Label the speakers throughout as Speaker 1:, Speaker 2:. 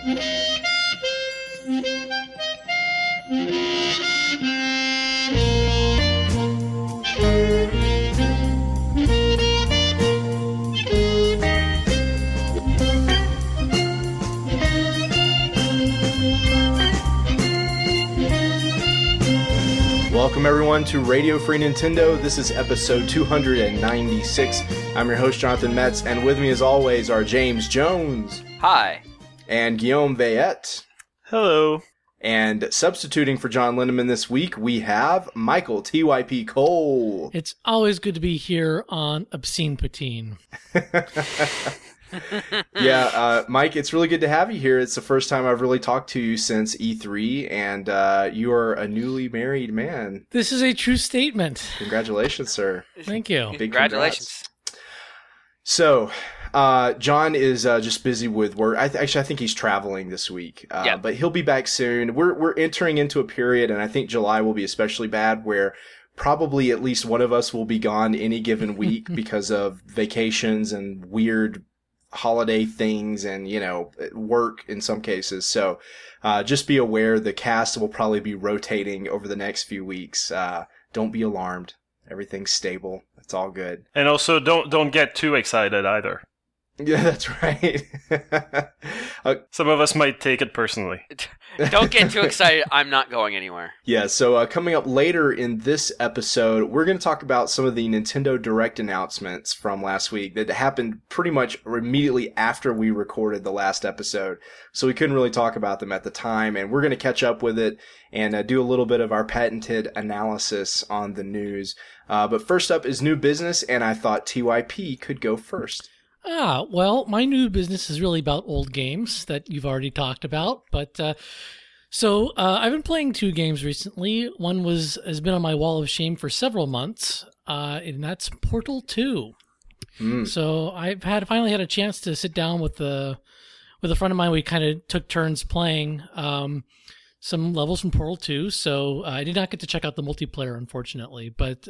Speaker 1: Welcome everyone to Radio Free Nintendo. This is episode 296. I'm your host Jonathan Metz, and with me as always are James Jones.
Speaker 2: Hi.
Speaker 1: And Guillaume Veillette.
Speaker 3: Hello.
Speaker 1: And substituting for John Lindemann this week, we have Michael TYP Cole.
Speaker 4: It's always good to be here on Obscene Poutine.
Speaker 1: Yeah, Mike, it's really good to have you here. It's the first time I've really talked to you since E3, and you are a newly married man.
Speaker 4: This is a true statement.
Speaker 1: Congratulations, sir.
Speaker 4: Thank you.
Speaker 1: Big
Speaker 2: Congratulations.
Speaker 1: Congrats. So, John is just busy with work. I think he's traveling this week, but he'll be back soon. We're entering into a period, and I think July will be especially bad, where probably at least one of us will be gone any given week because of vacations and weird holiday things and, you know, work in some cases. So just be aware the cast will probably be rotating over the next few weeks. Don't be alarmed. Everything's stable. It's all good.
Speaker 3: And also don't get too excited either.
Speaker 1: Yeah, that's right.
Speaker 3: Some of us might take it personally.
Speaker 2: Don't get too excited. I'm not going anywhere.
Speaker 1: Yeah, so coming up later in this episode, we're going to talk about some of the Nintendo Direct announcements from last week that happened pretty much immediately after we recorded the last episode. So we couldn't really talk about them at the time, and we're going to catch up with it and do a little bit of our patented analysis on the news. But first up is new business, and I thought TYP could go first.
Speaker 4: Well, my new business is really about old games that you've already talked about. But so I've been playing two games recently. One has been on my wall of shame for several months, and that's Portal 2. So I've finally had a chance to sit down with a friend of mine. We kind of took turns playing some levels from Portal 2. So I did not get to check out the multiplayer, unfortunately, but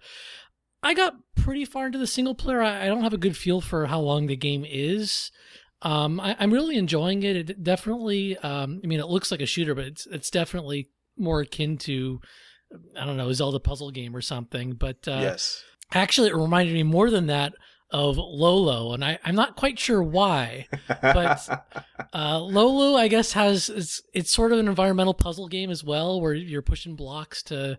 Speaker 4: I got pretty far into the single player. I don't have a good feel for how long the game is. I'm really enjoying it. It definitely, it looks like a shooter, but it's definitely more akin to, I don't know, a Zelda puzzle game or something. But
Speaker 1: yes,
Speaker 4: actually, it reminded me more than that of Lolo, and I'm not quite sure why. But Lolo, I guess, it's sort of an environmental puzzle game as well, where you're pushing blocks to,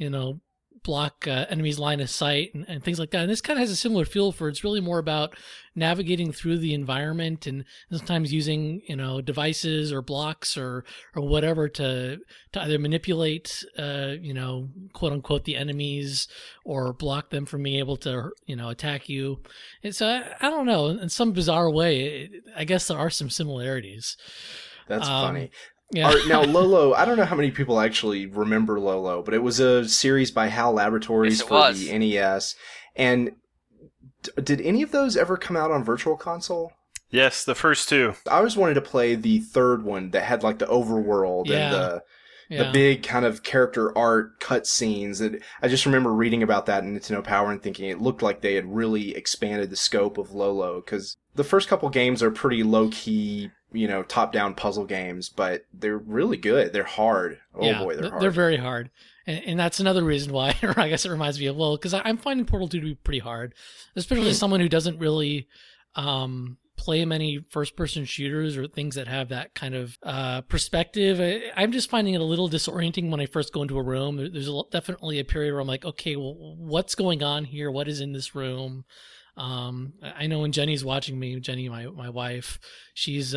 Speaker 4: block enemies' line of sight and things like that. And this kind of has a similar feel for it's really more about navigating through the environment and sometimes using, devices or blocks or whatever to either manipulate, quote unquote, the enemies or block them from being able to, attack you. And so I don't know, in some bizarre way, I guess there are some similarities.
Speaker 1: That's funny.
Speaker 4: Yeah.
Speaker 1: Now, Lolo, I don't know how many people actually remember Lolo, but it was a series by HAL Laboratories for the NES. And did any of those ever come out on Virtual Console?
Speaker 3: Yes, the first two.
Speaker 1: I always wanted to play the third one that had like the overworld and the big kind of character art cutscenes. I just remember reading about that in Nintendo Power and thinking it looked like they had really expanded the scope of Lolo, because the first couple games are pretty low-key, top-down puzzle games, but they're really good. They're hard. Oh boy, they're hard.
Speaker 4: They're very hard. And that's another reason why, I guess it reminds me of, because I'm finding Portal 2 to be pretty hard, especially as someone who doesn't really play many first-person shooters or things that have that kind of perspective. I'm just finding it a little disorienting when I first go into a room. There's definitely a period where I'm like, okay, well, what's going on here? What is in this room? I know when Jenny's watching me, Jenny, my wife, she gets,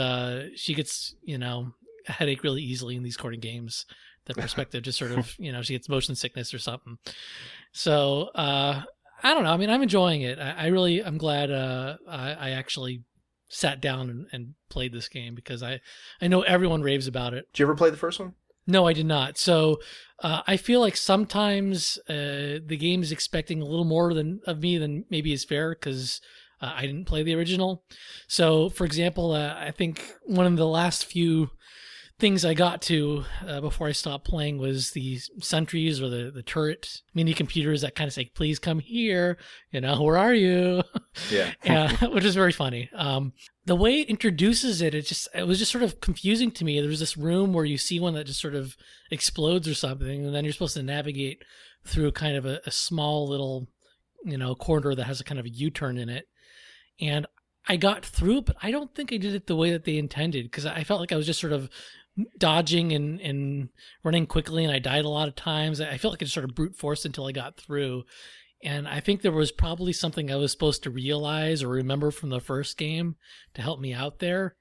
Speaker 4: a headache really easily in these kind of games. The perspective just sort of, she gets motion sickness or something. So, I don't know. I'm enjoying it. I'm glad, I actually sat down and played this game, because I know everyone raves about it.
Speaker 1: Did you ever play the first one?
Speaker 4: No, I did not. So I feel like sometimes the game is expecting a little more of me than maybe is fair, because I didn't play the original. So, for example, I think one of the last few things I got to before I stopped playing was the sentries or the turret mini computers that kind of say, please come here, where are you?
Speaker 1: Yeah.
Speaker 4: Which is very funny. The way it introduces it, it was just sort of confusing to me. There was this room where you see one that just sort of explodes or something, and then you're supposed to navigate through kind of a small little, corridor that has a kind of a U-turn in it. And I got through, but I don't think I did it the way that they intended, because I felt like I was just sort of dodging and running quickly, and I died a lot of times. I felt like I just sort of brute forced until I got through. And I think there was probably something I was supposed to realize or remember from the first game to help me out there.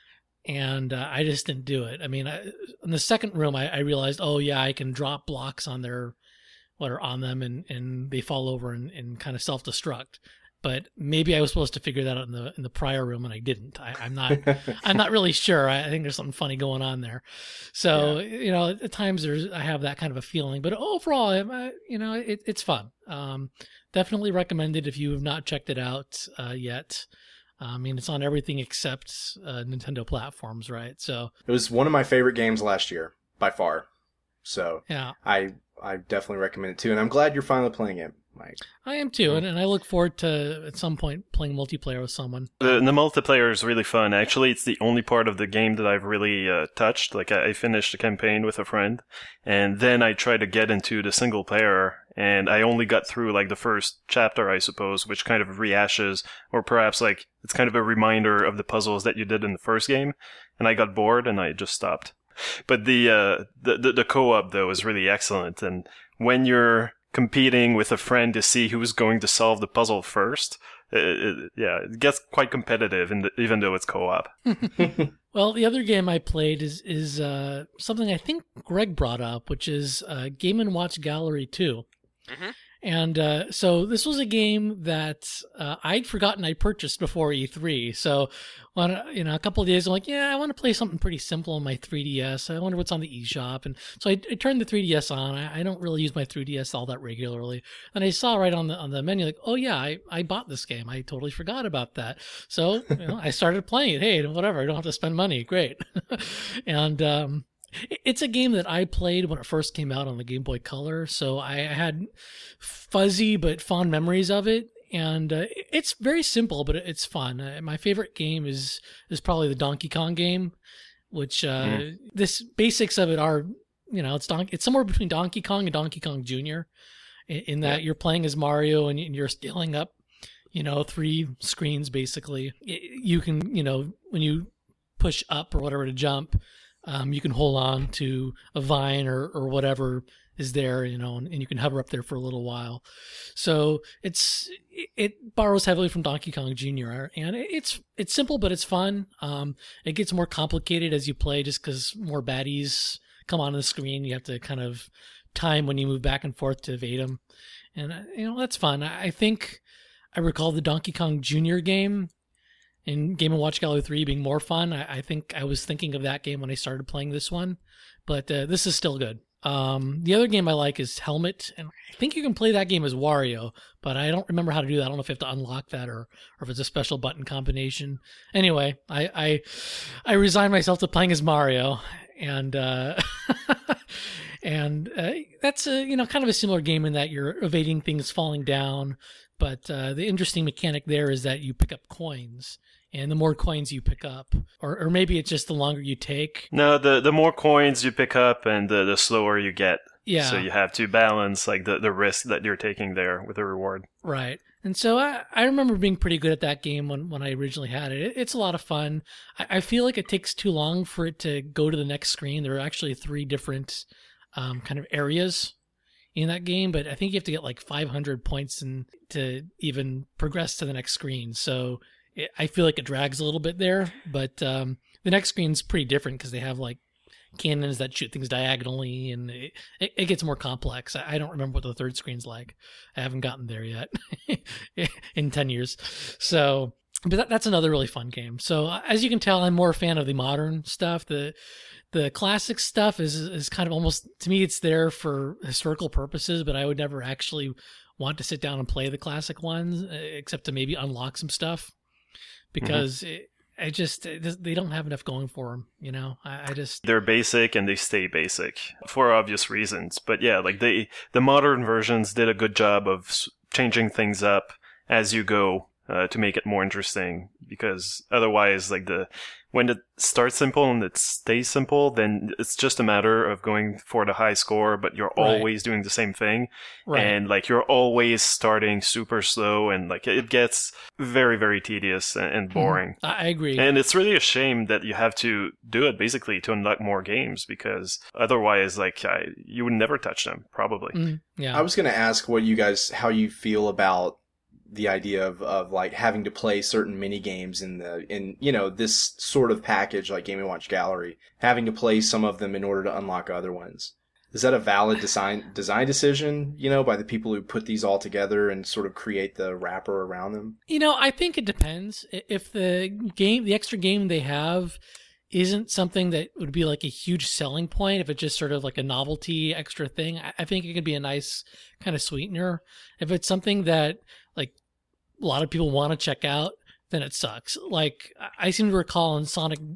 Speaker 4: And I just didn't do it. I mean, in the second room, I realized, oh yeah, I can drop blocks on what are on them, and they fall over and kind of self-destruct. But maybe I was supposed to figure that out in the prior room, and I didn't. I'm not really sure. I think there's something funny going on there. So at times I have that kind of a feeling. But overall, it's fun. Definitely recommended if you have not checked it out yet. I mean, it's on everything except Nintendo platforms, right? So
Speaker 1: it was one of my favorite games last year by far. So
Speaker 4: yeah,
Speaker 1: I definitely recommend it too, and I'm glad you're finally playing it, Mike.
Speaker 4: I am too, and I look forward to at some point playing multiplayer with someone.
Speaker 3: The multiplayer is really fun. Actually, it's the only part of the game that I've really touched. Like I finished the campaign with a friend, and then I tried to get into the single player, and I only got through like the first chapter, I suppose, which kind of rehashes, or perhaps like it's kind of a reminder of the puzzles that you did in the first game, and I got bored and I just stopped. But the co-op though is really excellent, and when you're competing with a friend to see who's going to solve the puzzle first, it gets quite competitive, even though it's co-op.
Speaker 4: Well, the other game I played is something I think Greg brought up, which is Game & Watch Gallery 2. Mm-hmm. And so this was a game that I'd forgotten I purchased before E3. So when a couple of days, I'm like, I want to play something pretty simple on my 3DS. I wonder what's on the eShop. And so I turned the 3DS on. I don't really use my 3DS all that regularly. And I saw right on the menu, like, oh yeah, I bought this game. I totally forgot about that. So I started playing it. Hey, whatever, I don't have to spend money. Great. And it's a game that I played when it first came out on the Game Boy Color, so I had fuzzy but fond memories of it, and it's very simple, but it's fun. My favorite game is probably the Donkey Kong game, which this basics of it are, it's somewhere between Donkey Kong and Donkey Kong Jr. in that you're playing as Mario and you're scaling up, 3 screens basically. You can, when you push up or whatever to jump, you can hold on to a vine or whatever is there, and you can hover up there for a little while. So it borrows heavily from Donkey Kong Jr. and it's simple, but it's fun. It gets more complicated as you play just because more baddies come on the screen. You have to kind of time when you move back and forth to evade them. And, that's fun. I think I recall the Donkey Kong Jr. game and Game & Watch Gallery 3 being more fun. I think I was thinking of that game when I started playing this one, but this is still good. The other game I like is Helmet, and I think you can play that game as Wario, but I don't remember how to do that. I don't know if you have to unlock that or if it's a special button combination. Anyway, I resigned myself to playing as Mario, and and that's kind of a similar game in that you're evading things falling down, but the interesting mechanic there is that you pick up coins. And the more coins you pick up, or maybe it's just the longer you take. No,
Speaker 3: the more coins you pick up and the slower you get.
Speaker 4: Yeah.
Speaker 3: So you have to balance like the risk that you're taking there with the reward.
Speaker 4: Right. And so I remember being pretty good at that game when I originally had it. It's a lot of fun. I feel like it takes too long for it to go to the next screen. There are actually 3 different kind of areas in that game, but I think you have to get like 500 points to even progress to the next screen. So I feel like it drags a little bit there, but the next screen's pretty different because they have like cannons that shoot things diagonally, and it gets more complex. I don't remember what the third screen's like. I haven't gotten there yet in 10 years. So, but that's another really fun game. So as you can tell, I'm more a fan of the modern stuff. The classic stuff is kind of almost, to me, it's there for historical purposes, but I would never actually want to sit down and play the classic ones, except to maybe unlock some stuff. Because I just they don't have enough going for them. I just
Speaker 3: they're basic and they stay basic for obvious reasons. But yeah, like the modern versions did a good job of changing things up as you go to make it more interesting. Because otherwise, like when it starts simple and it stays simple, then it's just a matter of going for the high score, but you're always doing the same thing.
Speaker 4: Right.
Speaker 3: And like you're always starting super slow, and like it gets very, very tedious and boring.
Speaker 4: I agree.
Speaker 3: And it's really a shame that you have to do it basically to unlock more games, because otherwise, like you would never touch them, probably.
Speaker 4: Yeah.
Speaker 1: I was going to ask how you feel about the idea of like having to play certain mini games in this sort of package like Game & Watch Gallery, having to play some of them in order to unlock other ones. Is that a valid design decision, by the people who put these all together and sort of create the wrapper around them?
Speaker 4: I think it depends. If the extra game they have isn't something that would be like a huge selling point, if it's just sort of like a novelty extra thing, I think it could be a nice kind of sweetener. If it's something that like a lot of people want to check out, then it sucks. Like I seem to recall in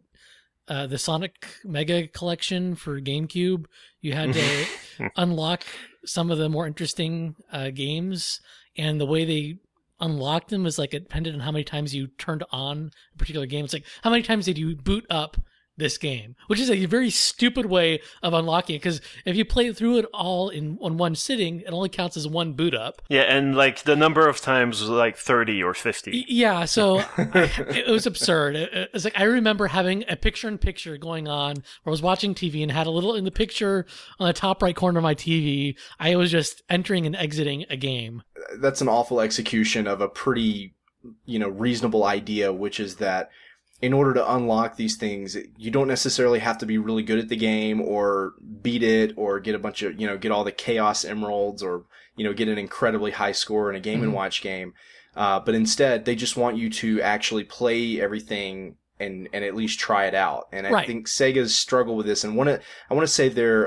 Speaker 4: the Sonic Mega Collection for GameCube, you had to unlock some of the more interesting games, and the way they unlocked them was like it depended on how many times you turned on a particular game. It's like, how many times did you boot up this game, which is a very stupid way of unlocking it, because if you play through it all in one sitting, it only counts as one boot up.
Speaker 3: Yeah, and like the number of times was like 30 or 50.
Speaker 4: Yeah, so it was absurd. It was like, I remember having a picture-in-picture going on where I was watching TV and had a little in the picture on the top right corner of my TV. I was just entering and exiting a game.
Speaker 1: That's an awful execution of a pretty, reasonable idea, which is that in order to unlock these things, you don't necessarily have to be really good at the game or beat it or get a bunch of, get all the Chaos Emeralds or, get an incredibly high score in a Game & Watch game. But instead, they just want you to actually play everything and at least try it out. And I think Sega's struggle with this, and I want to say their,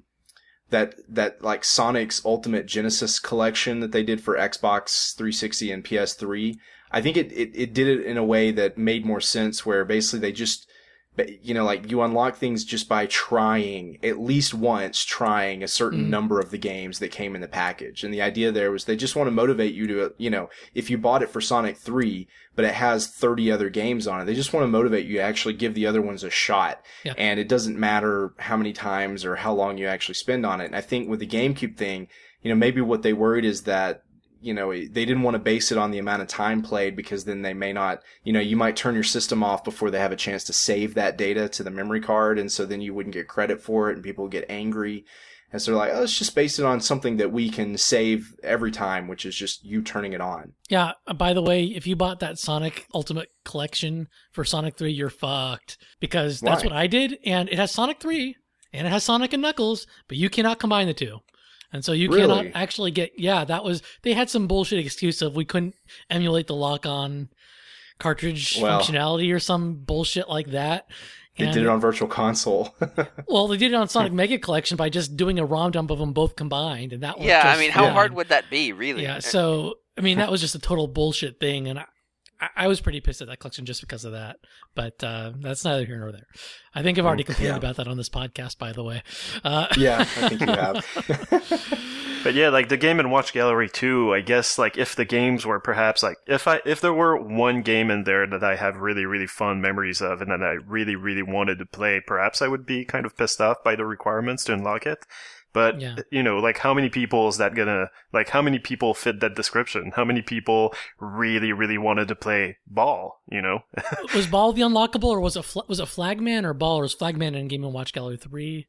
Speaker 1: that like Sonic's Ultimate Genesis collection that they did for Xbox 360 and PS3, I think it did it in a way that made more sense, where basically they just, like you unlock things just by at least once trying a certain number of the games that came in the package. And the idea there was they just want to motivate you to, if you bought it for Sonic 3, but it has 30 other games on it, they just want to motivate you to actually give the other ones a shot.
Speaker 4: Yeah.
Speaker 1: And it doesn't matter how many times or how long you actually spend on it. And I think with the GameCube thing, maybe what they worried is that, they didn't want to base it on the amount of time played, because then they may not, you might turn your system off before they have a chance to save that data to the memory card. And so then you wouldn't get credit for it and people would get angry. And so they're like, let's just base it on something that we can save every time, which is just you turning it on.
Speaker 4: Yeah. By the way, if you bought that Sonic Ultimate Collection for Sonic 3, you're fucked, because that's what I did. And it has Sonic 3 and it has Sonic and Knuckles, but you cannot combine the two. And so you cannot actually they had some bullshit excuse of we couldn't emulate the lock-on cartridge functionality or some bullshit like that.
Speaker 1: They did it on Virtual Console.
Speaker 4: Well, they did it on Sonic Mega Collection by just doing a ROM dump of them both combined. And that was
Speaker 2: how hard would that be, really?
Speaker 4: Yeah, so, that was just a total bullshit thing. And I was pretty pissed at that collection just because of that. But that's neither here nor there. I think I've already complained about that on this podcast, by the way.
Speaker 1: Yeah, I think you have.
Speaker 3: But yeah, like the Game & Watch Gallery 2, I guess, like if the games were perhaps like, if there were one game in there that I have really, really fond memories of and that I really, really wanted to play, perhaps I would be kind of pissed off by the requirements to unlock it. But, like how many people is that gonna, like how many people fit that description? How many people really, really wanted to play Ball,
Speaker 4: Was Ball the unlockable, or was it Flagman or Ball, or was Flagman in Game & Watch Gallery 3?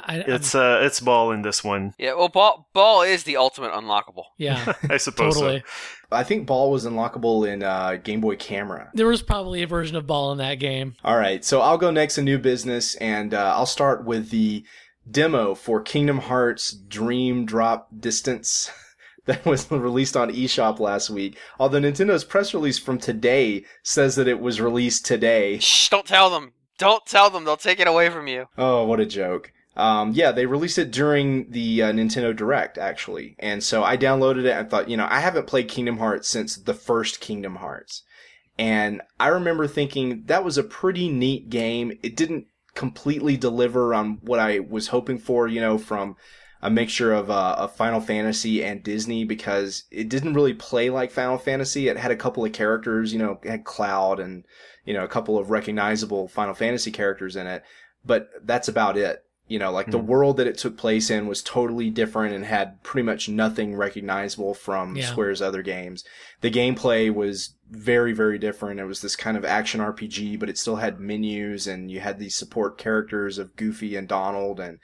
Speaker 3: It's Ball in this one.
Speaker 2: Yeah, well, Ball is the ultimate unlockable.
Speaker 4: Yeah,
Speaker 3: I suppose
Speaker 4: totally.
Speaker 3: So.
Speaker 1: I think Ball was unlockable in Game Boy Camera.
Speaker 4: There was probably a version of Ball in that game.
Speaker 1: All right, so I'll go next in new business, and I'll start with the demo for Kingdom Hearts Dream Drop Distance that was released on eShop last week. Although Nintendo's press release from today says that it was released today.
Speaker 2: Shh, don't tell them. Don't tell them. They'll take it away from you.
Speaker 1: Oh, what a joke. They released it during the Nintendo Direct, actually. And so I downloaded it and thought, I haven't played Kingdom Hearts since the first Kingdom Hearts. And I remember thinking that was a pretty neat game. It didn't completely deliver on what I was hoping for, from a mixture of Final Fantasy and Disney, because it didn't really play like Final Fantasy. It had a couple of characters, it had Cloud and, a couple of recognizable Final Fantasy characters in it, but that's about it. The world that it took place in was totally different and had pretty much nothing recognizable from Square's other games. The gameplay was very, very different. It was this kind of action RPG, but it still had menus, and you had these support characters of Goofy and Donald, and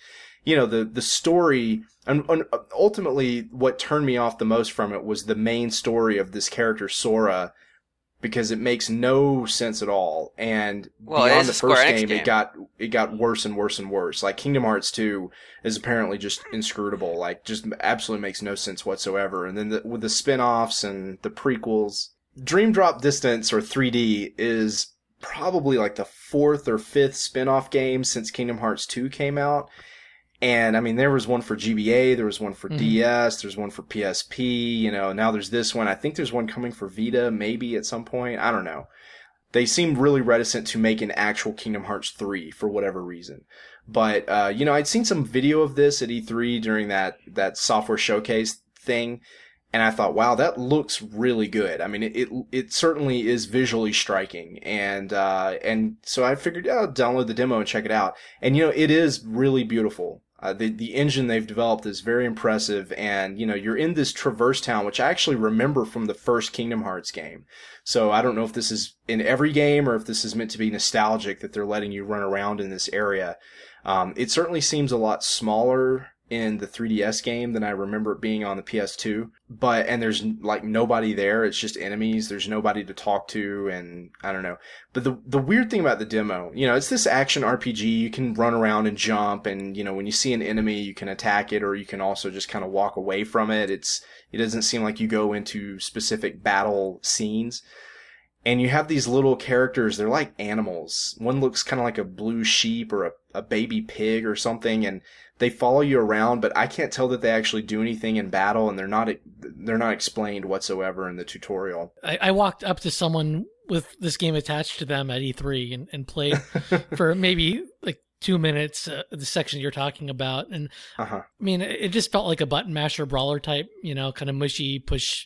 Speaker 1: the story, and ultimately what turned me off the most from it was the main story of this character Sora, because it makes no sense at all. And beyond the first game, it got worse and worse and worse. Like Kingdom Hearts 2 is apparently just inscrutable, like just absolutely makes no sense whatsoever. And then with the spin-offs and the prequels, Dream Drop Distance, or 3D, is probably like the 4th or 5th spin-off game since Kingdom Hearts 2 came out. And I mean, there was one for GBA, there was one for DS, there's one for PSP, now there's this one. I think there's one coming for Vita, maybe at some point. I don't know. They seemed really reticent to make an actual Kingdom Hearts 3 for whatever reason. But, I'd seen some video of this at E3 during that software showcase thing. And I thought, wow, that looks really good. I mean, it certainly is visually striking. And so I figured, I'll download the demo and check it out. And, it is really beautiful. The engine they've developed is very impressive, and you're in this traverse town, which I actually remember from the first Kingdom Hearts game. So I don't know if this is in every game or if this is meant to be nostalgic that they're letting you run around in this area. It certainly seems a lot smaller in the 3DS game than I remember it being on the PS2. And there's like nobody there. It's just enemies. There's nobody to talk to, and I don't know. But the weird thing about the demo, it's this action RPG. You can run around and jump, and when you see an enemy, you can attack it, or you can also just kind of walk away from it. It doesn't seem like you go into specific battle scenes. And you have these little characters, they're like animals. One looks kind of like a blue sheep or a baby pig or something, and they follow you around, but I can't tell that they actually do anything in battle, and they're not explained whatsoever in the tutorial.
Speaker 4: I walked up to someone with this game attached to them at E3 and played for maybe like 2 minutes, the section you're talking about. And I mean, it just felt like a button masher brawler type, kind of mushy push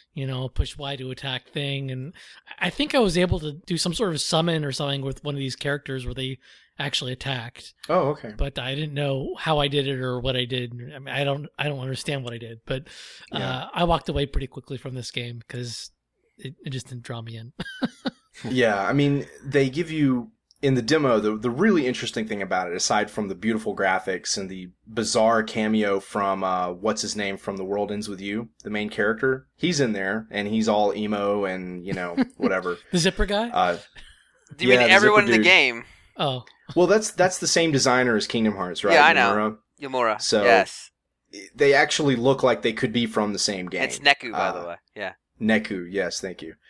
Speaker 4: Y to attack thing. And I think I was able to do some sort of summon or something with one of these characters where they actually attacked.
Speaker 1: Oh, okay.
Speaker 4: But I didn't know how I did it or what I did. I mean, I don't understand what I did, but I walked away pretty quickly from this game because it just didn't draw me in.
Speaker 1: Yeah, I mean, they give you in the demo, the really interesting thing about it, aside from the beautiful graphics and the bizarre cameo from, what's his name from The World Ends With You, the main character, he's in there, and he's all emo and, whatever.
Speaker 4: The zipper guy?
Speaker 2: Do you mean everyone in the game?
Speaker 4: Oh.
Speaker 1: Well, that's the same designer as Kingdom Hearts, right?
Speaker 2: Yeah, I know. Yomura.
Speaker 1: So,
Speaker 2: yes.
Speaker 1: They actually look like they could be from the same game.
Speaker 2: It's Neku, by the way. Yeah.
Speaker 1: Neku, yes, thank you.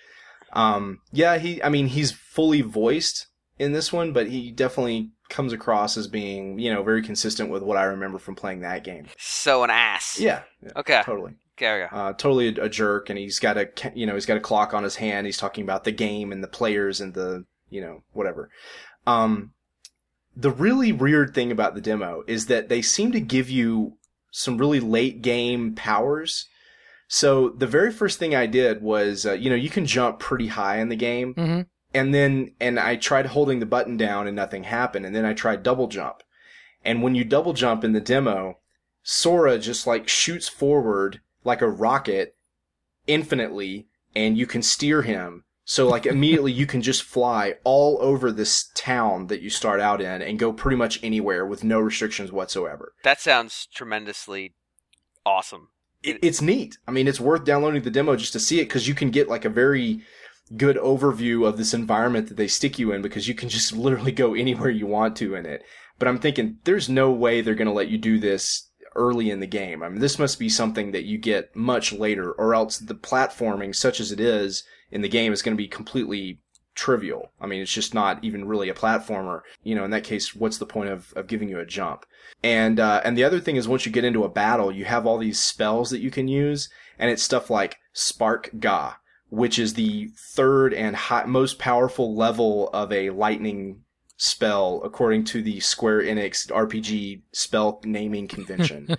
Speaker 1: He's fully voiced in this one, but he definitely comes across as being, very consistent with what I remember from playing that game.
Speaker 2: So an ass.
Speaker 1: Yeah.
Speaker 2: Okay.
Speaker 1: Totally.
Speaker 2: There we go.
Speaker 1: Totally a jerk, and he's got a clock on his hand. He's talking about the game and the players and the, whatever. The really weird thing about the demo is that they seem to give you some really late game powers. So the very first thing I did was, you can jump pretty high in the game.
Speaker 4: Mm-hmm.
Speaker 1: And I tried holding the button down and nothing happened. And then I tried double jump. And when you double jump in the demo, Sora just like shoots forward like a rocket infinitely, and you can steer him. So like immediately you can just fly all over this town that you start out in and go pretty much anywhere with no restrictions whatsoever.
Speaker 2: That sounds tremendously awesome.
Speaker 1: It's neat. I mean, it's worth downloading the demo just to see it, because you can get like a very good overview of this environment that they stick you in, because you can just literally go anywhere you want to in it. But I'm thinking there's no way they're going to let you do this early in the game. I mean, this must be something that you get much later, or else the platforming, such as it is in the game, is going to be completely trivial. I mean, it's just not even really a platformer. In that case, what's the point of giving you a jump? And the other thing is, once you get into a battle, you have all these spells that you can use, and it's stuff like Spark Ga, which is the third and most powerful level of a lightning spell, according to the Square Enix RPG spell naming convention.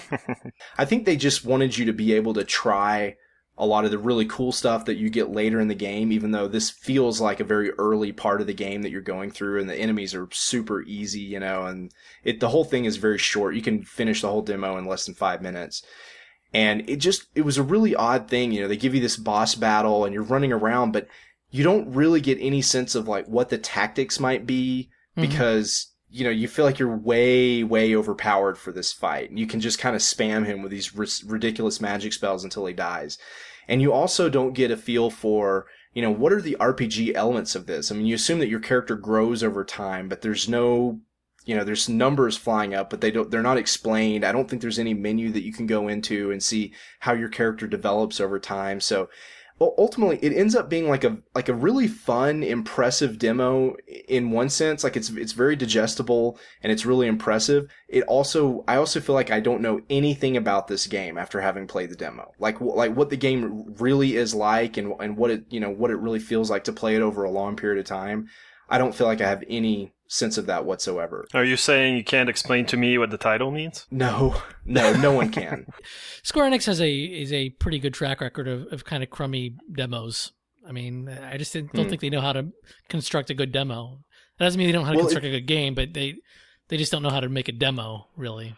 Speaker 1: I think they just wanted you to be able to try a lot of the really cool stuff that you get later in the game, even though this feels like a very early part of the game that you're going through, and the enemies are super easy, you know, and the whole thing is very short. You can finish the whole demo in less than 5 minutes. And it was a really odd thing, you know, they give you this boss battle and you're running around, but you don't really get any sense of like what the tactics might be, because, you know, you feel like you're way, way overpowered for this fight. And you can just kind of spam him with these ridiculous magic spells until he dies. And you also don't get a feel for, you know, what are the RPG elements of this? I mean, you assume that your character grows over time, but there's no, you know, there's numbers flying up, but they're not explained. I don't think there's any menu that you can go into and see how your character develops over time. So ultimately it ends up being like a really fun, impressive demo in one sense. Like it's very digestible and it's really impressive. I also feel like I don't know anything about this game after having played the demo. Like what the game really is like and what it, you know, what it really feels like to play it over a long period of time. I don't feel like I have any sense of that whatsoever.
Speaker 3: Are you saying you can't explain to me what the title means?
Speaker 1: No one can.
Speaker 4: Square Enix is a pretty good track record of kind of crummy demos. I mean, I just don't think they know how to construct a good demo. That doesn't mean they don't know how to construct a good game, but they just don't know how to make a demo, really.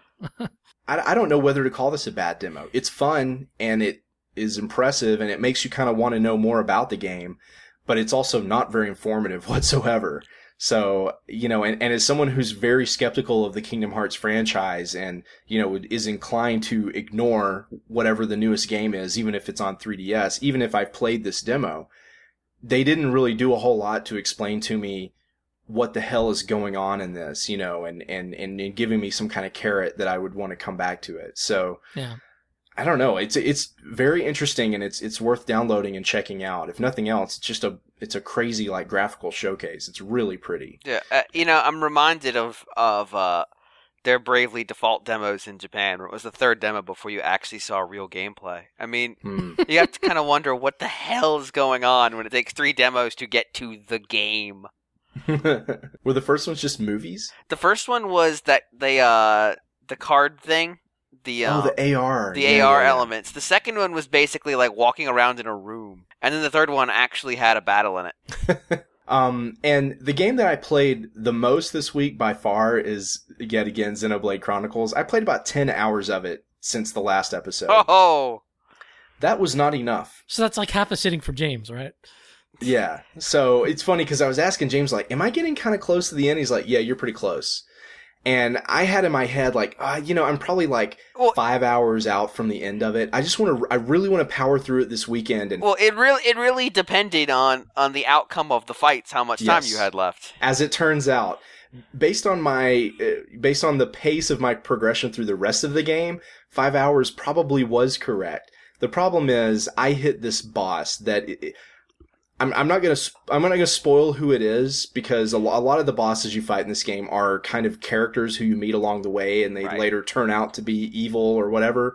Speaker 1: I don't know whether to call this a bad demo. It's fun, and it is impressive, and it makes you kind of want to know more about the game, but it's also not very informative whatsoever. So, you know, and as someone who's very skeptical of the Kingdom Hearts franchise and, you know, is inclined to ignore whatever the newest game is, even if it's on 3DS, even if I've played this demo, they didn't really do a whole lot to explain to me what the hell is going on in this, you know, and giving me some kind of carrot that I would want to come back to it. So, yeah. I don't know. It's very interesting, and it's worth downloading and checking out. If nothing else, it's a crazy like graphical showcase. It's really pretty.
Speaker 2: Yeah, you know, I'm reminded of their Bravely Default demos in Japan, where it was the third demo before you actually saw real gameplay. I mean, you have to kind of wonder what the hell is going on when it takes 3 demos to get to the game.
Speaker 1: Were the first ones just movies?
Speaker 2: The first one was that the card thing. The
Speaker 1: AR.
Speaker 2: The AR elements. The second one was basically like walking around in a room. And then the third one actually had a battle in it.
Speaker 1: And the game that I played the most this week by far is, yet again, Xenoblade Chronicles. I played about 10 hours of it since the last episode.
Speaker 2: Oh!
Speaker 1: That was not enough.
Speaker 4: So that's like half a sitting for James, right?
Speaker 1: Yeah. So it's funny because I was asking James, like, am I getting kind of close to the end? He's like, yeah, you're pretty close. And I had in my head, like, you know, I'm probably like 5 hours out from the end of it. I really want to power through it this weekend. And
Speaker 2: it really depended on the outcome of the fights, how much time you had left.
Speaker 1: As it turns out, based on the pace of my progression through the rest of the game, 5 hours probably was correct. The problem is I hit this boss that I'm not gonna spoil who it is, because a lot of the bosses you fight in this game are kind of characters who you meet along the way, and they later turn out to be evil or whatever.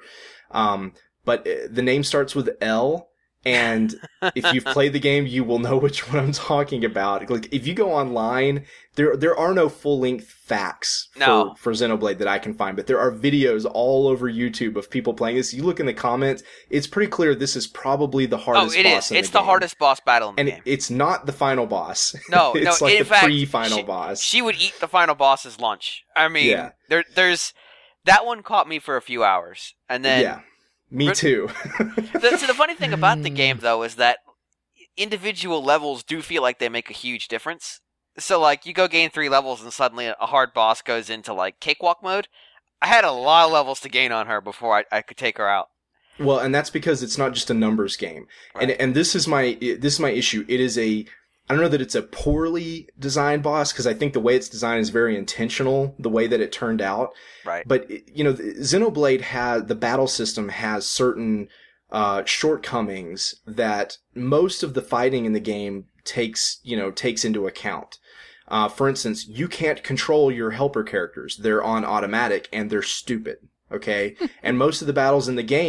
Speaker 1: But the name starts with L, and if you've played the game, you will know which one I'm talking about. Like, if you go online, there are no full-length facts for Xenoblade that I can find, but there are videos all over YouTube of people playing this. You look in the comments, it's pretty clear this is probably the hardest boss in the game.
Speaker 2: It's the hardest boss battle in the game.
Speaker 1: And it's not the final boss.
Speaker 2: No,
Speaker 1: it's like the pre-final boss.
Speaker 2: She would eat the final boss's lunch. I mean, there's that one caught me for a few hours, and then...
Speaker 1: Yeah. Me too.
Speaker 2: So the funny thing about the game, though, is that individual levels do feel like they make a huge difference. So, like, you go gain 3 levels and suddenly a hard boss goes into, like, cakewalk mode. I had a lot of levels to gain on her before I could take her out.
Speaker 1: Well, and that's because it's not just a numbers game. Right. And this is my issue. It is I don't know that it's a poorly designed boss, because I think the way it's designed is very intentional, the way that it turned out.
Speaker 2: Right.
Speaker 1: But, you know, Xenoblade the battle system has certain shortcomings that most of the fighting in the game takes into account. For instance, you can't control your helper characters. They're on automatic, and they're stupid. Okay? And most of the battles in the game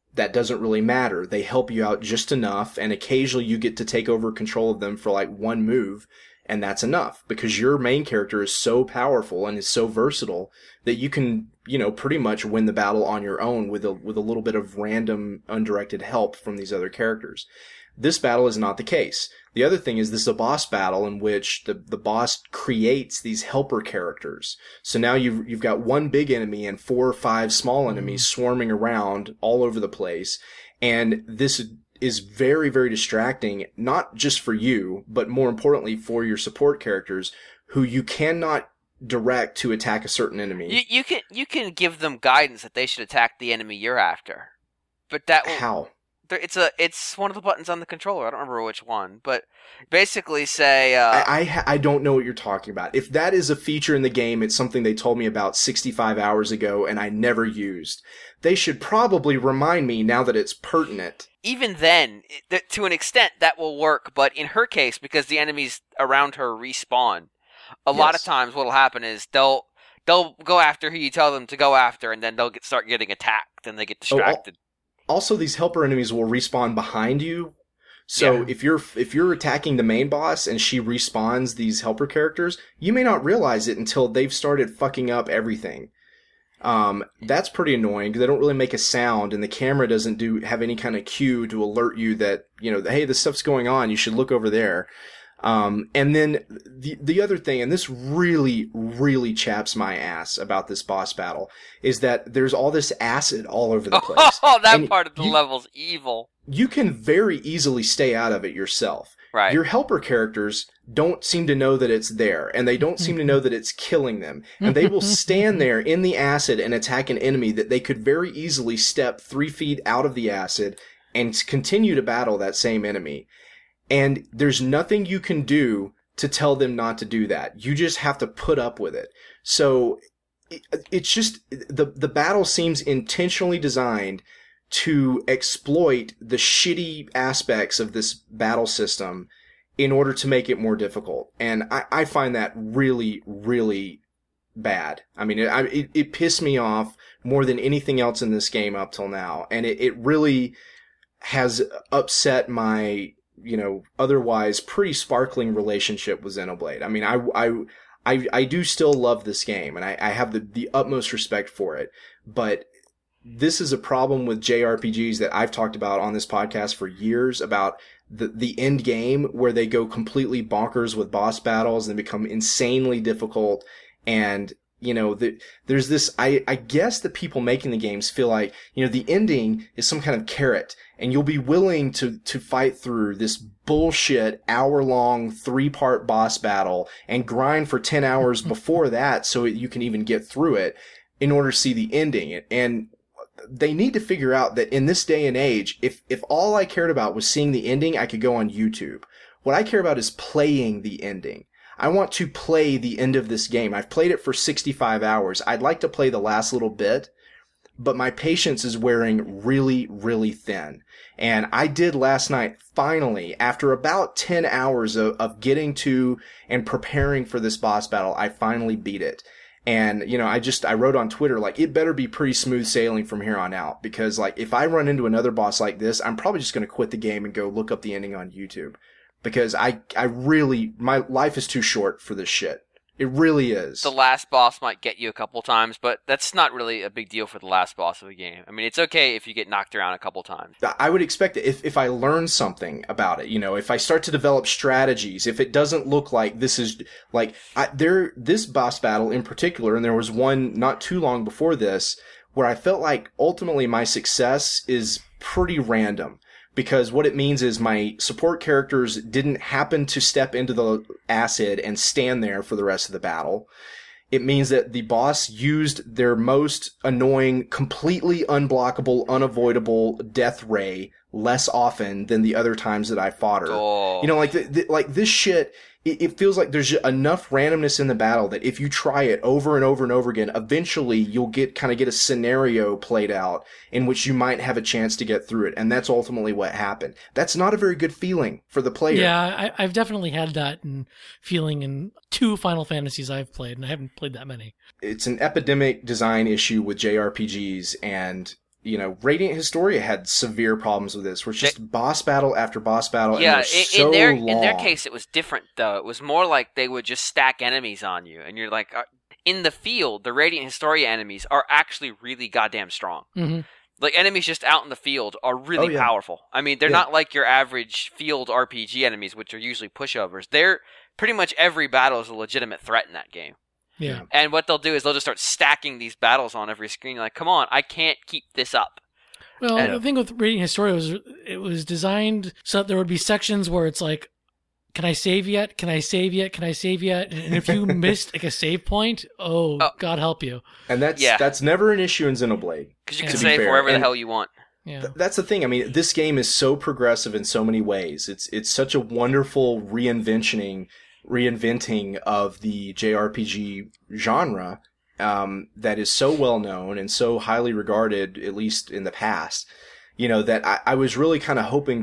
Speaker 1: that doesn't really matter. They help you out just enough, and occasionally you get to take over control of them for like one move, and that's enough because your main character is so powerful and is so versatile that you can, pretty much win the battle on your own with a little bit of random undirected help from these other characters. This battle is not the case. The other thing is this is a boss battle in which the boss creates these helper characters. So now you've got one big enemy and 4 or 5 small enemies swarming around all over the place. And this is very, very distracting, not just for you, but more importantly for your support characters who you cannot direct to attack a certain enemy.
Speaker 2: You can give them guidance that they should attack the enemy you're after. But that will...
Speaker 1: How?
Speaker 2: It's one of the buttons on the controller. I don't remember which one, but basically say.
Speaker 1: I don't know what you're talking about. If that is a feature in the game, it's something they told me about 65 hours ago, and I never used. They should probably remind me now that it's pertinent.
Speaker 2: Even then, to an extent, that will work. But in her case, because the enemies around her respawn, a lot of times what'll happen is they'll go after who you tell them to go after, and then they'll start getting attacked, and they get distracted.
Speaker 1: Also, these helper enemies will respawn behind you. So if you're attacking the main boss and she respawns these helper characters, you may not realize it until they've started fucking up everything. That's pretty annoying because they don't really make a sound, and the camera doesn't have any kind of cue to alert you that, hey, this stuff's going on. You should look over there. And then the other thing, and this really, really chaps my ass about this boss battle, is that there's all this acid all over the place.
Speaker 2: Oh, that part of the level's evil.
Speaker 1: You can very easily stay out of it yourself.
Speaker 2: Right.
Speaker 1: Your helper characters don't seem to know that it's there, and they don't seem to know that it's killing them. And they will stand there in the acid and attack an enemy that they could very easily step 3 feet out of the acid and continue to battle that same enemy. And there's nothing you can do to tell them not to do that. You just have to put up with it. So it's just the battle seems intentionally designed to exploit the shitty aspects of this battle system in order to make it more difficult. And I find that really, really bad. I mean, it pissed me off more than anything else in this game up till now. And it really has upset my, otherwise pretty sparkling relationship with Xenoblade. I mean, I do still love this game, and I have the utmost respect for it, but this is a problem with JRPGs that I've talked about on this podcast for years, about the end game where they go completely bonkers with boss battles and become insanely difficult. And, there's this, I guess the people making the games feel like, the ending is some kind of carrot, and you'll be willing to fight through this bullshit hour-long 3-part boss battle and grind for 10 hours before that so you can even get through it in order to see the ending. And they need to figure out that in this day and age, if all I cared about was seeing the ending, I could go on YouTube. What I care about is playing the ending. I want to play the end of this game. I've played it for 65 hours. I'd like to play the last little bit, but my patience is wearing really, really thin. And I did last night, finally, after about 10 hours of getting to and preparing for this boss battle, I finally beat it. And, I wrote on Twitter, it better be pretty smooth sailing from here on out, because, if I run into another boss like this, I'm probably just going to quit the game and go look up the ending on YouTube. Because I really, my life is too short for this shit. It really is.
Speaker 2: The last boss might get you a couple times, but that's not really a big deal for the last boss of a game. I mean, it's okay if you get knocked around a couple times.
Speaker 1: I would expect it if I learn something about it, if I start to develop strategies, if it doesn't look like this is, this boss battle in particular, and there was one not too long before this, where I felt like ultimately my success is pretty random. Because what it means is my support characters didn't happen to step into the acid and stand there for the rest of the battle. It means that the boss used their most annoying, completely unblockable, unavoidable death ray less often than the other times that I fought her.
Speaker 2: Oh.
Speaker 1: This shit, it feels like there's enough randomness in the battle that if you try it over and over and over again, eventually you'll get a scenario played out in which you might have a chance to get through it. And that's ultimately what happened. That's not a very good feeling for the player.
Speaker 4: Yeah, I've definitely had that feeling in 2 Final Fantasies I've played, and I haven't played that many.
Speaker 1: It's an epidemic design issue with JRPGs, and Radiant Historia had severe problems with this, where it's just boss battle after boss battle.
Speaker 2: Yeah,
Speaker 1: and so
Speaker 2: in their
Speaker 1: long.
Speaker 2: case, it was different though. It was more like they would just stack enemies on you, and you're like, in the field, the Radiant Historia enemies are actually really goddamn strong.
Speaker 4: Mm-hmm.
Speaker 2: Like, enemies just out in the field are really powerful. I mean, they're not like your average field RPG enemies, which are usually pushovers. They're pretty much every battle is a legitimate threat in that game.
Speaker 4: Yeah.
Speaker 2: And what they'll do is they'll just start stacking these battles on every screen. You're like, come on, I can't keep this up.
Speaker 4: Well, the thing with Radiant Historia was it was designed so that there would be sections where it's like, can I save yet? Can I save yet? Can I save yet? And if you missed like a save point, God help you.
Speaker 1: And that's never an issue in Xenoblade.
Speaker 2: Because you can save wherever the hell you want.
Speaker 4: Yeah.
Speaker 1: That's the thing. I mean, this game is so progressive in so many ways. It's such a wonderful reinventing of the JRPG genre that is so well known and so highly regarded, at least in the past. That I was really kind of hoping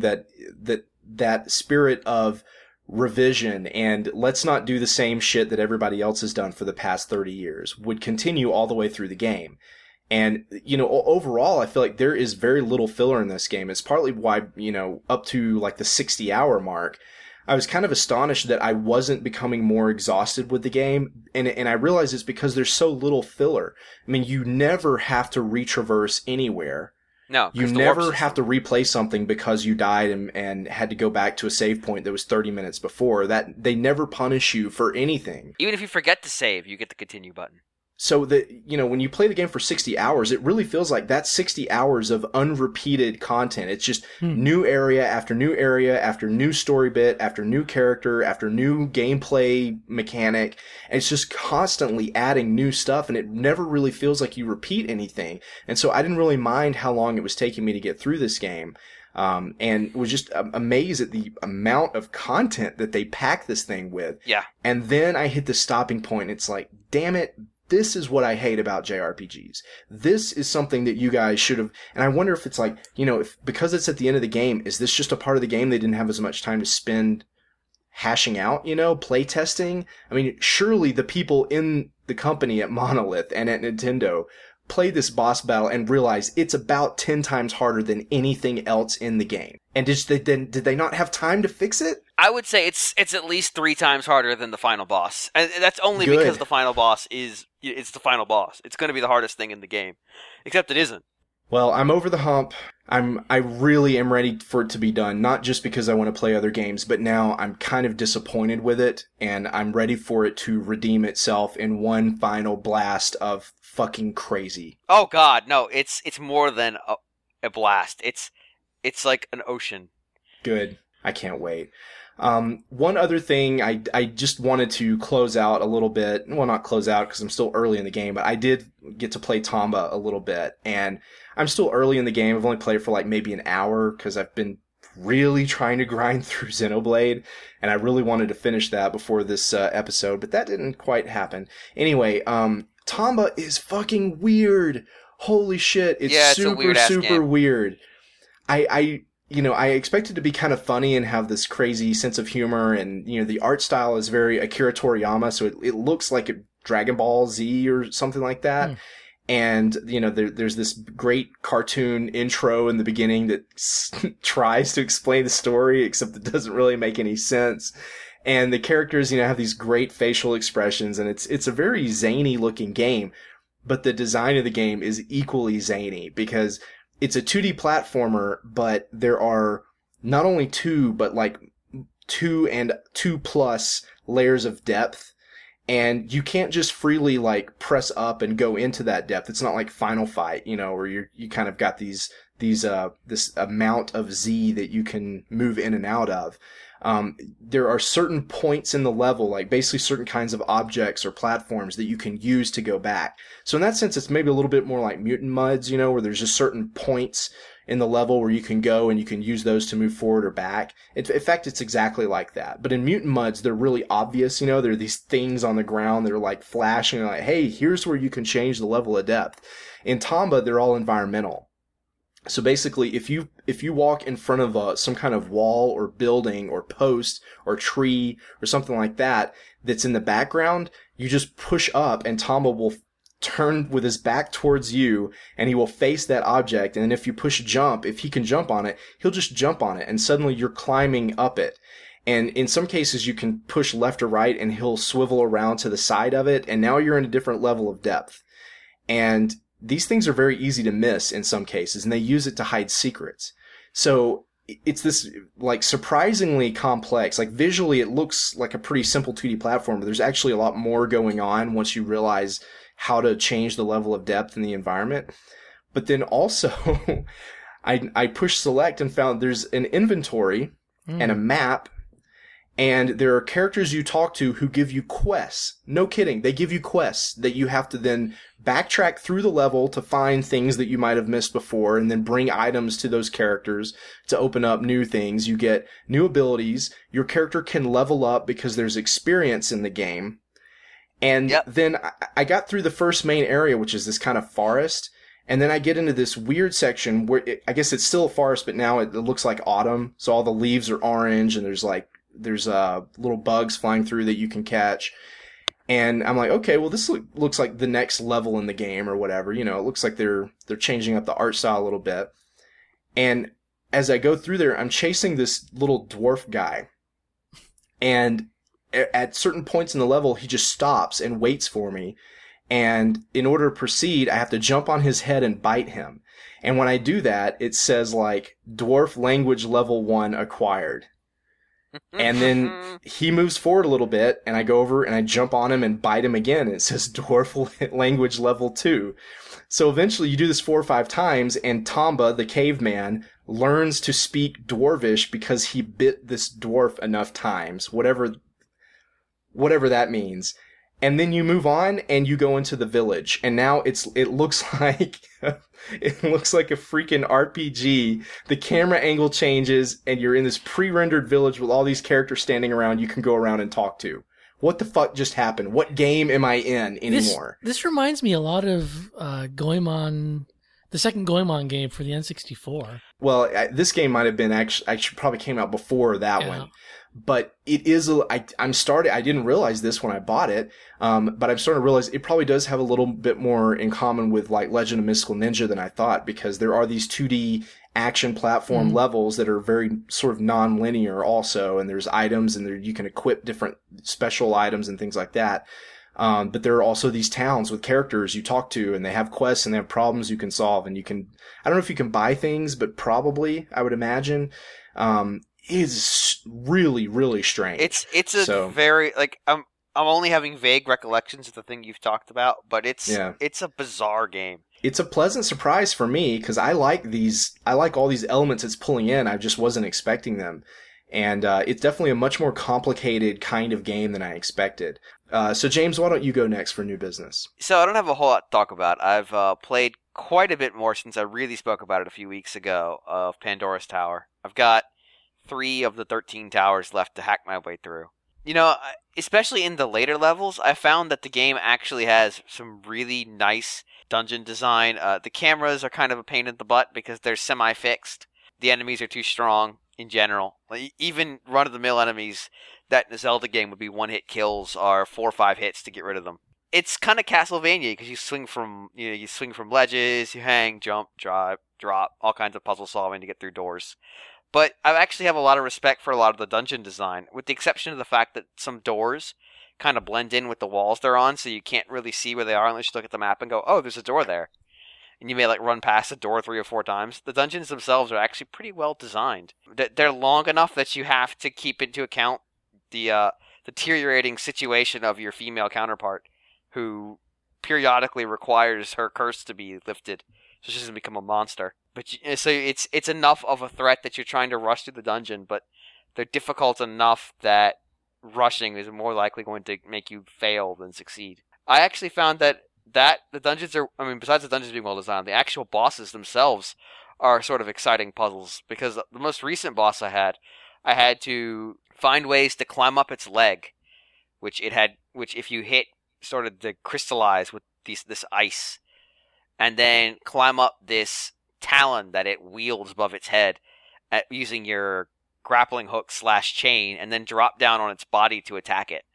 Speaker 1: that spirit of revision and let's not do the same shit that everybody else has done for the past 30 years would continue all the way through the game. And, overall, I feel like there is very little filler in this game. It's partly why, up to like the 60-hour mark, I was kind of astonished that I wasn't becoming more exhausted with the game. And I realize it's because there's so little filler. I mean, you never have to retraverse anywhere.
Speaker 2: No,
Speaker 1: you never have to replay something because you died and had to go back to a save point that was 30 minutes before. That they never punish you for anything.
Speaker 2: Even if you forget to save, you get the continue button.
Speaker 1: So that, when you play the game for 60 hours, it really feels like that's 60 hours of unrepeated content. It's just new area after new area after new story bit after new character after new gameplay mechanic. And it's just constantly adding new stuff, and it never really feels like you repeat anything. And so I didn't really mind how long it was taking me to get through this game. And was just amazed at the amount of content that they pack this thing with.
Speaker 2: Yeah.
Speaker 1: And then I hit the stopping point, and it's like, damn it. This is what I hate about JRPGs. This is something that you guys should have, and I wonder if it's like, because it's at the end of the game, is this just a part of the game they didn't have as much time to spend hashing out, play testing? I mean, surely the people in the company at Monolith and at Nintendo play this boss battle and realize it's about 10 times harder than anything else in the game. And did they not have time to fix it?
Speaker 2: I would say it's at least 3 times harder than the final boss. And that's only because the final boss it's the final boss. It's going to be the hardest thing in the game. Except it isn't.
Speaker 1: Well, I'm over the hump. I really am ready for it to be done, not just because I want to play other games, but now I'm kind of disappointed with it, and I'm ready for it to redeem itself in one final blast of fucking crazy.
Speaker 2: Oh god, no, it's more than a blast. It's like an ocean.
Speaker 1: Good. I can't wait. One other thing I just wanted to close out a little bit. Well, not close out because I'm still early in the game, but I did get to play Tomba a little bit, and I'm still early in the game. I've only played for like maybe an hour because I've been really trying to grind through Xenoblade, and I really wanted to finish that before this episode, but that didn't quite happen. Anyway, Tomba is fucking weird. Holy shit, it's super weird. I expect it to be kind of funny and have this crazy sense of humor, and, the art style is very Akira Toriyama, so it looks like Dragon Ball Z or something like that. And, there's this great cartoon intro in the beginning that tries to explain the story, except it doesn't really make any sense. And the characters, have these great facial expressions, and it's a very zany looking game, but the design of the game is equally zany because it's a 2D platformer, but there are not only 2, but like 2 and 2+ layers of depth. And you can't just freely like press up and go into that depth. It's not like Final Fight, where you kind of got this amount of Z that you can move in and out of. There are certain points in the level, like basically certain kinds of objects or platforms that you can use to go back. So in that sense, it's maybe a little bit more like Mutant Mudds, where there's just certain points in the level where you can go and you can use those to move forward or back. In fact, it's exactly like that. But in Mutant Mudds, they're really obvious, there are these things on the ground that are like flashing, like, hey, here's where you can change the level of depth. In Tomba, they're all environmental. So basically, if you walk in front of some kind of wall or building or post or tree or something like that that's in the background, you just push up and Tomba will turn with his back towards you, and he will face that object. And if you push jump, if he can jump on it, he'll just jump on it, and suddenly you're climbing up it. And in some cases, you can push left or right, and he'll swivel around to the side of it, and now you're in a different level of depth. And these things are very easy to miss in some cases, and they use it to hide secrets. So it's this, like, surprisingly complex. Like, visually, it looks like a pretty simple 2D platform, but there's actually a lot more going on once you realize how to change the level of depth in the environment. But then also, I pushed select and found there's an inventory and a map, and there are characters you talk to who give you quests. No kidding. They give you quests that you have to then backtrack through the level to find things that you might have missed before, and then bring items to those characters to open up new things. You get new abilities. Your character can level up because there's experience in the game. And then I got through the first main area, which is this kind of forest. And then I get into this weird section where I guess it's still a forest, but now it looks like autumn. So all the leaves are orange, and there's little bugs flying through that you can catch. And I'm like, okay, well, this looks like the next level in the game or whatever. You know, it looks like they're changing up the art style a little bit. And as I go through there, I'm chasing this little dwarf guy. And at certain points in the level, he just stops and waits for me. And in order to proceed, I have to jump on his head and bite him. And when I do that, it says, like, dwarf language level 1 acquired. And then he moves forward a little bit, and I go over and I jump on him and bite him again, and it says dwarf language level 2. So eventually you do this 4 or 5 times, and Tomba, the caveman, learns to speak Dwarvish because he bit this dwarf enough times, whatever that means. And then you move on and you go into the village, and now it looks like it looks like a freaking RPG. The camera angle changes, and you're in this pre-rendered village with all these characters standing around you can go around and talk to. What the fuck just happened? What game am I in anymore?
Speaker 4: This reminds me a lot of Goemon, the second Goemon game for the N64.
Speaker 1: Well, this game might have been actually probably came out before that one. But it is, I didn't realize this when I bought it, but I'm starting to realize it probably does have a little bit more in common with, like, Legend of Mystical Ninja than I thought, because there are these 2D action platform levels that are very sort of non-linear also, and there's items, and you can equip different special items and things like that. But there are also these towns with characters you talk to, and they have quests and they have problems you can solve, and I don't know if you can buy things, but probably, I would imagine. Is really, really strange.
Speaker 2: It's very, like, I'm only having vague recollections of the thing you've talked about, but it's a bizarre game.
Speaker 1: It's a pleasant surprise for me, because I like all these elements it's pulling in. I just wasn't expecting them. And it's definitely a much more complicated kind of game than I expected. So James, why don't you go next for new business?
Speaker 2: So I don't have a whole lot to talk about. I've played quite a bit more since I really spoke about it a few weeks ago, of Pandora's Tower. I've got 3 of the 13 towers left to hack my way through. You know, especially in the later levels, I found that the game actually has some really nice dungeon design. The cameras are kind of a pain in the butt because they're semi-fixed. The enemies are too strong in general. Like, even run-of-the-mill enemies that in a Zelda game would be one-hit kills are 4 or 5 hits to get rid of them. It's kind of Castlevania because you swing from ledges, you hang, jump, drop, all kinds of puzzle solving to get through doors. But I actually have a lot of respect for a lot of the dungeon design, with the exception of the fact that some doors kind of blend in with the walls they're on, so you can't really see where they are unless you look at the map and go, oh, there's a door there. And you may, like, run past a door 3 or 4 times. The dungeons themselves are actually pretty well designed. They're long enough that you have to keep into account the deteriorating situation of your female counterpart, who periodically requires her curse to be lifted, so she doesn't become a monster. But so it's enough of a threat that you're trying to rush through the dungeon, but they're difficult enough that rushing is more likely going to make you fail than succeed. I actually found that the dungeons are, besides the dungeons being well designed, the actual bosses themselves are sort of exciting puzzles, because the most recent boss I had to find ways to climb up its leg, which if you hit started to crystallize with this ice, and then climb up this talon that it wields above its head using your grappling hook / chain, and then drop down on its body to attack it.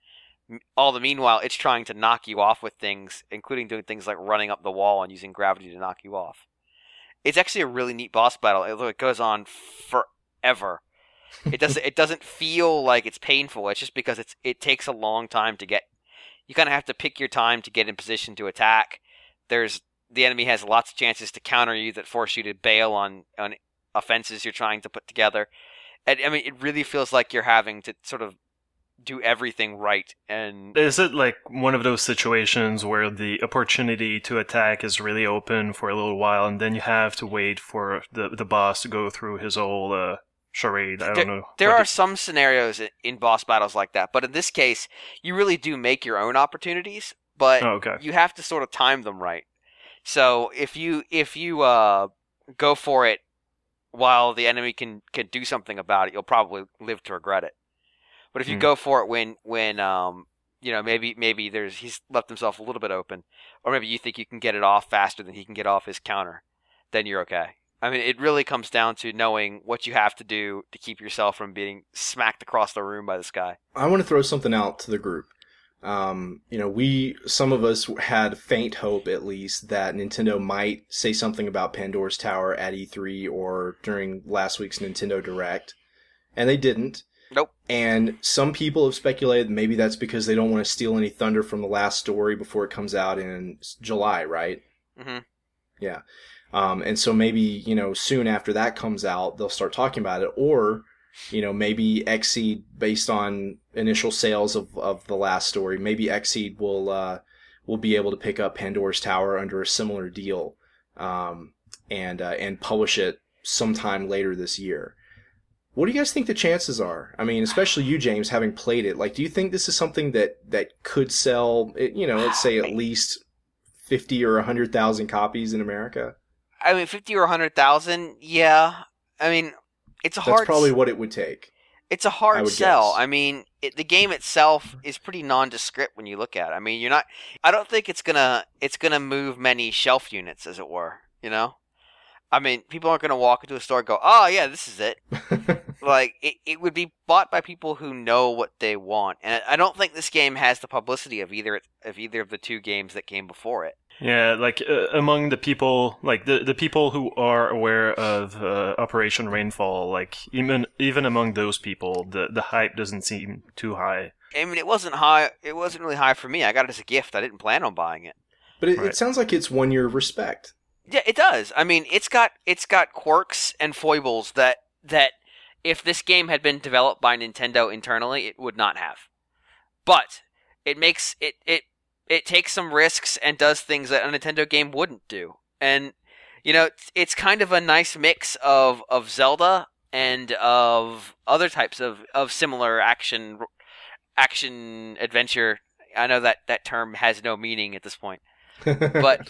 Speaker 2: All the meanwhile, it's trying to knock you off with things, including doing things like running up the wall and using gravity to knock you off. It's actually a really neat boss battle. It goes on forever. It doesn't feel like it's painful. It's just because it takes a long time to get. You kind of have to pick your time to get in position to attack. The enemy has lots of chances to counter you that force you to bail on offenses you're trying to put together. And I mean, it really feels like you're having to sort of do everything right. And
Speaker 3: is it like one of those situations where the opportunity to attack is really open for a little while, and then you have to wait for the boss to go through his whole charade? I don't know.
Speaker 2: There are some scenarios in boss battles like that, but in this case, you really do make your own opportunities, but you have to sort of time them right. So if you go for it while the enemy can do something about it, you'll probably live to regret it. But if you go for it when maybe he's left himself a little bit open, or maybe you think you can get it off faster than he can get off his counter, then you're okay. I mean, it really comes down to knowing what you have to do to keep yourself from being smacked across the room by this guy.
Speaker 1: I want to throw something out to the group. Some of us had faint hope, at least, that Nintendo might say something about Pandora's Tower at E3 or during last week's Nintendo Direct, and they didn't.
Speaker 2: Nope.
Speaker 1: And some people have speculated maybe that's because they don't want to steal any thunder from the last story before it comes out in July, right?
Speaker 2: Mm-hmm.
Speaker 1: Yeah. And so maybe, soon after that comes out, they'll start talking about it. Or, maybe Xseed, based on initial sales of the last story, maybe Xseed will be able to pick up Pandora's Tower under a similar deal, and publish it sometime later this year. What do you guys think the chances are? I mean, especially you, James, having played it. Like, do you think this is something that could sell, let's say at least 50 or 100,000 copies in America?
Speaker 2: I mean, 50 or 100,000, yeah. I mean, it's a hard...
Speaker 1: That's probably what it would take.
Speaker 2: It's a hard sell.
Speaker 1: Guess.
Speaker 2: I mean, the game itself is pretty nondescript when you look at it. I mean, I don't think it's gonna move many shelf units, as it were, I mean, people aren't going to walk into a store and go, oh, yeah, this is it. Like, it would be bought by people who know what they want. And I don't think this game has the publicity of either of the two games that came before it.
Speaker 3: Yeah, like, among the people, like, the people who are aware of Operation Rainfall, like, even among those people, the hype doesn't seem too high.
Speaker 2: I mean, it wasn't high. It wasn't really high for me. I got it as a gift. I didn't plan on buying it.
Speaker 1: But it sounds like it's won your respect.
Speaker 2: Yeah, it does. I mean, it's got quirks and foibles that if this game had been developed by Nintendo internally, it would not have. But it makes it takes some risks and does things that a Nintendo game wouldn't do. And it's kind of a nice mix of Zelda and of other types of similar action adventure. I know that term has no meaning at this point. but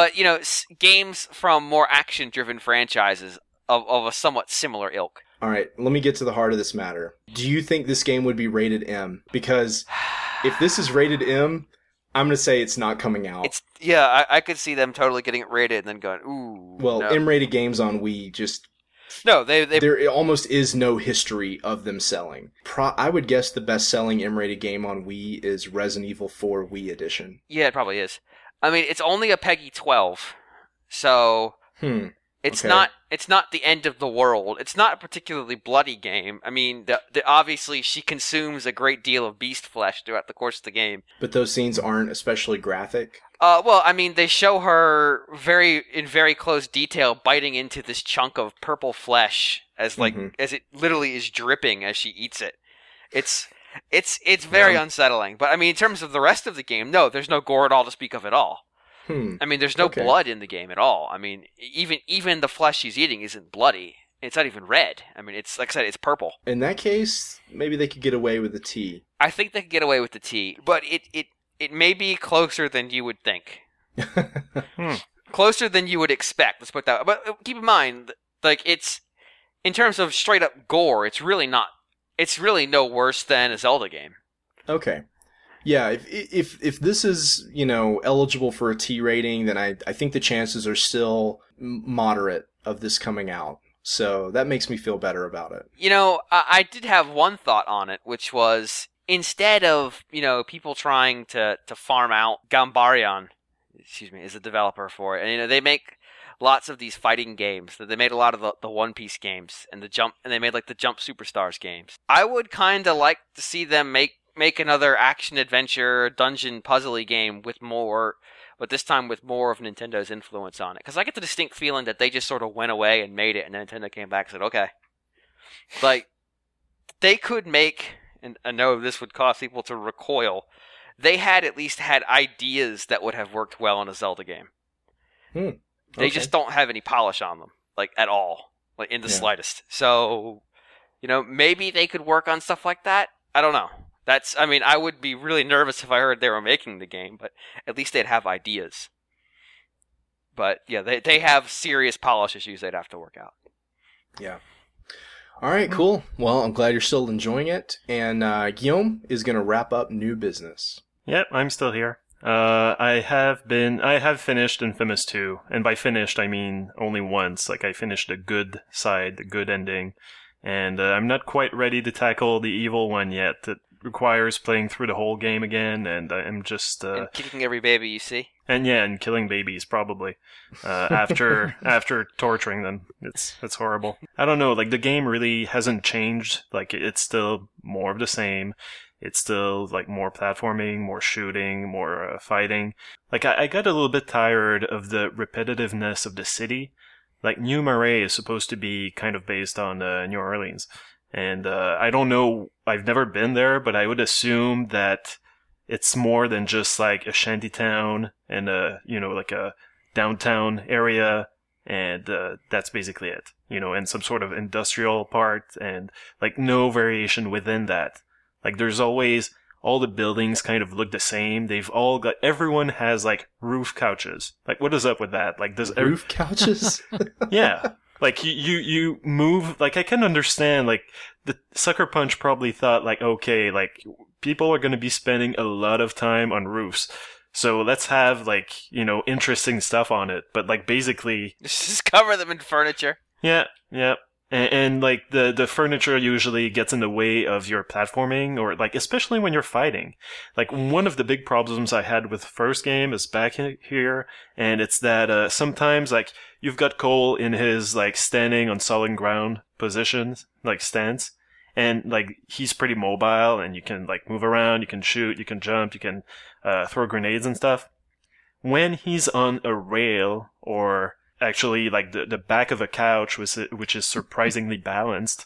Speaker 2: games from more action-driven franchises of a somewhat similar ilk.
Speaker 1: All right, let me get to the heart of this matter. Do you think this game would be rated M? Because if this is rated M, I'm going to say it's not coming out.
Speaker 2: I could see them totally getting it rated and then going, ooh.
Speaker 1: Well, no. M-rated games on Wii just...
Speaker 2: No,
Speaker 1: there almost is no history of them selling. I would guess the best-selling M-rated game on Wii is Resident Evil 4 Wii Edition.
Speaker 2: Yeah, it probably is. I mean, it's only a PEGI 12, so it's not the end of the world. It's not a particularly bloody game. I mean, obviously she consumes a great deal of beast flesh throughout the course of the game.
Speaker 1: But those scenes aren't especially graphic.
Speaker 2: Well, I mean, they show her in very close detail biting into this chunk of purple flesh as it literally is dripping as she eats it. It's very unsettling. But, I mean, in terms of the rest of the game, no, there's no gore at all to speak of at all. I mean, there's no blood in the game at all. I mean, even the flesh she's eating isn't bloody. It's not even red. I mean, it's like I said, it's purple.
Speaker 1: In that case, maybe they could get away with the T.
Speaker 2: I think they could get away with the T, but it may be closer than you would think. Closer than you would expect, let's put that. But keep in mind, like, it's, in terms of straight up gore, it's really no worse than a Zelda game.
Speaker 1: Okay. Yeah, if this is, eligible for a T rating, then I think the chances are still moderate of this coming out. So that makes me feel better about it.
Speaker 2: I did have one thought on it, which was, instead of, people trying to farm out, Gambarion, is a developer for it. And, they make lots of these fighting games. They made a lot of the One Piece games and they made like the Jump Superstars games. I would kind of like to see them make another action adventure dungeon puzzle-y game but this time with more of Nintendo's influence on it. Because I get the distinct feeling that they just sort of went away and made it, and then Nintendo came back and said, okay. Like, they could make, and I know this would cause people to recoil, they had at least had ideas that would have worked well in a Zelda game.
Speaker 1: Okay.
Speaker 2: They just don't have any polish on them, like, at all, like, in the slightest. So, maybe they could work on stuff like that. I don't know. I would be really nervous if I heard they were making the game, but at least they'd have ideas. But, yeah, they have serious polish issues they'd have to work out.
Speaker 1: Yeah. All right, cool. Well, I'm glad you're still enjoying it. And Guillaume is going to wrap up new business.
Speaker 3: Yep, I'm still here. I have finished Infamous 2, and by finished I mean only once. Like, I finished the good side, the good ending, and I'm not quite ready to tackle the evil one yet. It requires playing through the whole game again, and I'm just
Speaker 2: and kicking every baby you see.
Speaker 3: And killing babies probably after torturing them. It's horrible. I don't know. Like, the game really hasn't changed. Like, it's still more of the same. It's still, like, more platforming, more shooting, more fighting. Like, I got a little bit tired of the repetitiveness of the city. Like, New Marais is supposed to be kind of based on New Orleans. And I don't know, I've never been there, but I would assume that it's more than just, like, a shanty town and like a downtown area. And that's basically it. And some sort of industrial part and, like, no variation within that. Like, there's always, all the buildings kind of look the same. Everyone has, like, roof couches. Like, what is up with that? Like,
Speaker 1: roof couches?
Speaker 3: Yeah. Like, you move, like, I can understand, like, the Sucker Punch probably thought, like, okay, like, people are gonna be spending a lot of time on roofs. So let's have, like, interesting stuff on it. But, like, basically...
Speaker 2: just cover them in furniture.
Speaker 3: Yeah. And like, the furniture usually gets in the way of your platforming, or, like, especially when you're fighting. Like, one of the big problems I had with the first game is back here, and it's that sometimes, like, you've got Cole in his, like, standing on solid ground positions, like, stance, and, like, he's pretty mobile, and you can, like, move around, you can shoot, you can jump, you can throw grenades and stuff. When he's on a rail, or... actually, like, the back of a couch, which is surprisingly balanced.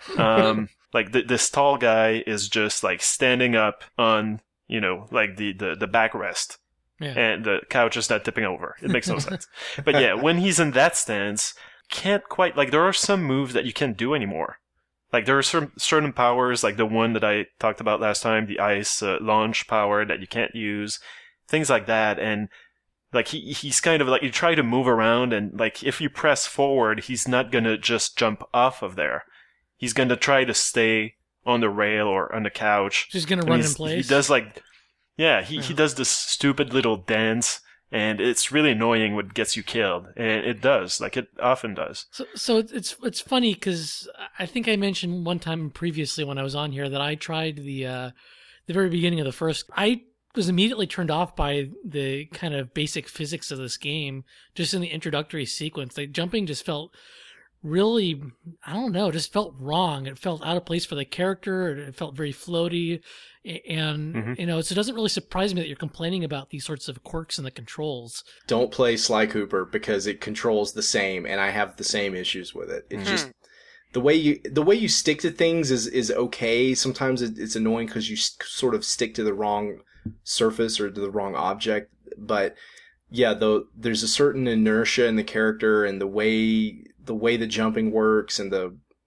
Speaker 3: Like, this tall guy is just, like, standing up on, like, the backrest. Yeah. And the couch is not tipping over. It makes no sense. But yeah, when he's in that stance, can't quite, like, there are some moves that you can't do anymore. Like, there are certain powers, like the one that I talked about last time, the ice launch power that you can't use. Things like that, and... like, he's kind of like, you try to move around, and, like, if you press forward, he's not gonna just jump off of there. He's gonna try to stay on the rail or on the couch.
Speaker 4: He's gonna run in place.
Speaker 3: He does, like, he does this stupid little dance, and it's really annoying what gets you killed. And it does, like, it often does.
Speaker 4: So it's funny, because I think I mentioned one time previously when I was on here that I tried the very beginning of the first... I was immediately turned off by the kind of basic physics of this game just in the introductory sequence. Like, jumping just felt really, I don't know, just felt wrong. It felt out of place for the character. It felt very floaty. And, so it doesn't really surprise me that you're complaining about these sorts of quirks in the controls.
Speaker 1: Don't play Sly Cooper because it controls the same, and I have the same issues with it. It just... The way you stick to things is okay. Sometimes it's annoying because you sort of stick to the wrong surface or to the wrong object. But yeah, there's a certain inertia in the character and the way the jumping works, and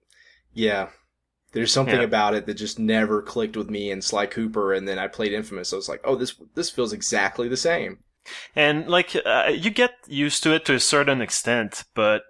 Speaker 1: there's something about it that just never clicked with me in Sly Cooper. And then I played Infamous, so I was like, oh, this feels exactly the same.
Speaker 3: And, like, you get used to it to a certain extent, but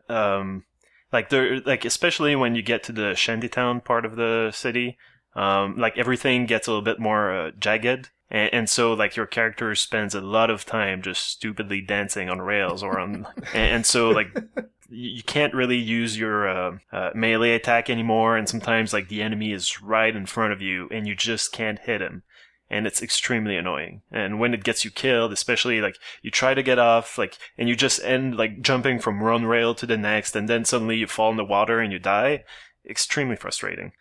Speaker 3: like, especially when you get to the shantytown part of the city, like, everything gets a little bit more jagged. And so, like, your character spends a lot of time just stupidly dancing on rails or on... and so, like, you can't really use your melee attack anymore, and sometimes like the enemy is right in front of you and you just can't hit him. And it's extremely annoying. And when it gets you killed, especially like you try to get off, like, and you just end like jumping from one rail to the next, and then suddenly you fall in the water and you die. Extremely frustrating.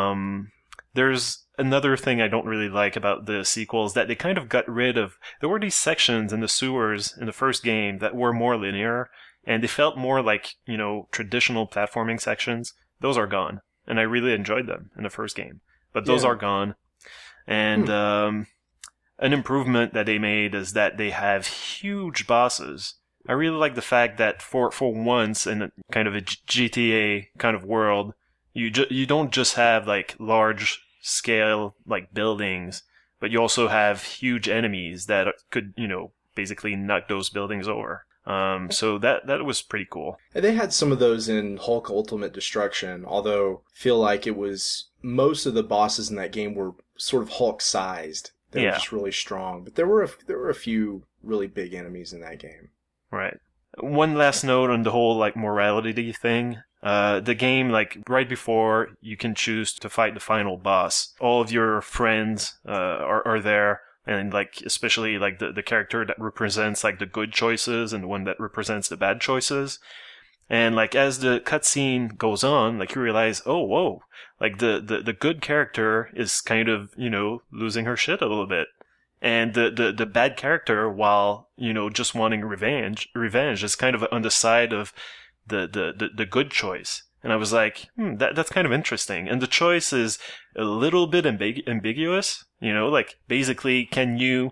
Speaker 3: There's another thing I don't really like about the sequel is that they kind of got rid of, there were these sections in the sewers in the first game that were more linear, and they felt more like, traditional platforming sections. Those are gone. And I really enjoyed them in the first game. But those are gone. And an improvement that they made is that they have huge bosses. I really like the fact that for once in kind of a GTA kind of world, you don't just have like large scale like buildings, but you also have huge enemies that could basically knock those buildings over. So that was pretty cool.
Speaker 1: They had some of those in Hulk Ultimate Destruction, although I feel like it was most of the bosses in that game were sort of Hulk sized. They were just really strong, but there were a few really big enemies in that game.
Speaker 3: Right. One last note on the whole like morality thing. The game, like right before you can choose to fight the final boss, all of your friends are there. And like especially like the character that represents like the good choices and the one that represents the bad choices. And like as the cutscene goes on, like you realize, oh whoa, like the good character is kind of, losing her shit a little bit. And the bad character, while, just wanting revenge is kind of on the side of the good choice. And I was like, that's kind of interesting. And the choice is a little bit ambiguous, like basically, can you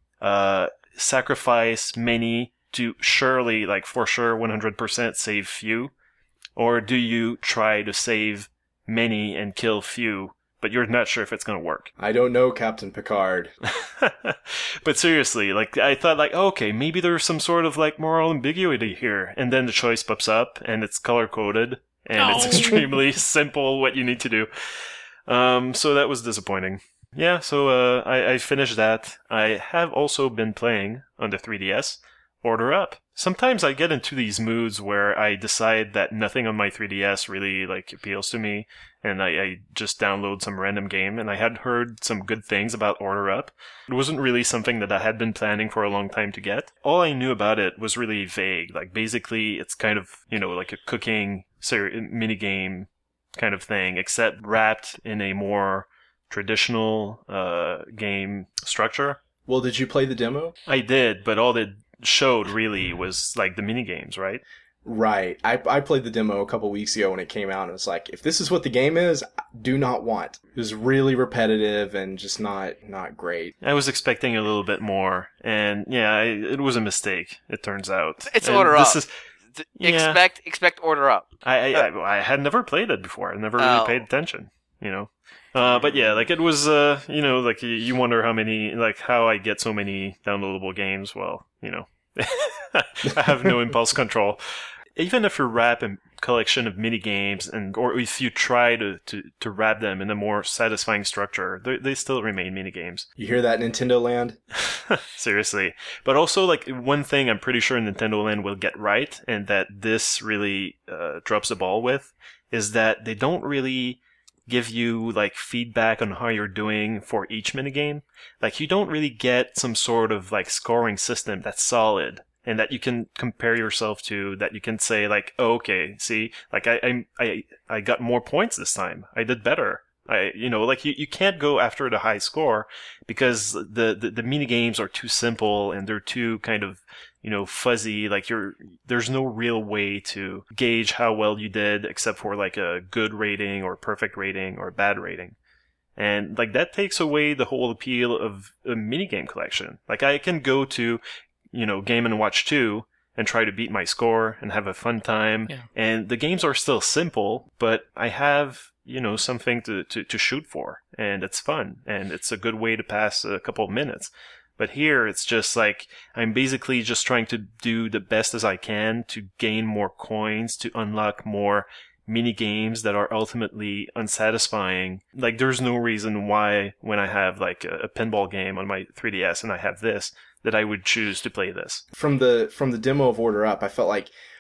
Speaker 3: sacrifice many to surely, like for sure, 100% save few? Or do you try to save many and kill few, but you're not sure if it's going to work?
Speaker 1: I don't know, Captain Picard.
Speaker 3: But seriously, like I thought like, okay, maybe there's some sort of like moral ambiguity here. And then the choice pops up and it's color coded. And it's extremely simple what you need to do. So that was disappointing. Yeah, so I finished that. I have also been playing on the 3DS, Order Up. Sometimes I get into these moods where I decide that nothing on my 3DS really like appeals to me, and I just download some random game, and I had heard some good things about Order Up. It wasn't really something that I had been planning for a long time to get. All I knew about it was really vague. Like basically it's kind of, like a cooking minigame kind of thing, except wrapped in a more traditional game structure.
Speaker 1: Well, did you play the demo?
Speaker 3: I did, but all it showed really was like the minigames, right?
Speaker 1: Right. I played the demo a couple weeks ago when it came out, and it's like, if this is what the game is, I do not want. It was really repetitive and just not great.
Speaker 3: I was expecting a little bit more, and yeah, it was a mistake, it turns out.
Speaker 2: It's Order Up. Expect Order Up.
Speaker 3: I had never played it before. I never really paid attention, But yeah, like it was, like you wonder how I get so many downloadable games. Well, I have no impulse control. Even if you wrap a collection of mini games, or if you try to wrap them in a more satisfying structure, they still remain mini games.
Speaker 1: You hear that, Nintendo Land?
Speaker 3: Seriously. But also, like, one thing I'm pretty sure Nintendo Land will get right, and that this really drops the ball with, is that they don't really give you like feedback on how you're doing for each minigame. Like you don't really get some sort of like scoring system that's solid and that you can compare yourself to, that you can say like, oh, okay, see, like I got more points this time. I did better. You can't go after the high score because the mini games are too simple and they're too kind of, fuzzy. Like there's no real way to gauge how well you did except for like a good rating or perfect rating or a bad rating. And like that takes away the whole appeal of a minigame collection. Like I can go to, Game & Watch 2 and try to beat my score and have a fun time. Yeah. And the games are still simple, but I have, something to shoot for. And it's fun. And it's a good way to pass a couple of minutes. But here, it's just like, I'm basically just trying to do the best as I can to gain more coins, to unlock more mini games that are ultimately unsatisfying. Like, there's no reason why, when I have like a pinball game on my 3DS and I have this, that I would choose to play this.
Speaker 1: From the demo of Order Up, I felt like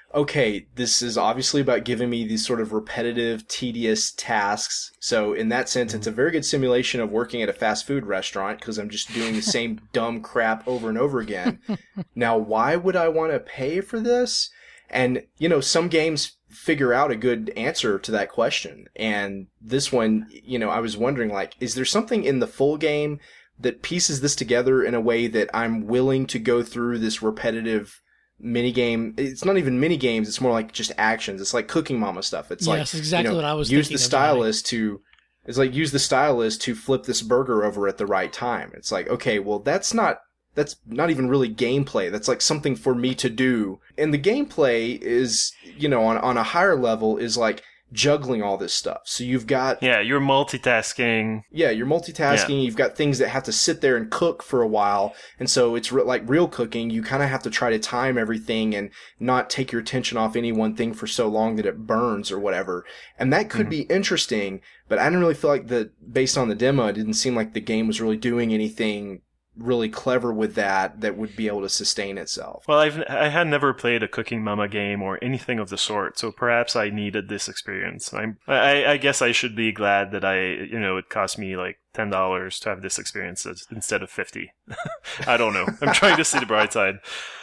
Speaker 1: okay, this is obviously about giving me these sort of repetitive, tedious tasks. So in that sense, it's a very good simulation of working at a fast food restaurant because I'm just doing the same dumb crap over and over again. Now, why would I want to pay for this? And, some games figure out a good answer to that question. And this one, I was wondering, is there something in the full game that pieces this together in a way that I'm willing to go through this repetitive minigame? It's not even minigames, it's more like just actions. It's like Cooking Mama stuff. It's
Speaker 4: yes, exactly what I was
Speaker 1: use
Speaker 4: thinking.
Speaker 1: It's like use the stylus to flip this burger over at the right time. It's like, okay, well that's not even really gameplay. That's like something for me to do. And the gameplay is, on a higher level is like juggling all this stuff. So you've got...
Speaker 3: Yeah, you're multitasking.
Speaker 1: Yeah, you're multitasking. Yeah. You've got things that have to sit there and cook for a while. And so it's like real cooking. You kind of have to try to time everything and not take your attention off any one thing for so long that it burns or whatever. And that could be interesting, but I didn't really feel like based on the demo, it didn't seem like the game was really doing anything really clever with that would be able to sustain itself.
Speaker 3: Well, I had never played a Cooking Mama game or anything of the sort, so perhaps I needed this experience. I guess I should be glad that it cost me like $10 to have this experience instead of $50. I don't know. I'm trying to see the bright side.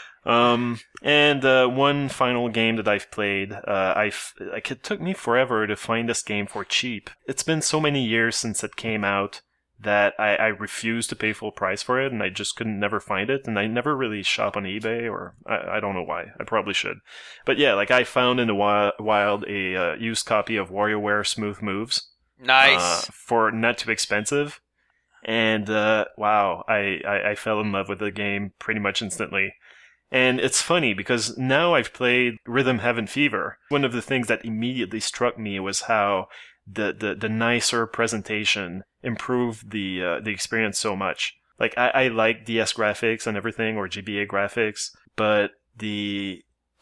Speaker 3: And one final game that I've played, it took me forever to find this game for cheap. It's been so many years since it came out that I refused to pay full price for it, and I just couldn't never find it, and I never really shop on eBay, or I don't know why. I probably should. But yeah, I found in the wild a used copy of WarioWare Smooth Moves.
Speaker 2: Nice.
Speaker 3: For not too expensive. And wow, I fell in love with the game pretty much instantly. And it's funny because now I've played Rhythm Heaven Fever. One of the things that immediately struck me was how the nicer presentation improved the experience so much. I like DS graphics and everything, or GBA graphics, but the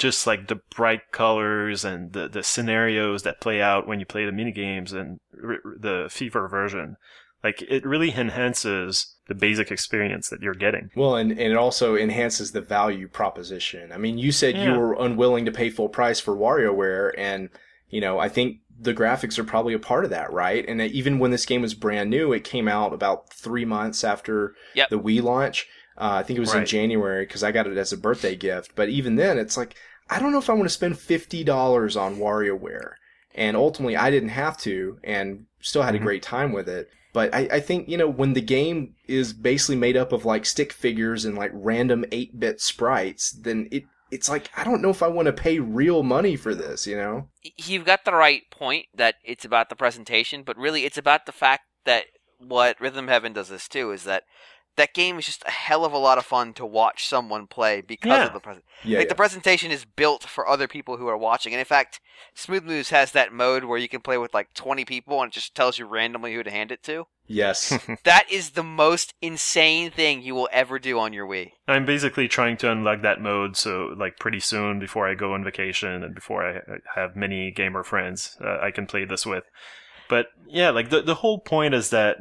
Speaker 3: bright colors and the scenarios that play out when you play the minigames and the Fever version, it really enhances the basic experience that you're getting.
Speaker 1: Well, and it also enhances the value proposition. I mean, you said you were unwilling to pay full price for WarioWare, and I think the graphics are probably a part of that, right? And even when this game was brand new, it came out about 3 months after the Wii launch. I think it was in January because I got it as a birthday gift. But even then, it's like, I don't know if I want to spend $50 on WarioWare. And ultimately, I didn't have to and still had a great time with it. But I think, when the game is basically made up of stick figures and random 8-bit sprites, then it's like, I don't know if I want to pay real money for this,
Speaker 2: You've got the right point that it's about the presentation, but really it's about the fact that what Rhythm Heaven does this too is that game is just a hell of a lot of fun to watch someone play because of the presentation. The presentation is built for other people who are watching. And in fact, Smooth Moves has that mode where you can play with 20 people and it just tells you randomly who to hand it to.
Speaker 1: Yes.
Speaker 2: That is the most insane thing you will ever do on your Wii.
Speaker 3: I'm basically trying to unlock that mode, so pretty soon before I go on vacation and before I have many gamer friends I can play this with. But yeah, the whole point is that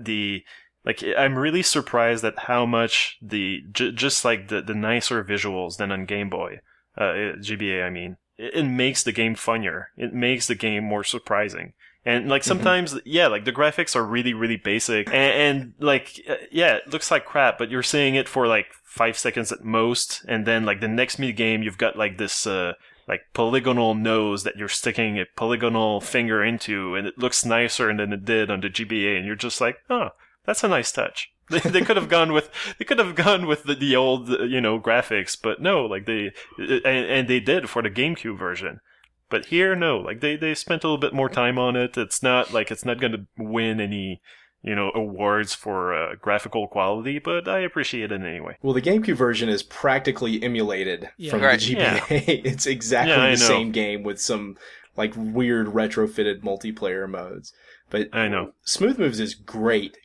Speaker 3: I'm really surprised at how much the nicer visuals than on Game Boy, GBA I mean, it makes the game funnier. It makes the game more surprising. And sometimes, the graphics are really, really basic, and it looks like crap, but you're seeing it for 5 seconds at most, and then the next mini game, you've got this polygonal nose that you're sticking a polygonal finger into, and it looks nicer than it did on the GBA, and you're just like, oh, that's a nice touch. They could have gone with the old graphics, but no, they did for the GameCube version. But here, no, they spent a little bit more time on it. It's not going to win any, awards for graphical quality, but I appreciate it anyway.
Speaker 1: Well, the GameCube version is practically emulated from the GBA. Yeah. It's exactly the same game with some weird retrofitted multiplayer modes. But
Speaker 3: I know.
Speaker 1: Smooth Moves is great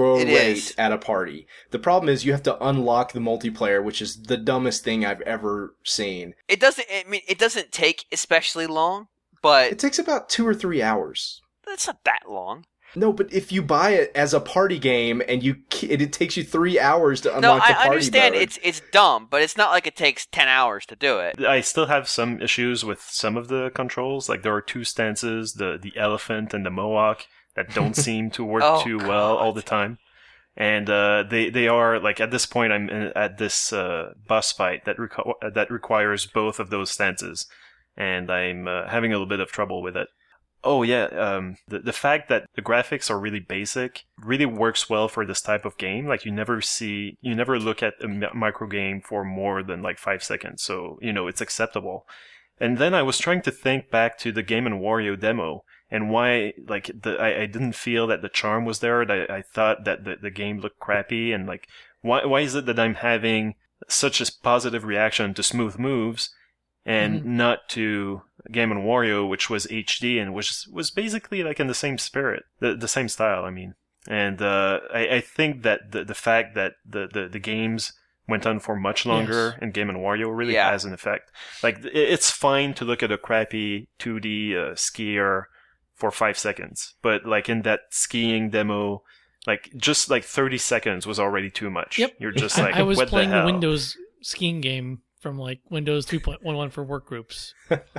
Speaker 1: at a party. The problem is you have to unlock the multiplayer, which is the dumbest thing I've ever seen.
Speaker 2: It doesn't take especially long, but
Speaker 1: it takes about 2 or 3 hours.
Speaker 2: That's not that long.
Speaker 1: No, but if you buy it as a party game and it takes you 3 hours to unlock the party
Speaker 2: I understand
Speaker 1: mode.
Speaker 2: it's dumb, but it's not like it takes 10 hours to do it.
Speaker 3: I still have some issues with some of the controls. Like there are two stances, the elephant and the Mohawk, that don't seem to work too well all the time. And they are, like, at this point I'm at this boss fight that requires both of those stances, and I'm having a little bit of trouble with it. Oh yeah, the fact that the graphics are really basic really works well for this type of game. Like you never look at a micro game for more than like 5 seconds, so it's acceptable. And then I was trying to think back to the Game & Wario demo, and why, like, I didn't feel that the charm was there. I thought that the game looked crappy, and like, why is it that I'm having such a positive reaction to Smooth Moves and not to Game & Wario, which was HD and which was basically like in the same spirit, the same style, I mean. And I think that the fact that the games went on for much longer in Game & Wario really has an effect. Like, it's fine to look at a crappy 2D skier for 5 seconds, but like in that skiing demo, like just like 30 seconds was already too much.
Speaker 4: Yep.
Speaker 3: You're just like,
Speaker 4: I was
Speaker 3: what
Speaker 4: playing
Speaker 3: the hell?
Speaker 4: Windows skiing game from like Windows 3.11 for work groups.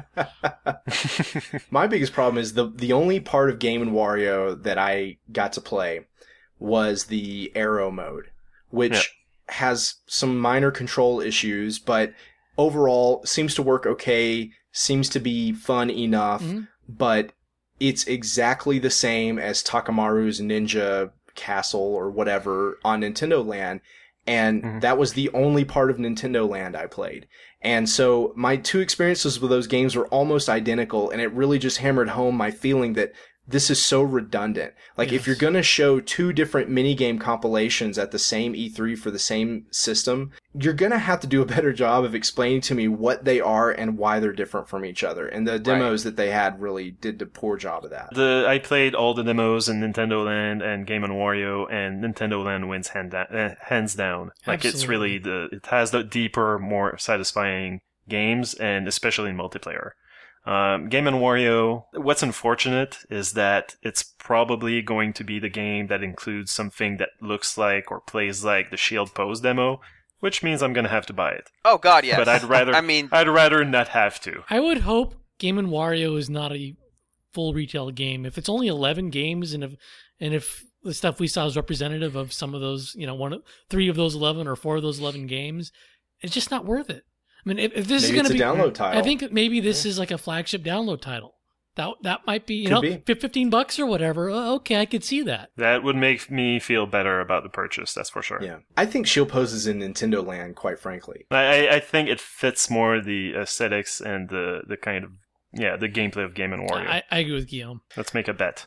Speaker 1: My biggest problem is the only part of Game & Wario that I got to play was the arrow mode, which has some minor control issues, but overall seems to work okay, seems to be fun enough, but it's exactly the same as Takamaru's Ninja Castle or whatever on Nintendo Land. And that was the only part of Nintendo Land I played. And so my two experiences with those games were almost identical, and it really just hammered home my feeling that this is so redundant. Like, if you're going to show two different minigame compilations at the same E3 for the same system, you're going to have to do a better job of explaining to me what they are and why they're different from each other. And the demos that they had really did a poor job of that.
Speaker 3: I played all the demos in Nintendo Land and Game & Wario, and Nintendo Land wins hands down. Like,
Speaker 4: Absolutely.
Speaker 3: it's really it has the deeper, more satisfying games, and especially in multiplayer. Game & Wario, what's unfortunate is that it's probably going to be the game that includes something that looks like or plays like the Shield Pose demo, which means I'm going to have to buy it.
Speaker 2: Oh god, yes.
Speaker 3: But I'd rather I'd rather not have to.
Speaker 4: I would hope Game & Wario is not a full retail game. If it's only 11 games, and if the stuff we saw is representative of some of those, 3 of those 11 or 4 of those 11 games, it's just not worth it. I mean, if this is going to be
Speaker 1: a download title,
Speaker 4: I think that maybe this is like a flagship download title. That might be,
Speaker 1: be.
Speaker 4: $15 or whatever. Okay, I could see that.
Speaker 3: That would make me feel better about the purchase, that's for sure.
Speaker 1: Yeah. I think Shield Pose is in Nintendo Land, quite frankly.
Speaker 3: I think it fits more the aesthetics and the kind of, the gameplay of Game & Wario.
Speaker 4: I agree with Guillaume.
Speaker 3: Let's make a bet.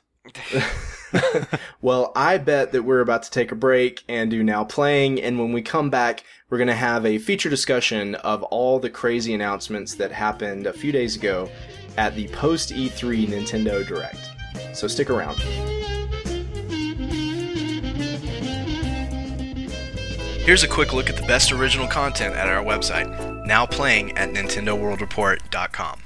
Speaker 1: Well, I bet that we're about to take a break and do Now Playing, and when we come back, we're going to have a feature discussion of all the crazy announcements that happened a few days ago at the post-E3 Nintendo Direct. So stick around. Here's a quick look at the best original content at our website, now playing at NintendoWorldReport.com.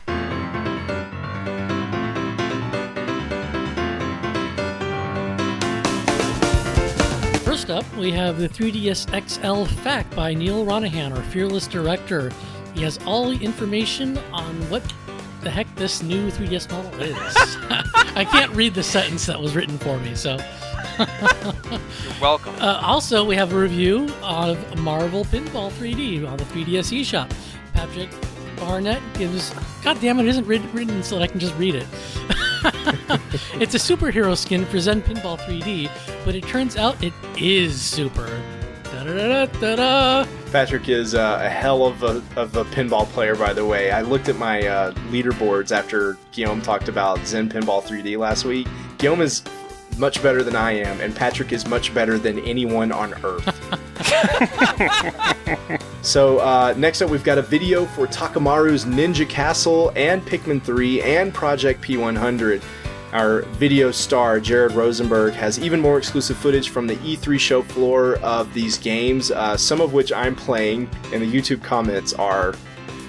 Speaker 4: First up, we have the 3DS XL FAQ by Neil Ronahan, our fearless director. He has all the information on what the heck this new 3DS model is. I can't read the sentence that was written for me, so...
Speaker 2: You're welcome.
Speaker 4: Also, we have a review of Marvel Pinball 3D on the 3DS eShop. Patrick Barnett gives... God damn it, it isn't written so that I can just read it. It's a superhero skin for Zen Pinball 3D, but it turns out it is super. Da-da-da-da-da-da.
Speaker 1: Patrick is a hell of a pinball player, by the way. I looked at my leaderboards after Guillaume talked about Zen Pinball 3D last week. Guillaume is much better than I am, and Patrick is much better than anyone on Earth. So next up, we've got a video for Takamaru's Ninja Castle and Pikmin 3 and Project P100. Our video star, Jared Rosenberg, has even more exclusive footage from the E3 show floor of these games, some of which I'm playing, and the YouTube comments are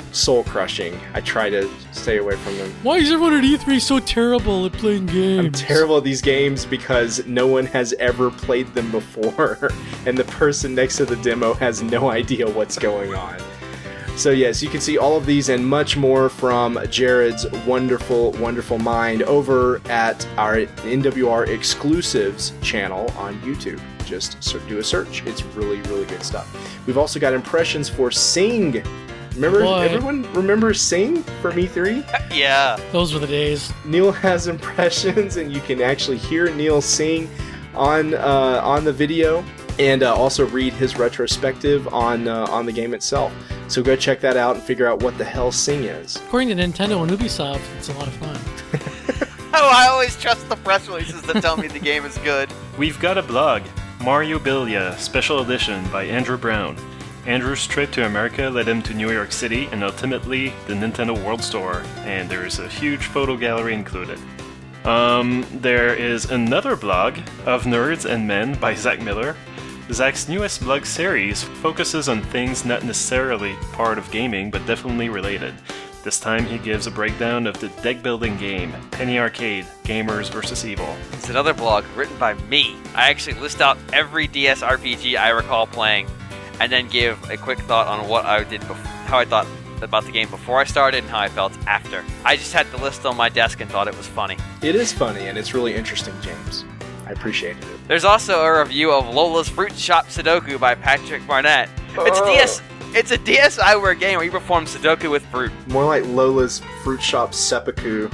Speaker 1: soul crushing. I try to stay away from them.
Speaker 4: Why is everyone at E3 so terrible at playing games?
Speaker 1: I'm terrible at these games because no one has ever played them before, and the person next to the demo has no idea what's going on. So yes, you can see all of these and much more from Jared's wonderful, wonderful mind over at our NWR Exclusives channel on YouTube. Just do a search. It's really, really good stuff. We've also got impressions for Sing. Remember, everyone remember Sing from E3?
Speaker 2: Yeah.
Speaker 4: Those were the days.
Speaker 1: Neil has impressions, and you can actually hear Neil sing on the video, and also read his retrospective on the game itself. So go check that out and figure out what the hell Sing is.
Speaker 4: According to Nintendo and Ubisoft, it's a lot of fun.
Speaker 2: Oh, I always trust the press releases that tell me the game is good.
Speaker 3: We've got a blog, Mario Bilia Special Edition by Andrew Brown. Andrew's trip to America led him to New York City and ultimately the Nintendo World Store, and there is a huge photo gallery included. There is another blog, Of Nerds and Men by Zach Miller. Zach's newest blog series focuses on things not necessarily part of gaming, but definitely related. This time he gives a breakdown of the deck-building game, Penny Arcade, Gamers vs. Evil.
Speaker 2: It's another blog written by me. I actually list out every DS RPG I recall playing, and then give a quick thought on what I did, how I thought about the game before I started and how I felt after. I just had the list on my desk and thought it was funny.
Speaker 1: It is funny, and it's really interesting, James. I appreciated it.
Speaker 2: There's also a review of Lola's Fruit Shop Sudoku by Patrick Barnett. It's a DSiWare game where you perform Sudoku with fruit.
Speaker 1: More like Lola's Fruit Shop Seppuku.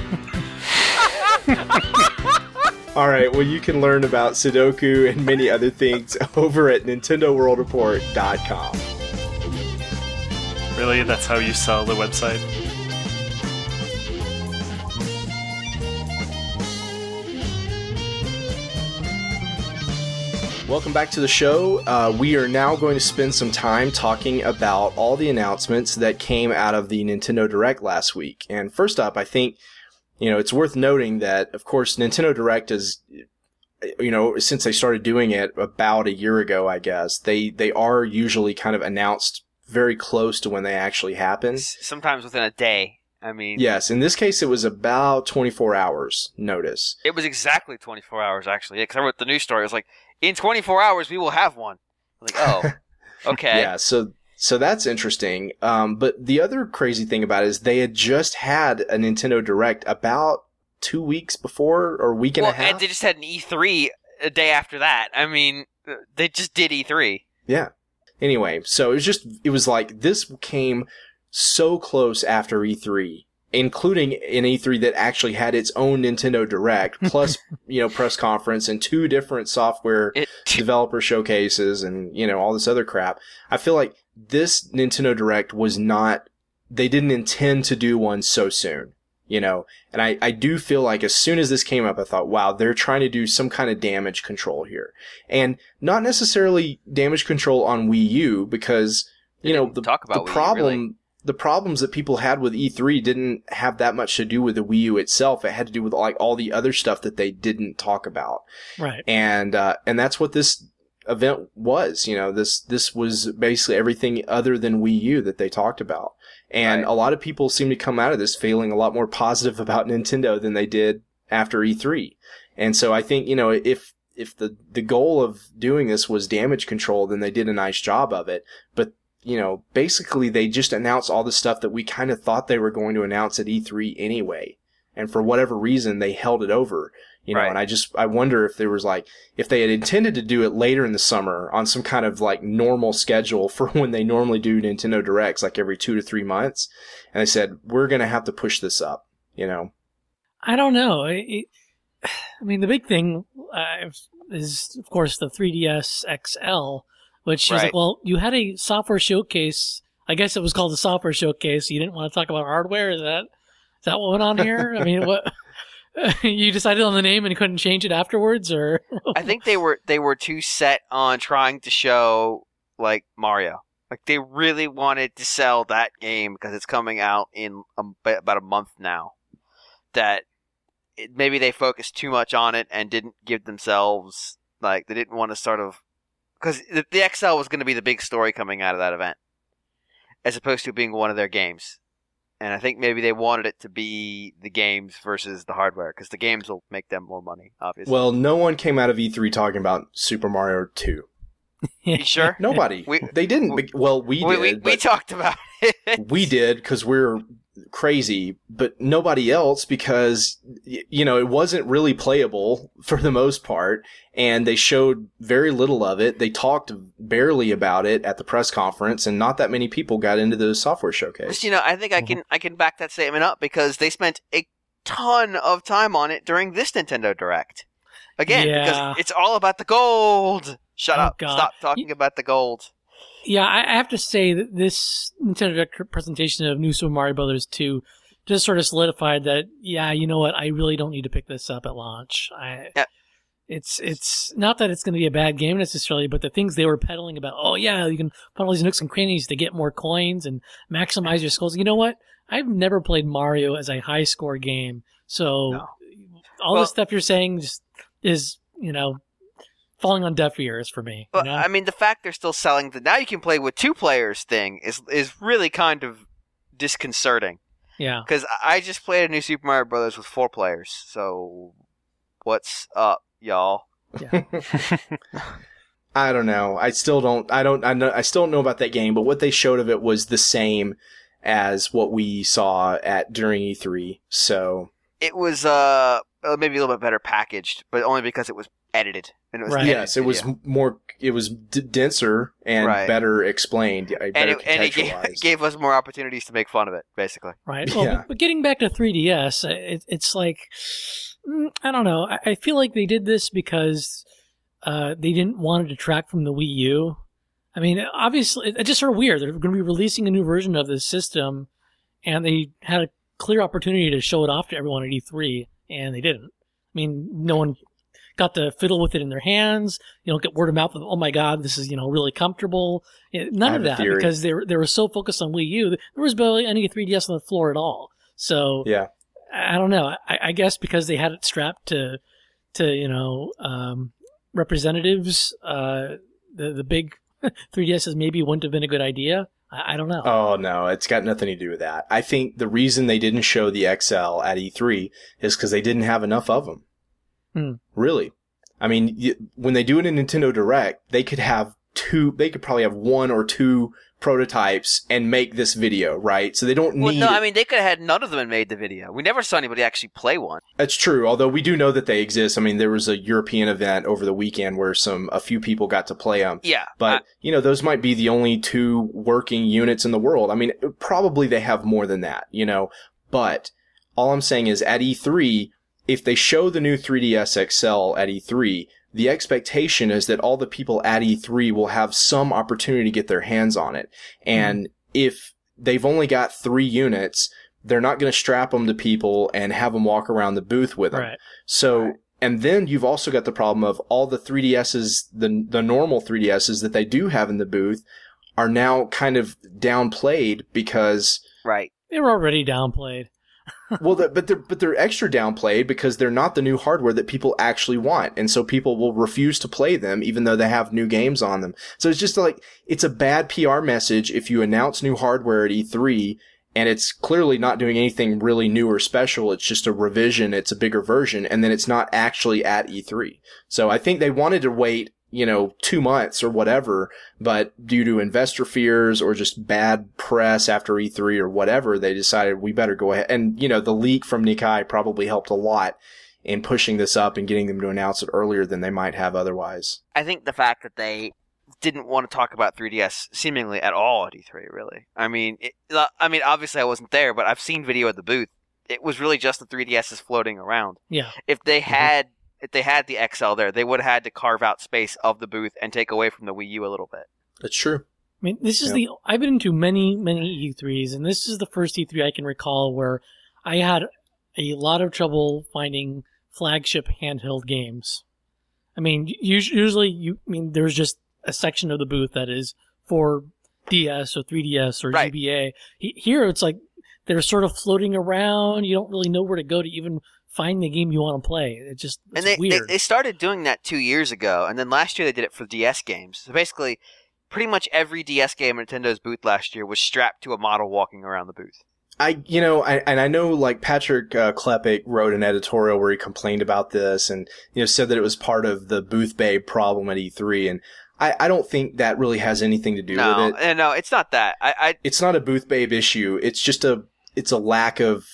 Speaker 1: Alright, well you can learn about Sudoku and many other things over at NintendoWorldReport.com.
Speaker 3: Really? That's how you sell the website?
Speaker 1: Welcome back to the show. We are now going to spend some time talking about all the announcements that came out of the Nintendo Direct last week. And first up, I think, it's worth noting that, of course, Nintendo Direct is, since they started doing it about a year ago, I guess, they are usually kind of announced very close to when they actually happen.
Speaker 2: Sometimes within a day. I mean...
Speaker 1: Yes, in this case, it was about 24 hours notice.
Speaker 2: It was exactly 24 hours, actually. Because I wrote the news story. It was like, in 24 hours, we will have one. I'm like, oh, okay.
Speaker 1: Yeah, so that's interesting. But the other crazy thing about it is they had just had a Nintendo Direct about 2 weeks before, or a week and a half.
Speaker 2: And they just had an E3 a day after that. I mean, they just did E3.
Speaker 1: Yeah. Anyway, so it was like this came so close after E3, including an E3 that actually had its own Nintendo Direct, plus, press conference and 2 different software developer showcases and, all this other crap. I feel like this Nintendo Direct they didn't intend to do one so soon, and I do feel like as soon as this came up, I thought, wow, they're trying to do some kind of damage control here. And not necessarily damage control on Wii U because, the problems that people had with E3 didn't have that much to do with the Wii U itself. It had to do with like all the other stuff that they didn't talk about.
Speaker 4: Right.
Speaker 1: And that's what this event was. This was basically everything other than Wii U that they talked about. And a lot of people seem to come out of this feeling a lot more positive about Nintendo than they did after E3. And so I think, if the goal of doing this was damage control, then they did a nice job of it. But basically they just announced all the stuff that we kind of thought they were going to announce at E3 anyway. And for whatever reason, they held it over, and I wonder if there was if they had intended to do it later in the summer on some kind of normal schedule for when they normally do Nintendo Directs, every 2 to 3 months. And they said, we're going to have to push this up,
Speaker 4: I don't know. I mean, the big thing is, of course, the 3DS XL, which is well, you had a software showcase. I guess it was called a software showcase. You didn't want to talk about hardware. Is that what went on here? I mean, what you decided on the name and couldn't change it afterwards, or?
Speaker 2: I think they were too set on trying to show Mario. They really wanted to sell that game because it's coming out in about a month now. That maybe they focused too much on it and didn't give themselves they didn't want to sort of. Because the XL was going to be the big story coming out of that event, as opposed to being one of their games. And I think maybe they wanted it to be the games versus the hardware, because the games will make them more money, obviously.
Speaker 1: Well, no one came out of E3 talking about Super Mario 2.
Speaker 2: You sure?
Speaker 1: Nobody. They didn't. Well, we did.
Speaker 2: We talked about it.
Speaker 1: We did because we're crazy, but nobody else, because, you know, it wasn't really playable for the most part, and they showed very little of it. They talked barely about it at the press conference, and not that many people got into the software showcase.
Speaker 2: You know, I think I can back that statement up, because they spent a ton of time on it during this Nintendo Direct. Again, because it's all about the gold. Shut up. God. Stop talking about the gold.
Speaker 4: Yeah, I have to say that this Nintendo Direct presentation of New Super Mario Bros. 2 just sort of solidified that, yeah, you know what, I really don't need to pick this up at launch. It's not that it's going to be a bad game necessarily, but the things they were peddling about, oh yeah, you can find all these nooks and crannies to get more coins and maximize your skulls. You know what? I've never played Mario as a high score game, so all the stuff you're saying just is, you know, falling on deaf ears for me.
Speaker 2: Well,
Speaker 4: you know?
Speaker 2: I mean, the fact they're still selling the now you can play with 2 players thing is really kind of disconcerting.
Speaker 4: Yeah.
Speaker 2: Because I just played a New Super Mario Bros. With 4 players, so what's up, y'all?
Speaker 4: Yeah.
Speaker 1: I don't know. I still don't know about that game, but what they showed of it was the same as what we saw during E3. So
Speaker 2: it was maybe a little bit better packaged, but only because it was edited. And it was
Speaker 1: Yes, it was more. It was denser and better explained.
Speaker 2: And it gave us more opportunities to make fun of it, basically.
Speaker 4: Right. Well, but getting back to 3DS, it's like, I don't know. I feel like they did this because they didn't want to detract from the Wii U. I mean, obviously, it's just sort of weird. They're going to be releasing a new version of this system, and they had a clear opportunity to show it off to everyone at E3, and they didn't. I mean, no one got to fiddle with it in their hands. You know, get word of mouth of, oh my God, this is, you know, really comfortable. None of that, because they were so focused on Wii U. There was barely any 3DS on the floor at all. So yeah, I don't know. I guess because they had it strapped to you know, representatives, the big 3DSs maybe wouldn't have been a good idea. I don't know.
Speaker 1: Oh, no, it's got nothing to do with that. I think the reason they didn't show the XL at E3 is because they didn't have enough of them. Really. I mean, when they do it in Nintendo Direct, they could probably have 1 or 2 prototypes and make this video, right? So they don't need...
Speaker 2: Well, no, I mean, they could have had none of them and made the video. We never saw anybody actually play one.
Speaker 1: That's true, although we do know that they exist. I mean, there was a European event over the weekend where a few people got to play them.
Speaker 2: Yeah.
Speaker 1: But, you know, those might be the only 2 working units in the world. I mean, probably they have more than that, you know. But all I'm saying is at E3, if they show the new 3DS XL at E3, the expectation is that all the people at E3 will have some opportunity to get their hands on it. And if they've only got 3 units, they're not going to strap them to people and have them walk around the booth with them.
Speaker 4: Right.
Speaker 1: So, and then you've also got the problem of all the 3DSs, the normal 3DSs that they do have in the booth are now kind of downplayed because...
Speaker 2: Right.
Speaker 4: They were already downplayed.
Speaker 1: Well, but they're extra downplayed because they're not the new hardware that people actually want, and so people will refuse to play them even though they have new games on them. So it's just like, it's a bad PR message if you announce new hardware at E3 and it's clearly not doing anything really new or special. It's just a revision, it's a bigger version, and then it's not actually at E3. So I think they wanted to wait, you know, 2 months or whatever, but due to investor fears or just bad press after E3 or whatever, they decided we better go ahead. And, you know, the leak from Nikkei probably helped a lot in pushing this up and getting them to announce it earlier than they might have otherwise.
Speaker 2: I think the fact that they didn't want to talk about 3DS seemingly at all at E3, really. I mean, obviously I wasn't there, but I've seen video of the booth. It was really just the 3DSs floating around.
Speaker 4: Yeah.
Speaker 2: If they had the XL there, they would have had to carve out space of the booth and take away from the Wii U a little bit.
Speaker 1: That's true.
Speaker 4: I mean, this is I've been into many E3s, and this is the first E3 I can recall where I had a lot of trouble finding flagship handheld games. I mean, usually there's just a section of the booth that is for DS or 3DS or GBA. Here, it's like they're sort of floating around. You don't really know where to go to even find the game you want to play. It's weird.
Speaker 2: They started doing that 2 years ago, and then last year they did it for DS games. So basically, pretty much every DS game at Nintendo's booth last year was strapped to a model walking around the booth.
Speaker 1: I know like Patrick Klepek wrote an editorial where he complained about this and, said that it was part of the Booth Babe problem at E3. And I don't think that really has anything to do with it.
Speaker 2: No, it's not that.
Speaker 1: It's not a Booth Babe issue. It's just it's a lack of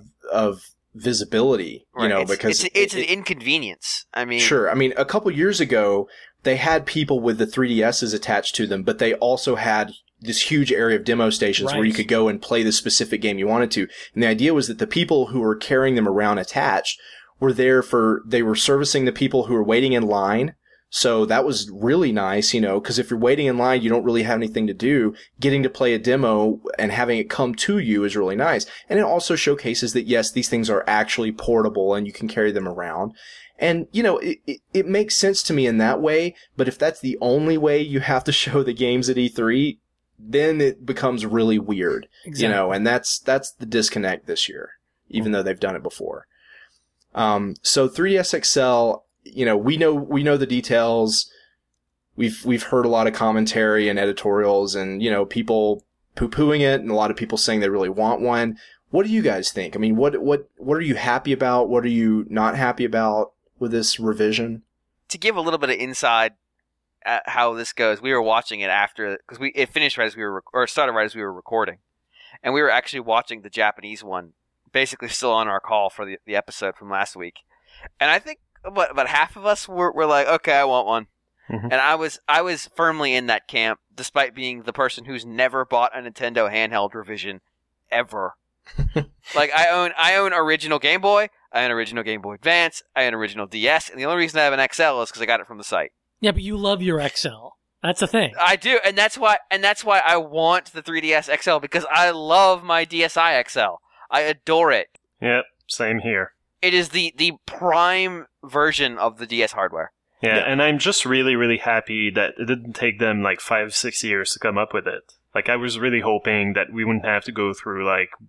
Speaker 1: visibility,
Speaker 2: right.
Speaker 1: Because
Speaker 2: it's an inconvenience. I mean,
Speaker 1: sure. I mean, a couple years ago, they had people with the 3DSs attached to them, but they also had this huge area of demo stations where you could go and play the specific game you wanted to. And the idea was that the people who were carrying them around attached were they were servicing the people who were waiting in line. So that was really nice, because if you're waiting in line, you don't really have anything to do. Getting to play a demo and having it come to you is really nice. And it also showcases that, yes, these things are actually portable and you can carry them around. And, it makes sense to me in that way. But if that's the only way you have to show the games at E3, then it becomes really weird,
Speaker 4: exactly.
Speaker 1: And that's the disconnect this year, even though they've done it before. So 3DS XL, we know the details. We've heard a lot of commentary and editorials and, people poo-pooing it and a lot of people saying they really want one. What do you guys think? I mean, what are you happy about? What are you not happy about with this revision?
Speaker 2: To give a little bit of inside how this goes, we were watching it after, because it finished right as started right as we were recording, and we were actually watching the Japanese one, basically still on our call for the episode from last week, and I think about half of us were like, okay, I want one, and I was firmly in that camp, despite being the person who's never bought a Nintendo handheld revision ever. Like I own original Game Boy, I own original Game Boy Advance, I own original DS, and the only reason I have an XL is because I got it from the site.
Speaker 4: Yeah, but you love your XL. That's the thing.
Speaker 2: I do, and that's why I want the 3DS XL, because I love my DSi XL. I adore it.
Speaker 3: Yep, same here.
Speaker 2: It is the prime version of the DS hardware.
Speaker 3: Yeah, and I'm just really, really happy that it didn't take them like 5-6 years to come up with it. Like, I was really hoping that we wouldn't have to go through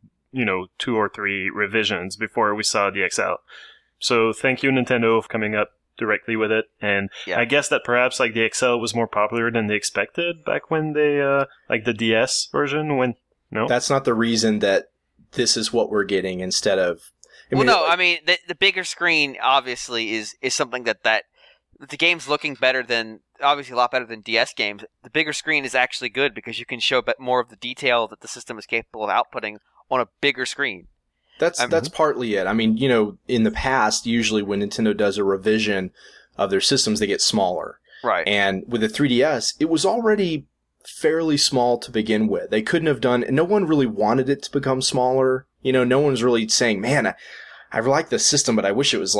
Speaker 3: 2 or 3 revisions before we saw the XL. So thank you, Nintendo, for coming up directly with it, and I guess that perhaps the XL was more popular than they expected back when they the DS version when
Speaker 1: that's not the reason that this is what we're getting instead of
Speaker 2: the bigger screen obviously is something that the game's looking better than, obviously a lot better than DS games. The bigger screen is actually good because you can show more of the detail that the system is capable of outputting on a bigger screen.
Speaker 1: That's partly it. I mean, in the past, usually when Nintendo does a revision of their systems, they get smaller.
Speaker 2: Right.
Speaker 1: And with the 3DS, it was already fairly small to begin with. They couldn't have done, no one really wanted it to become smaller. No one's really saying, man, I like the system, but I wish it was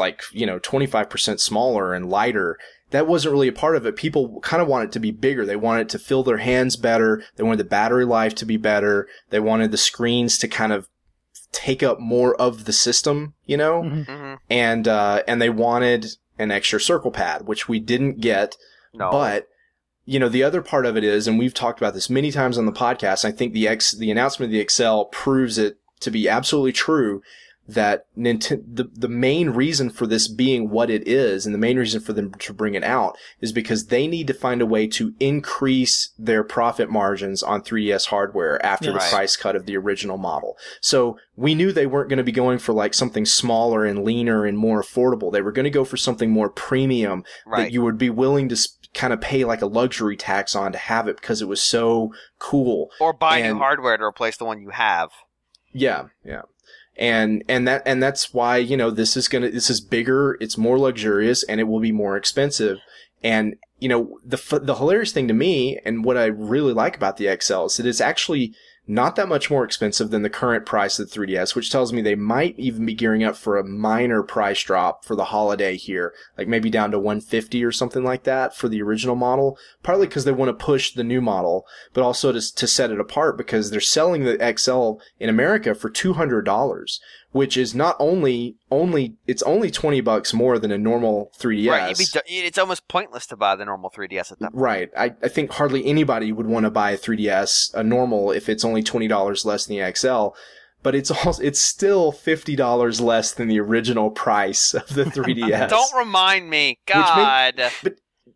Speaker 1: 25% smaller and lighter. That wasn't really a part of it. People kind of want it to be bigger. They want it to fill their hands better. They wanted the battery life to be better. They wanted the screens to kind of take up more of the system,
Speaker 2: Mm-hmm.
Speaker 1: and they wanted an extra circle pad, which we didn't get.
Speaker 2: No.
Speaker 1: But the other part of it is, and we've talked about this many times on the podcast, I think the announcement of the XL proves it to be absolutely true, that the main reason for this being what it is, and the main reason for them to bring it out, is because they need to find a way to increase their profit margins on 3DS hardware after the price cut of the original model. So we knew they weren't going to be going for something smaller and leaner and more affordable. They were going to go for something more premium that you would be willing to kind of pay a luxury tax on to have it because it was so cool.
Speaker 2: Or buy new hardware to replace the one you have.
Speaker 1: Yeah, yeah. And that's why, this is bigger, it's more luxurious, and it will be more expensive. And, the hilarious thing to me, and what I really like about the XL, is that it's actually not that much more expensive than the current price of the 3DS, which tells me they might even be gearing up for a minor price drop for the holiday here, maybe down to $150 or something like that for the original model, partly because they want to push the new model, but also to set it apart because they're selling the XL in America for $200, which is not only it's only $20 more than a normal 3DS.
Speaker 2: Right, it's almost pointless to buy the normal 3DS at that point.
Speaker 1: Right. I think hardly anybody would want to buy a 3DS, a normal, if it's only $20 less than the XL. But it's still $50 less than the original price of the 3DS.
Speaker 2: Don't remind me, God.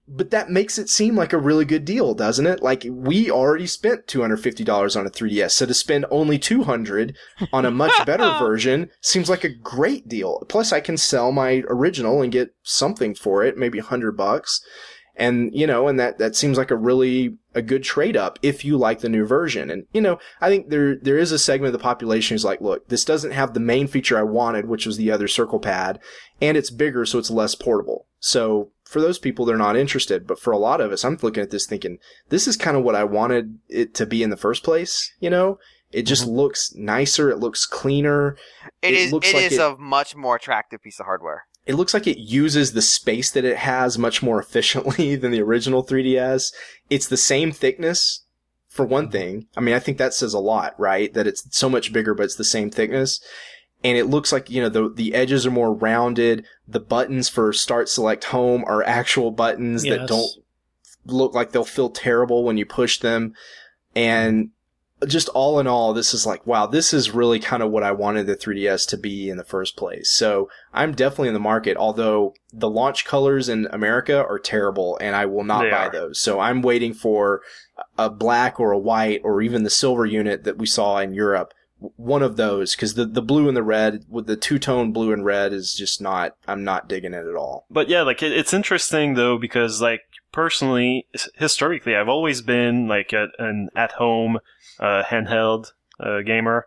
Speaker 1: But that makes it seem like a really good deal, doesn't it? Like, we already spent $250 on a 3DS, so to spend only $200 on a much better version seems like a great deal. Plus, I can sell my original and get something for it, maybe $100. And, and that seems like a good trade up if you like the new version. And, I think there is a segment of the population who's like, look, this doesn't have the main feature I wanted, which was the other Circle Pad, and it's bigger, so it's less portable. So for those people, they're not interested. But for a lot of us, I'm looking at this thinking, this is kind of what I wanted it to be in the first place. It just looks nicer. It looks cleaner.
Speaker 2: It is a much more attractive piece of hardware.
Speaker 1: It looks like it uses the space that it has much more efficiently than the original 3DS. It's the same thickness, for one thing. I mean, I think that says a lot, right? That it's so much bigger, but it's the same thickness. And it looks like, the edges are more rounded. The buttons for start, select, home are actual buttons that don't look like they'll feel terrible when you push them. And just all in all, this is like, wow, this is really kind of what I wanted the 3DS to be in the first place. So I'm definitely in the market, although the launch colors in America are terrible and I will not buy those. So I'm waiting for a black or a white or even the silver unit that we saw in Europe. One of those, because the blue and the red, with the two-tone blue and red is just not, I'm not digging it at all.
Speaker 3: But yeah, like, it's interesting though, because like, personally, historically, I've always been like an at-home handheld gamer.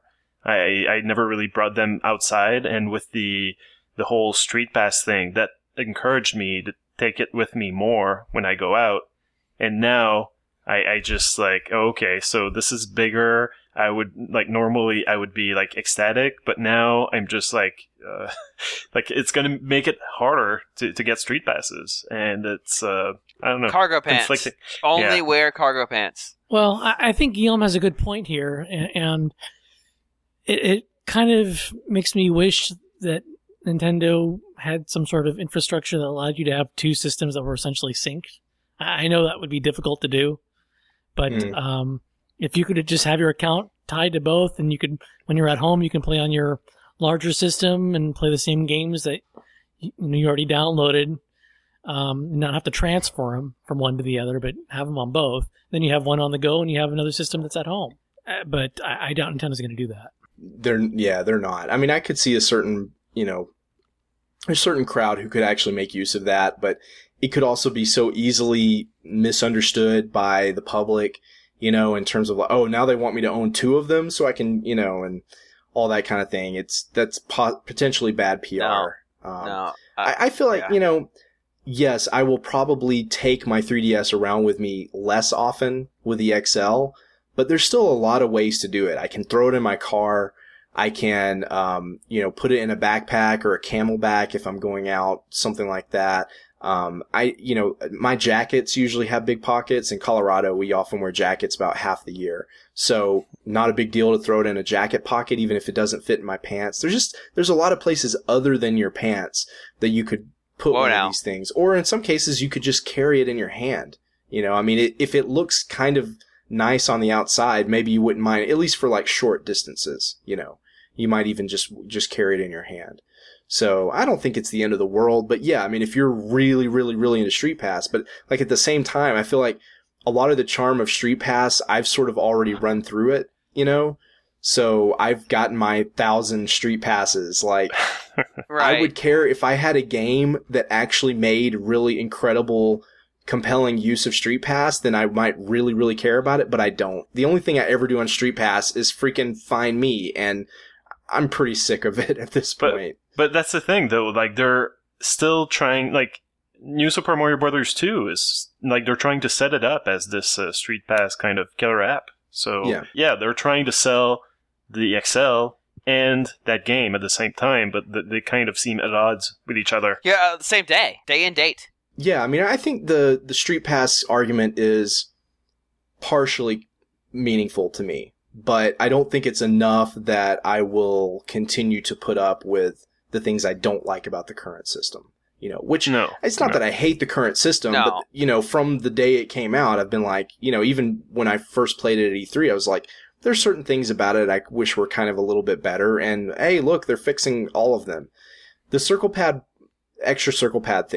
Speaker 3: I never really brought them outside, and with the whole Street Pass thing, that encouraged me to take it with me more when I go out. And now I just like, oh, okay, so this is bigger. I would like normally I would be like ecstatic, but now I'm just like it's gonna make it harder to get Street Passes, and it's I don't know,
Speaker 2: cargo pants. Only wear cargo pants.
Speaker 4: Well, I think Guillaume has a good point here, and it kind of makes me wish that Nintendo had some sort of infrastructure that allowed you to have two systems that were essentially synced. I know that would be difficult to do, but if you could just have your account tied to both, and you could, when you're at home, you can play on your larger system and play the same games that you already downloaded, not have to transfer them from one to the other, but have them on both. Then you have one on the go, and you have another system that's at home. But I doubt Nintendo's going to do that.
Speaker 1: They're not. I mean, I could see a certain crowd who could actually make use of that, but it could also be so easily misunderstood by the public, in terms of like, oh, now they want me to own two of them so I can, and all that kind of thing. That's potentially bad PR. I feel like, yes, I will probably take my 3DS around with me less often with the XL, but there's still a lot of ways to do it. I can throw it in my car. I can, put it in a backpack or a Camelback if I'm going out, something like that. My jackets usually have big pockets. In Colorado, we often wear jackets about half the year. So not a big deal to throw it in a jacket pocket, even if it doesn't fit in my pants. There's a lot of places other than your pants that you could put one of these things. Or in some cases, you could just carry it in your hand. If it looks kind of nice on the outside, maybe you wouldn't mind, at least for like short distances, you might even just carry it in your hand. So I don't think it's the end of the world, but yeah, I mean, if you're really, really, really into Street Pass, but like at the same time, I feel like a lot of the charm of Street Pass, I've sort of already run through it, so I've gotten my 1,000 Street Passes. Like, right. I would care if I had a game that actually made really incredible, compelling use of Street Pass, then I might really, really care about it, but I don't. The only thing I ever do on Street Pass is freaking find me, and I'm pretty sick of it at this point.
Speaker 3: But that's the thing, though. Like, they're still trying, like, New Super Mario Bros. 2 is, like, they're trying to set it up as this Street Pass kind of killer app. So, yeah, they're trying to sell the XL and that game at the same time, but they kind of seem at odds with each other.
Speaker 2: Yeah, the same day and date.
Speaker 1: Yeah, I mean, I think the Street Pass argument is partially meaningful to me, but I don't think it's enough that I will continue to put up with the things I don't like about the current system. It's not that I hate the current system, but, from the day it came out, I've been like, even when I first played it at E3, I was like, there's certain things about it I wish were kind of a little bit better, and hey, look, they're fixing all of them. The extra circle pad thing.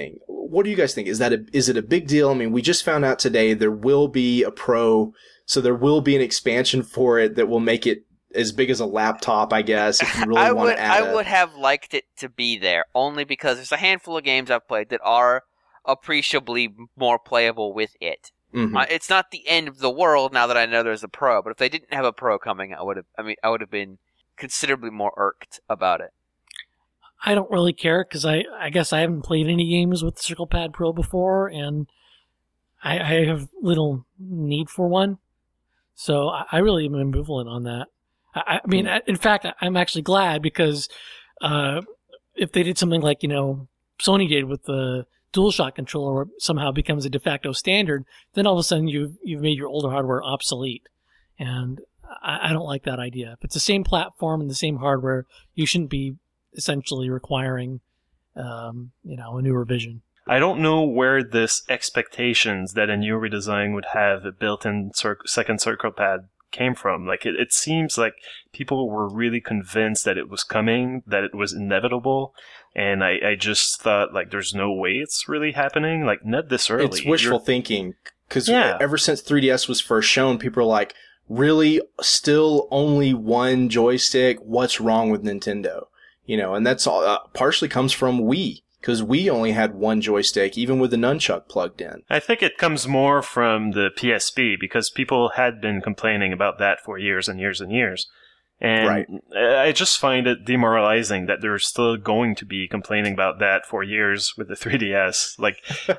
Speaker 1: what do you guys think? Is it a big deal? I mean, we just found out today there will be a Pro, so there will be an expansion for it that will make it as big as a laptop, I guess, if you really want to add
Speaker 2: I would have liked it to be there, only because there's a handful of games I've played that are appreciably more playable with it.
Speaker 1: Mm-hmm.
Speaker 2: It's not the end of the world now that I know there's a Pro, but if they didn't have a Pro coming, I would have been considerably more irked about it.
Speaker 4: I don't really care, because I guess I haven't played any games with the Circle Pad Pro before, and I have little need for one. So I really am ambivalent on that. I mean, in fact, I'm actually glad, because if they did something like, Sony did with the DualShock controller, where it somehow becomes a de facto standard, then all of a sudden you've made your older hardware obsolete. And I don't like that idea. If it's the same platform and the same hardware, you shouldn't be essentially requiring, a new revision.
Speaker 3: I don't know where this expectations that a new redesign would have a built-in second Circle Pad came from. Like, it seems like people were really convinced that it was coming, that it was inevitable, and I just thought, like, there's no way it's really happening, like, not this early.
Speaker 1: It's wishful thinking, because ever since 3DS was first shown, people are like, really, still only one joystick? What's wrong with Nintendo? And that's all partially comes from Wii, because Wii only had one joystick, even with the nunchuck plugged in.
Speaker 3: I think it comes more from the PSP, because people had been complaining about that for years and years and years. And
Speaker 1: right.
Speaker 3: I just find it demoralizing that they're still going to be complaining about that for years with the 3DS. Like,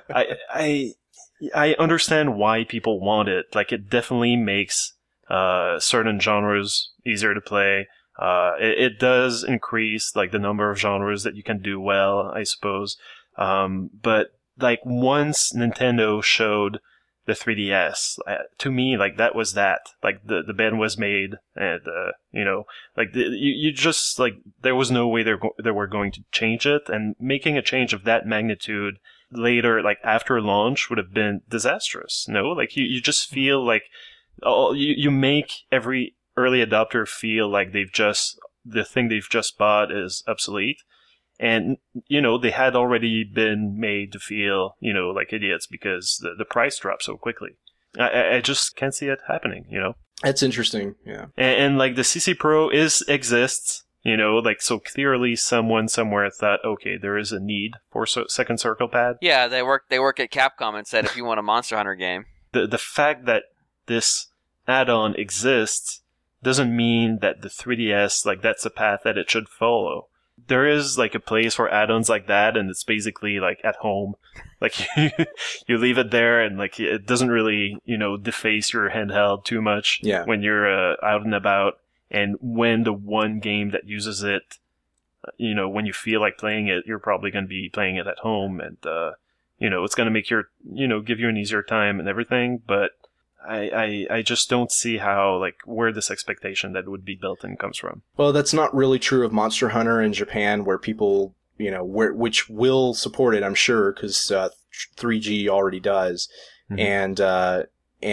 Speaker 3: I understand why people want it. Like, it definitely makes certain genres easier to play. It does increase, like, the number of genres that you can do well, I suppose. But, like, once Nintendo showed the 3DS, to me, like, that was that. Like, the bed was made, and, like, you just, like, there was no way they were going to change it, and making a change of that magnitude later, like, after launch would have been disastrous, no? Like, you just feel like, you make every early adopter feel like the thing they've just bought is obsolete. And, they had already been made to feel, like idiots because the price dropped so quickly. I just can't see it happening,
Speaker 1: That's interesting, yeah.
Speaker 3: And like, the CC Pro exists, like, so clearly someone somewhere thought, okay, there is a need for second Circle Pad.
Speaker 2: Yeah, they work at Capcom and said, if you want a Monster Hunter game.
Speaker 3: The fact that this add-on exists doesn't mean that the 3DS, like, that's a path that it should follow. There is, like, a place for add-ons like that, and it's basically, like, at home. Like, you leave it there, and, like, it doesn't really, deface your handheld too much when you're out and about. And when the one game that uses it, when you feel like playing it, you're probably going to be playing it at home, and, it's going to make give you an easier time and everything, but I just don't see how, like, where this expectation that would be built in comes from. Well,
Speaker 1: that's not really true of Monster Hunter in Japan, where people, which will support it, I'm sure, because 3G already does. Mm-hmm.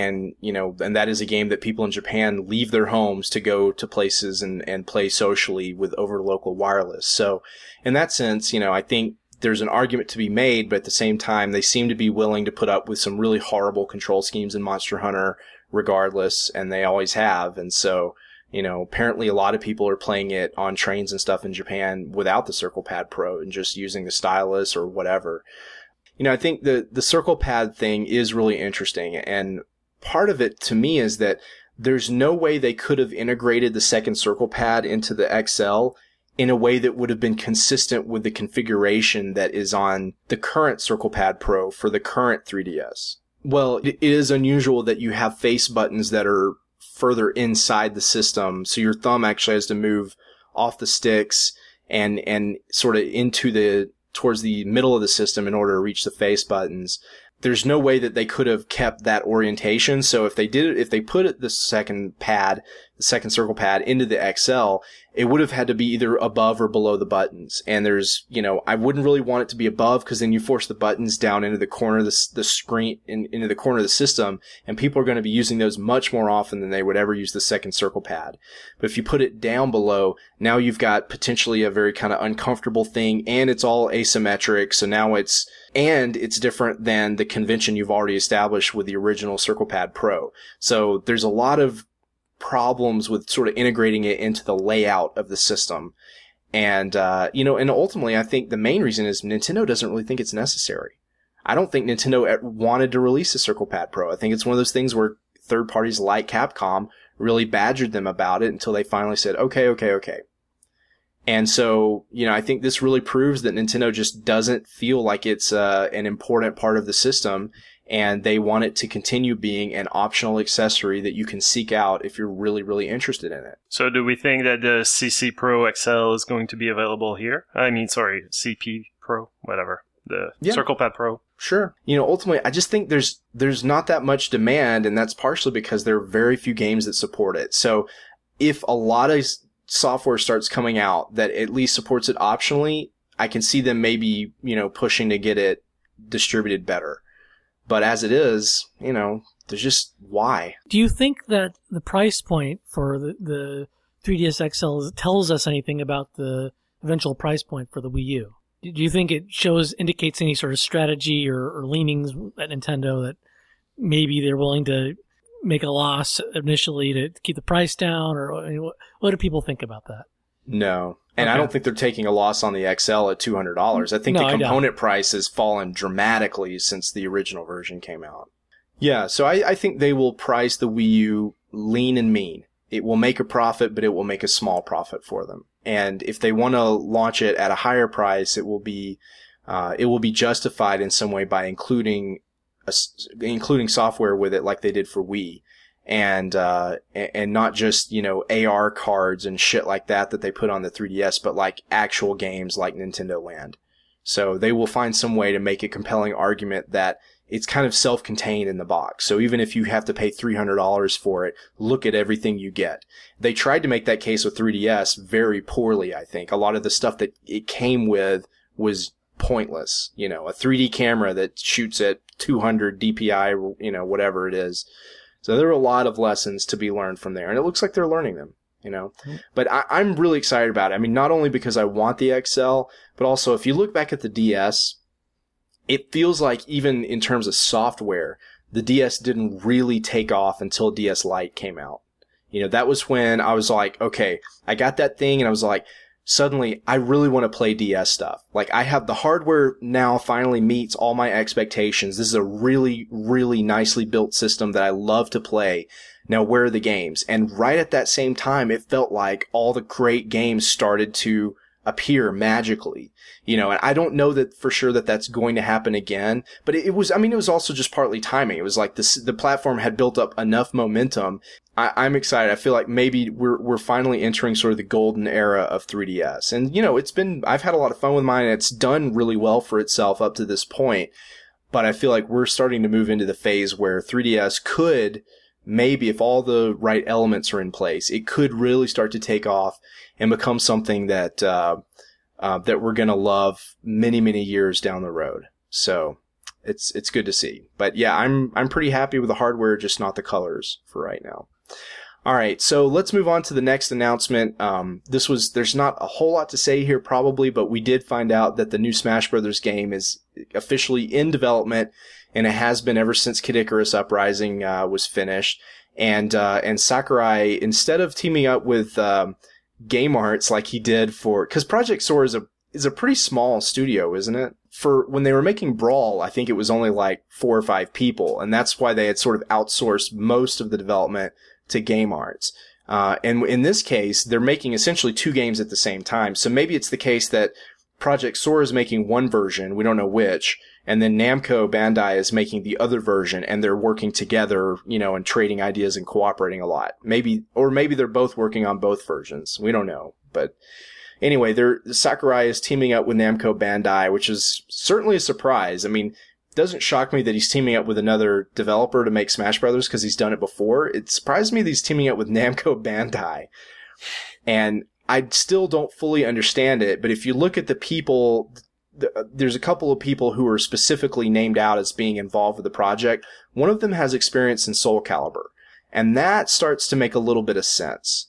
Speaker 1: And that is a game that people in Japan leave their homes to go to places and play socially with over local wireless. So in that sense, I think there's an argument to be made, but at the same time, they seem to be willing to put up with some really horrible control schemes in Monster Hunter regardless, and they always have. And so, apparently a lot of people are playing it on trains and stuff in Japan without the Circle Pad Pro and just using the stylus or whatever. I think the Circle Pad thing is really interesting, and part of it to me is that there's no way they could have integrated the second Circle Pad into the XL in a way that would have been consistent with the configuration that is on the current Circle Pad Pro for the current 3DS. Well, it is unusual that you have face buttons that are further inside the system, so your thumb actually has to move off the sticks and sort of towards the middle of the system in order to reach the face buttons. There's no way that they could have kept that orientation. So if they put the second pad the second circle pad into the XL, it would have had to be either above or below the buttons. And there's, I wouldn't really want it to be above because then you force the buttons down into the corner of the screen, into the corner of the system, and people are going to be using those much more often than they would ever use the second circle pad. But if you put it down below, now you've got potentially a very kind of uncomfortable thing, and it's all asymmetric, so now it's different than the convention you've already established with the original Circle Pad Pro. So there's a lot of problems with sort of integrating it into the layout of the system. And, and ultimately I think the main reason is Nintendo doesn't really think it's necessary. I don't think Nintendo wanted to release a Circle Pad Pro. I think it's one of those things where third parties like Capcom really badgered them about it until they finally said, okay. And so, I think this really proves that Nintendo just doesn't feel like it's an important part of the system, and they want it to continue being an optional accessory that you can seek out if you're really, really interested in it.
Speaker 3: So do we think that the CC Pro XL is going to be available here? CP Pro, whatever. The Circle Pad Pro.
Speaker 1: Sure. Ultimately, I just think there's not that much demand, and that's partially because there are very few games that support it. So if a lot of software starts coming out that at least supports it optionally, I can see them maybe, pushing to get it distributed better. But as it is, there's just why.
Speaker 4: Do you think that the price point for the 3DS XL tells us anything about the eventual price point for the Wii U? Do you think it indicates any sort of strategy or leanings at Nintendo that maybe they're willing to make a loss initially to keep the price down? Or what do people think about that?
Speaker 1: No. And I don't think they're taking a loss on the XL at $200. I think the component price has fallen dramatically since the original version came out. Yeah, so I think they will price the Wii U lean and mean. It will make a profit, but it will make a small profit for them. And if they want to launch it at a higher price, it will be justified in some way by including software with it like they did for Wii. And not just, AR cards and shit like that they put on the 3DS, but like actual games like Nintendo Land. So they will find some way to make a compelling argument that it's kind of self-contained in the box. So even if you have to pay $300 for it, look at everything you get. They tried to make that case with 3DS very poorly, I think. A lot of the stuff that it came with was pointless. A 3D camera that shoots at 200 DPI, whatever it is. So there are a lot of lessons to be learned from there, and it looks like they're learning them, But I'm really excited about it. I mean, not only because I want the XL, but also if you look back at the DS, it feels like even in terms of software, the DS didn't really take off until DS Lite came out. That was when I was like, okay, I got that thing, and I was like, suddenly I really want to play DS stuff. Like, I have the hardware now finally meets all my expectations. This is a really, really nicely built system that I love to play. Now, where are the games? And right at that same time, it felt like all the great games started to appear magically. And I don't know that for sure that that's going to happen again, but it was also just partly timing. It was like the platform had built up enough momentum. I'm excited. I feel like maybe we're finally entering sort of the golden era of 3DS. And, I've had a lot of fun with mine, and it's done really well for itself up to this point. But I feel like we're starting to move into the phase where 3DS could, maybe if all the right elements are in place, it could really start to take off and become something that we're going to love many, many years down the road. So it's good to see. But yeah, I'm pretty happy with the hardware, just not the colors for right now. All right, so let's move on to the next announcement. There's not a whole lot to say here probably, but we did find out that the new Smash Brothers game is officially in development, and it has been ever since Kid Icarus Uprising was finished. And Sakurai, instead of teaming up with Game Arts like he did because Project Soar is a pretty small studio, isn't it? For when they were making Brawl, I think it was only like 4 or 5 people, and that's why they had sort of outsourced most of the development to Game Arts. And in this case, they're making essentially 2 games at the same time. So maybe it's the case that Project Soar is making one version, we don't know which, and then Namco Bandai is making the other version, and they're working together, and trading ideas and cooperating a lot. Maybe they're both working on both versions. We don't know. But anyway, Sakurai is teaming up with Namco Bandai, which is certainly a surprise. I mean, doesn't shock me that he's teaming up with another developer to make Smash Brothers because he's done it before. It surprised me that he's teaming up with Namco Bandai. And I still don't fully understand it, but if you look at the people, there's a couple of people who are specifically named out as being involved with the project. One of them has experience in Soul Calibur, and that starts to make a little bit of sense.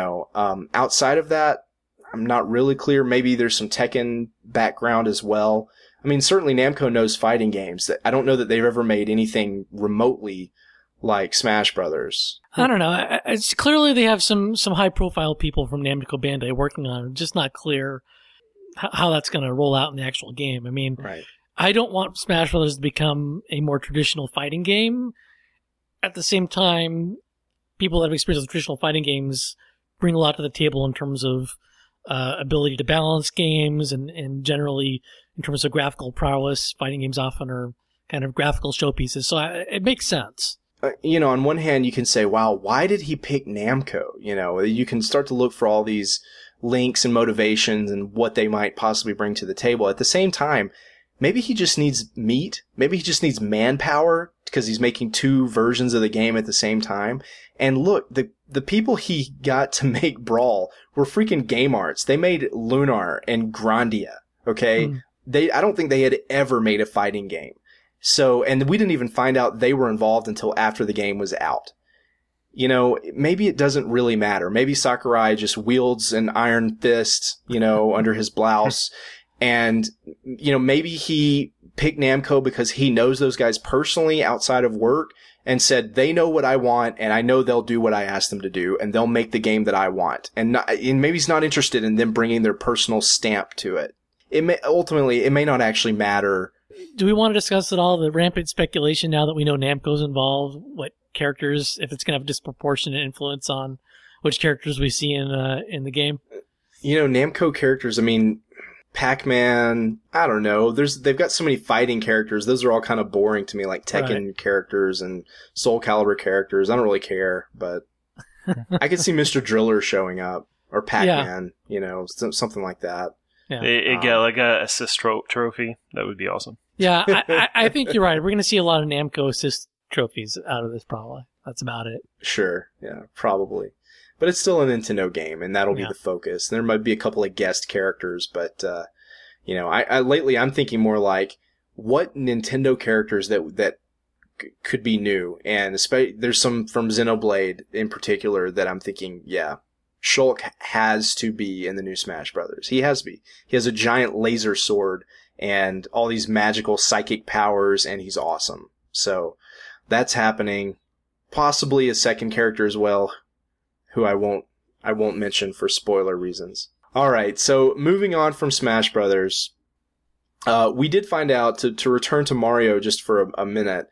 Speaker 1: Outside of that, I'm not really clear. Maybe there's some Tekken background as well. I mean, certainly Namco knows fighting games. I don't know that they've ever made anything remotely like Smash Brothers.
Speaker 4: I don't know. It's clearly they have some high-profile people from Namco Bandai working on it. Just not clear how that's going to roll out in the actual game. I mean,
Speaker 1: right.
Speaker 4: I don't want Smash Brothers to become a more traditional fighting game. At the same time, people that have experience with traditional fighting games bring a lot to the table in terms of ability to balance games and generally in terms of graphical prowess. Fighting games often are kind of graphical showpieces, so it makes sense.
Speaker 1: On one hand, you can say, wow, why did he pick Namco? You can start to look for all these links and motivations and what they might possibly bring to the table. At the same time, maybe he just needs meat. Maybe he just needs manpower because he's making two versions of the game at the same time. And look, the people he got to make Brawl were freaking Game Arts. They made Lunar and Grandia, okay? I don't think they had ever made a fighting game. So, and we didn't even find out they were involved until after the game was out. Maybe it doesn't really matter. Maybe Sakurai just wields an iron fist, under his blouse. And, maybe he picked Namco because he knows those guys personally outside of work and said, they know what I want and I know they'll do what I ask them to do and they'll make the game that I want. And maybe he's not interested in them bringing their personal stamp to it. It may not actually matter.
Speaker 4: Do we want to discuss at all the rampant speculation now that we know Namco's involved? What characters, if it's going to have a disproportionate influence on which characters we see in the game?
Speaker 1: Namco characters, I mean, Pac-Man, I don't know. They've got so many fighting characters. Those are all kind of boring to me, like Tekken characters and Soul Calibur characters. I don't really care, but I could see Mr. Driller showing up or Pac-Man, something like that.
Speaker 3: Yeah. They get like a assist trophy. That would be awesome.
Speaker 4: Yeah, I think you're right. We're going to see a lot of Namco assist trophies out of this, probably. That's about it.
Speaker 1: Sure, yeah, probably. But it's still a Nintendo game, and that'll be the focus. There might be a couple of guest characters, but, lately I'm thinking more like, what Nintendo characters that could be new? And especially, there's some from Xenoblade in particular that I'm thinking, Shulk has to be in the new Smash Brothers. He has to be. He has a giant laser sword and all these magical psychic powers, and he's awesome. So that's happening. Possibly a second character as well, who I won't mention for spoiler reasons. All right, so moving on from Smash Brothers, we did find out to return to Mario just for a minute.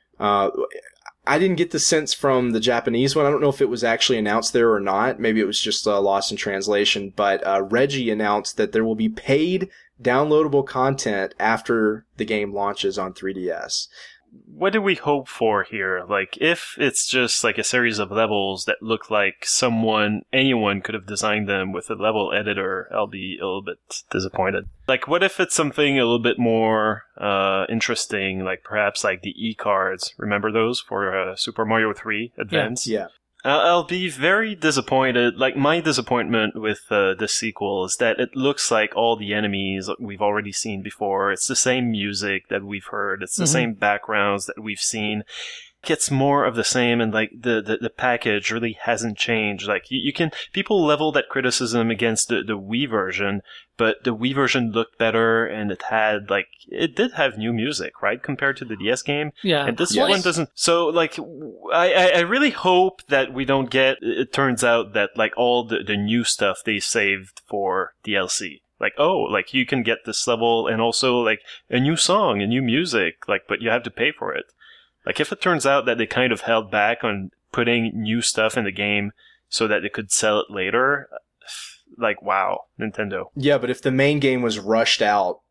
Speaker 1: I didn't get the sense from the Japanese one. I don't know if it was actually announced there or not. Maybe it was just lost in translation. But Reggie announced that there will be paid downloadable content after the game launches on 3DS.
Speaker 3: What do we hope for here? Like, if it's just like a series of levels that look like anyone could have designed them with a level editor, I'll be a little bit disappointed. Like, what if it's something a little bit more interesting, like perhaps like the E-cards? Remember those for Super Mario 3 Advance?
Speaker 1: Yeah.
Speaker 3: I'll be very disappointed. Like, my disappointment with the sequel is that it looks like all the enemies we've already seen before. It's the same music that we've heard. It's the same backgrounds that we've seen. It's more of the same, and like the package really hasn't changed. Like, people level that criticism against the Wii version, but the Wii version looked better, and it did have new music, right, compared to the DS game.
Speaker 4: Yeah.
Speaker 3: And this one doesn't. So, like, I really hope that we don't get. It turns out that like all the new stuff they saved for DLC. Like, like you can get this level and also like a new song, a new music, like, but you have to pay for it. Like, if it turns out that they kind of held back on putting new stuff in the game so that they could sell it later, like, wow, Nintendo.
Speaker 1: Yeah, but if the main game was rushed out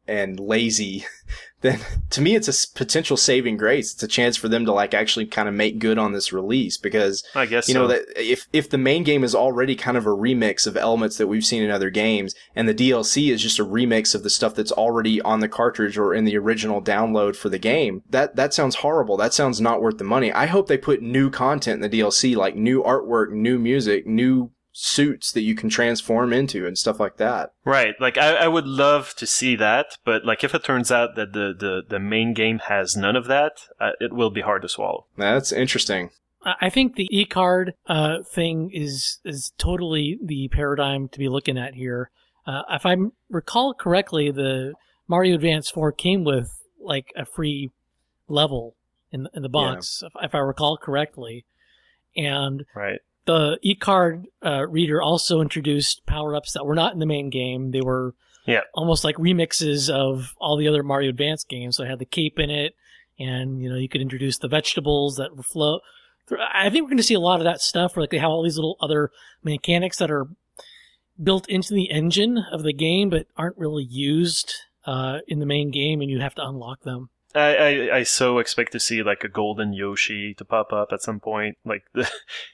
Speaker 1: and lazy, then to me it's a potential saving grace. It's a chance for them to like actually kind of make good on this release, because
Speaker 3: I guess
Speaker 1: you know that if the main game is already kind of a remix of elements that we've seen in other games, and the DLC is just a remix of the stuff that's already on the cartridge or in the original download for the game, that sounds horrible. That sounds not worth the money. I hope they put new content in the DLC, like new artwork, new music, new suits that you can transform into and stuff like that.
Speaker 3: Right. Like, I would love to see that, but like if it turns out that the main game has none of that, it will be hard to swallow.
Speaker 1: That's interesting.
Speaker 4: I think the e-card thing is totally the paradigm to be looking at here. If I recall correctly, the Mario Advance 4 came with like a free level in the box, if I recall correctly. And
Speaker 3: right.
Speaker 4: The e-card reader also introduced power-ups that were not in the main game. They were almost like remixes of all the other Mario Advance games. So it had the cape in it, and you could introduce the vegetables that flow. I think we're going to see a lot of that stuff, where like they have all these little other mechanics that are built into the engine of the game, but aren't really used in the main game, and you have to unlock them.
Speaker 3: I so expect to see like a golden Yoshi to pop up at some point, like the.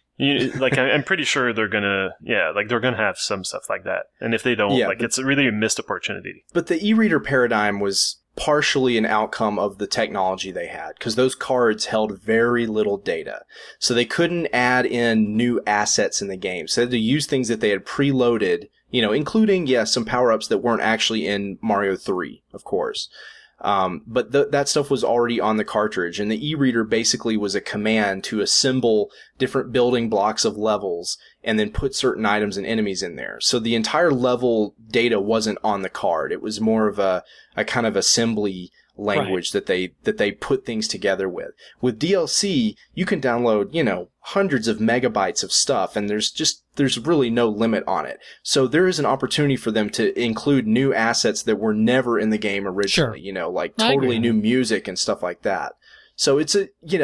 Speaker 3: I'm pretty sure they're gonna have some stuff like that, and if they don't, it's really a missed opportunity.
Speaker 1: But the e-reader paradigm was partially an outcome of the technology they had, because those cards held very little data, so they couldn't add in new assets in the game. So they had to use things that they had preloaded, including some power-ups that weren't actually in Mario 3, of course. But that stuff was already on the cartridge, and the e-reader basically was a command to assemble different building blocks of levels and then put certain items and enemies in there. So the entire level data wasn't on the card. It was more of a kind of assembly language that they put things together with. With DLC, you can download, hundreds of megabytes of stuff, and there's really no limit on it. So there is an opportunity for them to include new assets that were never in the game originally, like totally new music and stuff like that. So it's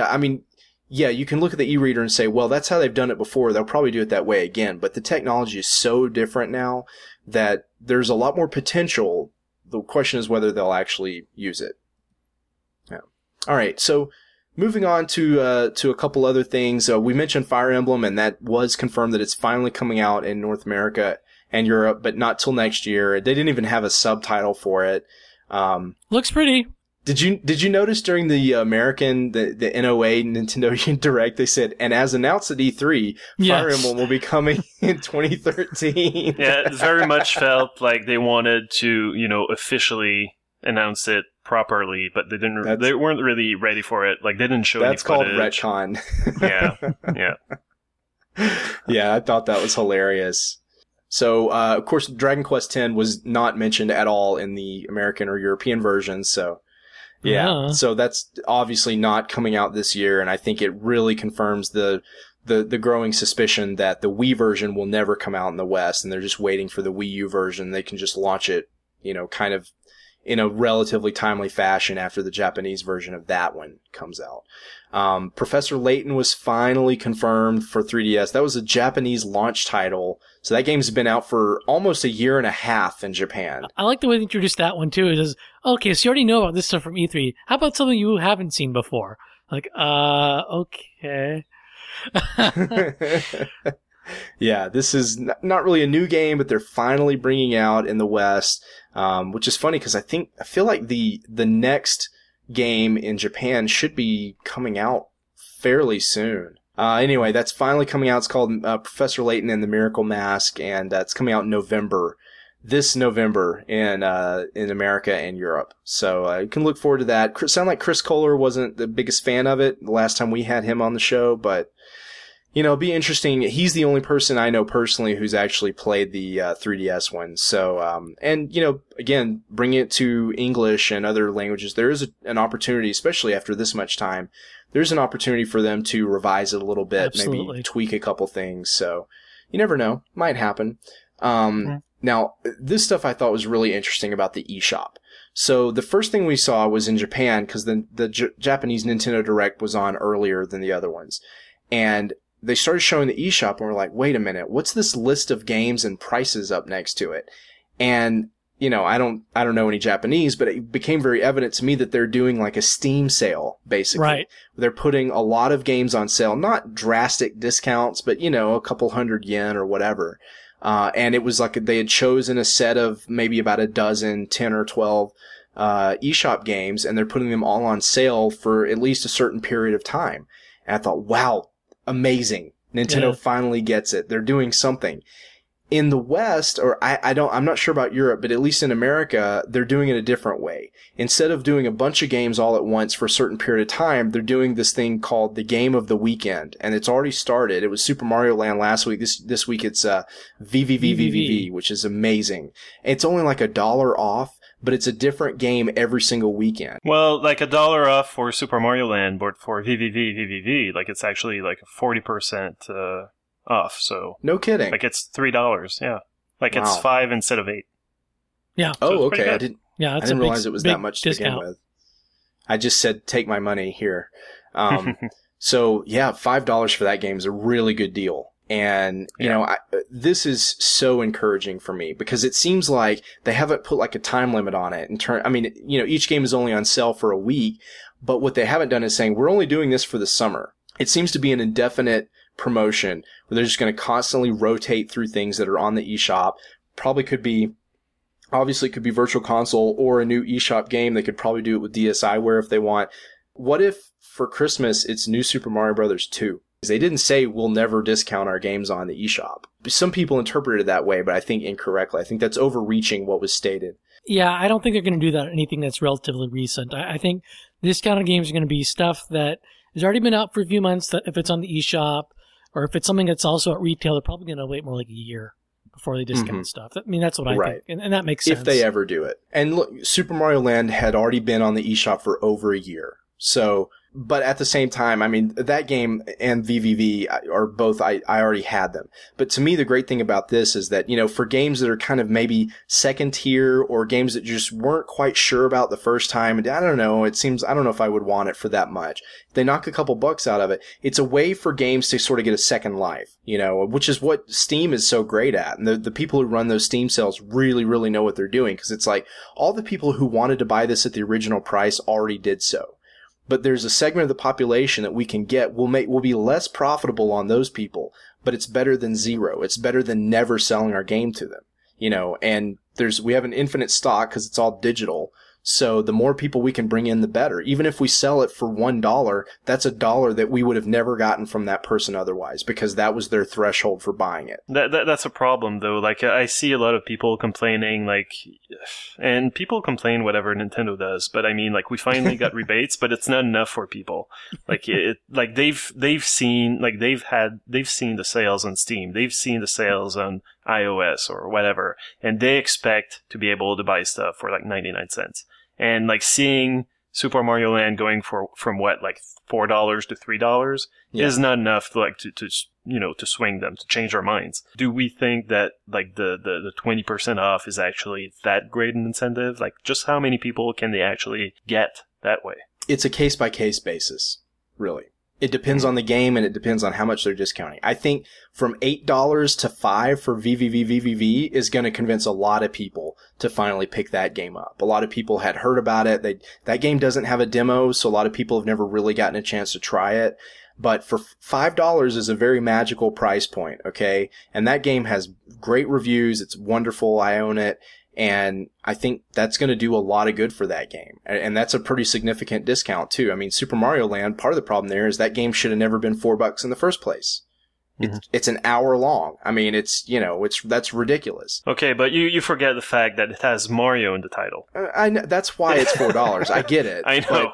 Speaker 1: you can look at the e-reader and say, well, that's how they've done it before. They'll probably do it that way again. But the technology is so different now that there's a lot more potential. The question is whether they'll actually use it. Yeah. All right. So moving on to a couple other things. We mentioned Fire Emblem, and that was confirmed that it's finally coming out in North America and Europe, but not till next year. They didn't even have a subtitle for it.
Speaker 4: Looks pretty.
Speaker 1: Did you notice during the American, the NOA Nintendo Direct, they said, and as announced at E3, Fire Emblem will be coming in 2013.
Speaker 3: Yeah, it very much felt like they wanted to, officially announce it properly, but they weren't really ready for it. Like, they didn't show any footage.
Speaker 1: That's called retcon.
Speaker 3: Yeah.
Speaker 1: Yeah, I thought that was hilarious. So, of course, Dragon Quest X was not mentioned at all in the American or European versions, so... Yeah, so that's obviously not coming out this year, and I think it really confirms the growing suspicion that the Wii version will never come out in the West, and they're just waiting for the Wii U version. They can just launch it, kind of in a relatively timely fashion after the Japanese version of that one comes out. Professor Layton was finally confirmed for 3DS. That was a Japanese launch title. So that game's been out for almost a year and a half in Japan.
Speaker 4: I like the way they introduced that one too. It is, okay, so you already know about this stuff from E3. How about something you haven't seen before? Like, okay.
Speaker 1: Yeah, this is not really a new game, but they're finally bringing out in the West, which is funny because I feel like the next game in Japan should be coming out fairly soon. Anyway, that's finally coming out. It's called Professor Layton and the Miracle Mask, and it's coming out in this November in America and Europe. So you can look forward to that. Sound like Chris Kohler wasn't the biggest fan of it the last time we had him on the show, but it'd be interesting. He's the only person I know personally who's actually played the 3DS one. So, and again, bringing it to English and other languages, there is an opportunity, especially after this much time. There's an opportunity for them to revise it a little bit, maybe tweak a couple things. So you never know. Might happen. Now, this stuff I thought was really interesting about the eShop. So the first thing we saw was in Japan, because the Japanese Nintendo Direct was on earlier than the other ones. And they started showing the eShop, and we're like, wait a minute, what's this list of games and prices up next to it? And you know, I don't know any Japanese, but it became very evident to me that they're doing like a Steam sale, basically.
Speaker 4: Right.
Speaker 1: They're putting a lot of games on sale, not drastic discounts, but, you know, a couple hundred yen or whatever. And it was like they had chosen a set of maybe about a dozen, 10 or 12 eShop games, and they're putting them all on sale for at least a certain period of time. And I thought, wow, amazing. Nintendo finally gets it. They're doing something. In the West, or I'm not sure about Europe, but at least in America, they're doing it a different way. Instead of doing a bunch of games all at once for a certain period of time, they're doing this thing called the Game of the Weekend, and it's already started. It was Super Mario Land last week. This week it's VVVVVV, which is amazing. It's only like $1 off, but it's a different game every single weekend.
Speaker 3: Well, like $1 off for Super Mario Land, but for VVVVVV, like it's actually like 40% off. So
Speaker 1: no kidding.
Speaker 3: Like it's $3. Yeah, like
Speaker 1: wow.
Speaker 3: It's 5 instead of 8.
Speaker 4: Yeah.
Speaker 1: Oh, okay. I didn't realize it was that much to
Speaker 4: discount.
Speaker 1: begin with. I just said take my money here. So yeah, $5 for that game is a really good deal. And, you know, this is so encouraging for me because it seems like they haven't put like a time limit on it. I mean, you know, each game is only on sale for a week, but what they haven't done is saying, we're only doing this for the summer. It seems to be an indefinite promotion where they're just going to constantly rotate through things that are on the eShop. Obviously could be Virtual Console or a new eShop game. They could probably do it with DSiWare if they want. What if for Christmas it's New Super Mario Bros. 2? They didn't say we'll never discount our games on the eShop. Some people interpreted it that way, but I think incorrectly. I think that's overreaching what was stated.
Speaker 4: Yeah, I don't think they're going to do that on anything that's relatively recent. I think discounted games are going to be stuff that has already been out for a few months, that if it's on the eShop, or if it's something that's also at retail, they're probably going to wait more like a year before they discount stuff. I mean, that's what I think. And that makes sense.
Speaker 1: If they ever do it. And look, Super Mario Land had already been on the eShop for over a year. So, but at the same time, I mean, that game and VVV are both, I already had them. But to me, the great thing about this is that, you know, for games that are kind of maybe second tier or games that you just weren't quite sure about the first time, and I don't know if I would want it for that much. If they knock a couple bucks out of it, it's a way for games to sort of get a second life, you know, which is what Steam is so great at. And the people who run those Steam sales really, really know what they're doing, because it's like all the people who wanted to buy this at the original price already did so. But there's a segment of the population that we can get will be less profitable on those people, but it's better than zero. It's better than never selling our game to them, you know, and we have an infinite stock because it's all digital. So the more people we can bring in, the better. Even if we sell it for $1, that's $1 that we would have never gotten from that person otherwise, because that was their threshold for buying it.
Speaker 3: That's a problem, though. Like, I see a lot of people complaining, like, and people complain whatever Nintendo does, but I mean, like, we finally got rebates, but it's not enough for people. Like, they've seen the sales on Steam, they've seen the sales on iOS or whatever, and they expect to be able to buy stuff for like 99 cents. And like seeing Super Mario Land going from what, like $4 to $3 is not enough to to swing them, to change our minds. Do we think that like the 20% off is actually that great an incentive? Like, just how many people can they actually get that way?
Speaker 1: It's a case by case basis, really. It depends on the game, and it depends on how much they're discounting. I think from $8 to $5 for VVVVVV is going to convince a lot of people to finally pick that game up. A lot of people had heard about it. That game doesn't have a demo, so a lot of people have never really gotten a chance to try it. But for $5 is a very magical price point, okay? And that game has great reviews. It's wonderful. I own it. And I think that's going to do a lot of good for that game. And that's a pretty significant discount, too. I mean, Super Mario Land, part of the problem there is that game should have never been $4 in the first place. Mm-hmm. It's an hour long. I mean, that's ridiculous.
Speaker 3: Okay, but you forget the fact that it has Mario in the title.
Speaker 1: I know, that's why it's $4. I get it.
Speaker 3: I know.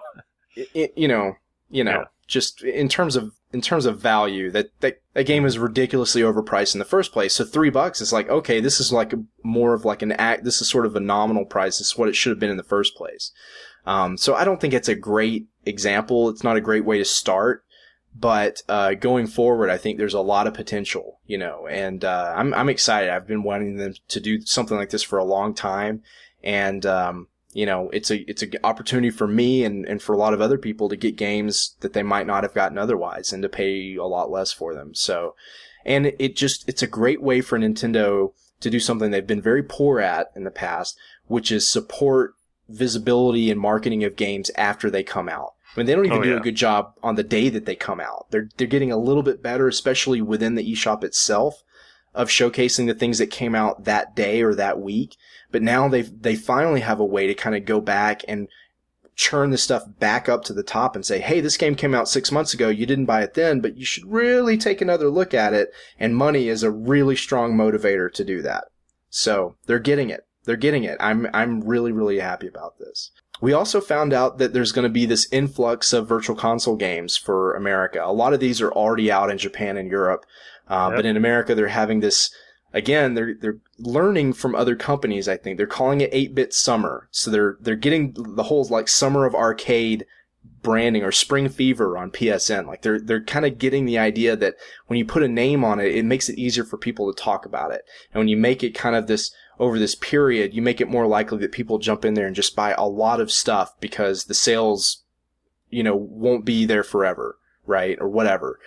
Speaker 1: But yeah. Just in terms of value, that game is ridiculously overpriced in the first place. So $3 is like, okay, this is like more of like this is sort of a nominal price. This is what it should have been in the first place. So I don't think it's a great example. It's not a great way to start, but, going forward, I think there's a lot of potential, and, I'm excited. I've been wanting them to do something like this for a long time. And, it's an opportunity for me and for a lot of other people to get games that they might not have gotten otherwise and to pay a lot less for them. So, and it's a great way for Nintendo to do something they've been very poor at in the past, which is support visibility and marketing of games after they come out. I mean, they don't even do a good job on the day that they come out. They're getting a little bit better, especially within the eShop itself, of showcasing the things that came out that day or that week. But now they finally have a way to kind of go back and churn the stuff back up to the top and say, hey, this game came out 6 months ago. You didn't buy it then, but you should really take another look at it. And money is a really strong motivator to do that. So they're getting it. They're getting it. I'm really, really happy about this. We also found out that there's going to be this influx of virtual console games for America. A lot of these are already out in Japan and Europe. But in America, they're having this, again, they're learning from other companies, I think. They're calling it 8-bit summer. So they're getting the whole like summer of arcade branding or spring fever on PSN. Like they're kind of getting the idea that when you put a name on it, it makes it easier for people to talk about it. And when you make it kind of this, over this period, you make it more likely that people jump in there and just buy a lot of stuff because the sales, won't be there forever, right? Or whatever.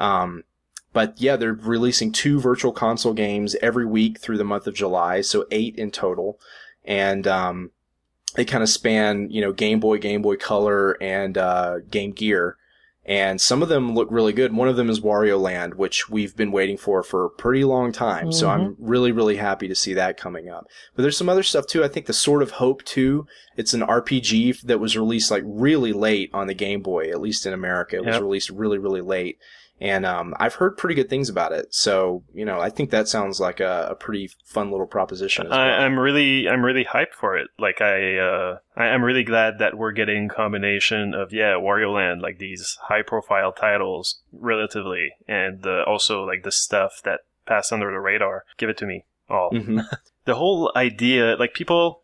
Speaker 1: But yeah, they're releasing 2 virtual console games every week through the month of July, so 8 in total. And they kind of span, Game Boy, Game Boy Color, and Game Gear. And some of them look really good. One of them is Wario Land, which we've been waiting for a pretty long time. Mm-hmm. So I'm really, really happy to see that coming up. But there's some other stuff too. I think the Sword of Hope 2, it's an RPG that was released like really late on the Game Boy, at least in America. It was released really, really late. And I've heard pretty good things about it. So, I think that sounds like a pretty fun little proposition as well.
Speaker 3: I'm really hyped for it. Like I'm really glad that we're getting combination of Wario Land, like these high profile titles relatively, and also like the stuff that passed under the radar. Give it to me all. Mm-hmm. The whole idea, like people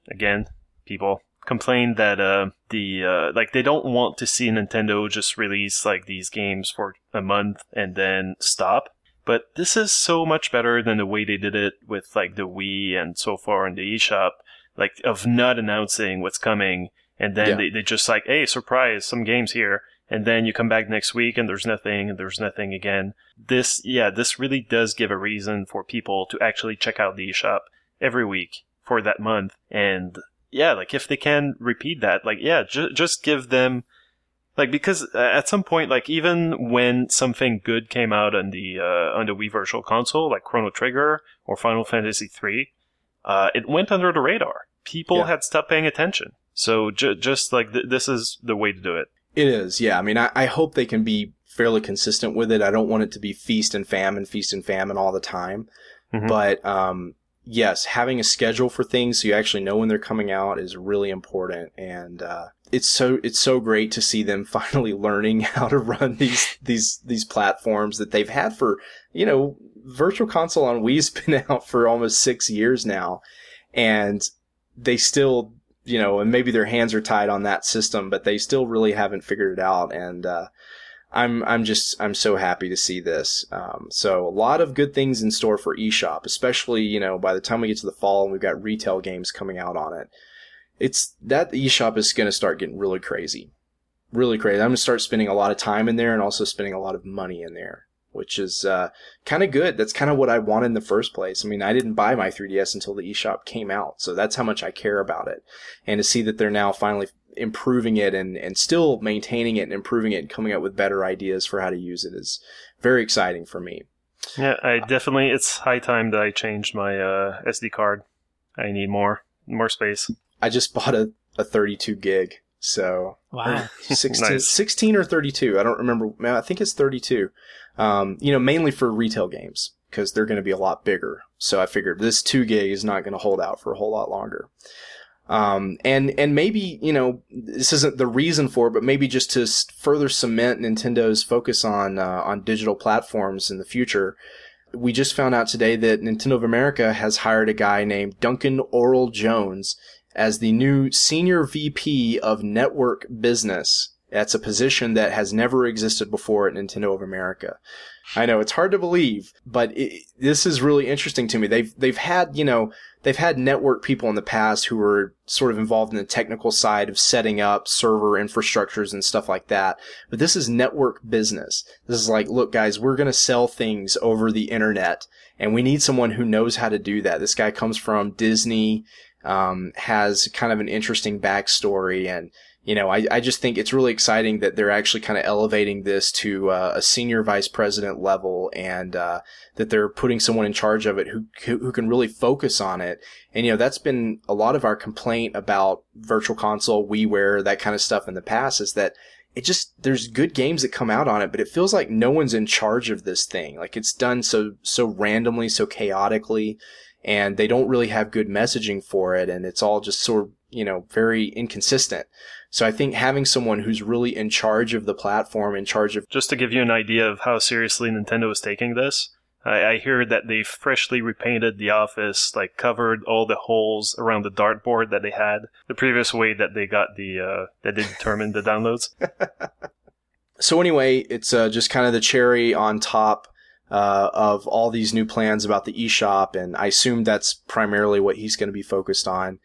Speaker 3: complain that they don't want to see Nintendo just release like these games for a month and then stop. But this is so much better than the way they did it with like the Wii and so far in the eShop, like of not announcing what's coming and then they just like, hey, surprise, some games here, and then you come back next week and there's nothing again. This really does give a reason for people to actually check out the eShop every week for that month. And like if they can repeat that, just give them, because at some point, even when something good came out on the Wii Virtual Console, like Chrono Trigger or Final Fantasy III, it went under the radar. People had stopped paying attention. So this is the way to do it.
Speaker 1: It is, yeah. I mean, I hope they can be fairly consistent with it. I don't want it to be feast and famine all the time. Mm-hmm. But, yes, having a schedule for things so you actually know when they're coming out is really important, and it's so great to see them finally learning how to run these platforms that they've had for, Virtual Console on Wii's been out for almost 6 years now, and they still, and maybe their hands are tied on that system, but they still really haven't figured it out, and I'm so happy to see this. So a lot of good things in store for eShop, especially, by the time we get to the fall and we've got retail games coming out on it. That eShop is going to start getting really crazy. Really crazy. I'm going to start spending a lot of time in there and also spending a lot of money in there, which is, kind of good. That's kind of what I wanted in the first place. I mean, I didn't buy my 3DS until the eShop came out. So that's how much I care about it. And to see that they're now finally improving it and still maintaining it and improving it and coming up with better ideas for how to use it is very exciting for me.
Speaker 3: Yeah, it's high time that I changed my SD card. I need more space.
Speaker 1: I just bought a 32 gig. So
Speaker 4: wow.
Speaker 1: 16 or 32. I don't remember. I think it's 32. Mainly for retail games because they're going to be a lot bigger. So I figured this 2 gig is not going to hold out for a whole lot longer. And maybe, this isn't the reason for it, but maybe just to further cement Nintendo's focus on digital platforms in the future. We just found out today that Nintendo of America has hired a guy named Duncan Oral Jones as the new Senior VP of Network Business. That's a position that has never existed before at Nintendo of America. I know it's hard to believe, but this is really interesting to me. They've had network people in the past who were sort of involved in the technical side of setting up server infrastructures and stuff like that. But this is network business. This is like, look, guys, we're going to sell things over the internet. And we need someone who knows how to do that. This guy comes from Disney, has kind of an interesting backstory. And, you know, I just think it's really exciting that they're actually kind of elevating this to a senior vice president level, and that they're putting someone in charge of it who can really focus on it. And, you know, that's been a lot of our complaint about Virtual Console, WiiWare, that kind of stuff in the past, is that there's good games that come out on it, but it feels like no one's in charge of this thing. Like, it's done so randomly, so chaotically, and they don't really have good messaging for it, and it's all just sort of, you know, very inconsistent. So I think having someone who's really in charge of the platform, in charge of...
Speaker 3: Just to give you an idea of how seriously Nintendo is taking this, I hear that they freshly repainted the office, like covered all the holes around the dartboard that they had the previous way that they got that they determined the downloads.
Speaker 1: So anyway, it's just kind of the cherry on top of all these new plans about the eShop, and I assume that's primarily what he's going to be focused on.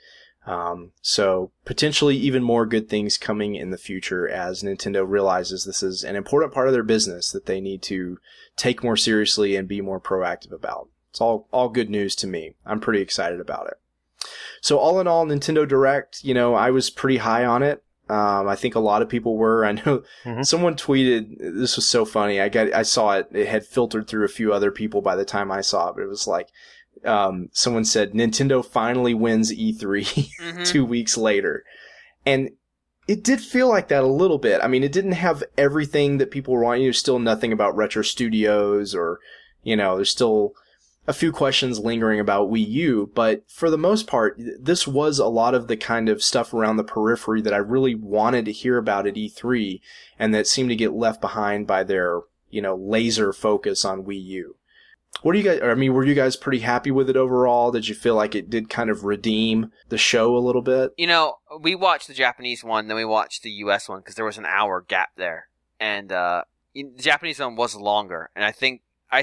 Speaker 1: So potentially even more good things coming in the future as Nintendo realizes this is an important part of their business that they need to take more seriously and be more proactive about. It's all good news to me. I'm pretty excited about it. So all in all, Nintendo Direct, you know, I was pretty high on it. I think a lot of people were. I know someone tweeted, this was so funny. I saw it. It had filtered through a few other people by the time I saw it, but it was like, someone said Nintendo finally wins E3 2 weeks later. And it did feel like that a little bit. I mean, it didn't have everything that people were wanting. There's still nothing about Retro Studios, or, you know, there's still a few questions lingering about Wii U, but for the most part, this was a lot of the kind of stuff around the periphery that I really wanted to hear about at E3, and that seemed to get left behind by their, you know, laser focus on Wii U. What do you guys, I mean, were you guys pretty happy with it overall? Did you feel like it did kind of redeem the show a little bit?
Speaker 2: You know, we watched the Japanese one, then we watched the US one, because there was an hour gap there. And the Japanese one was longer. And I think,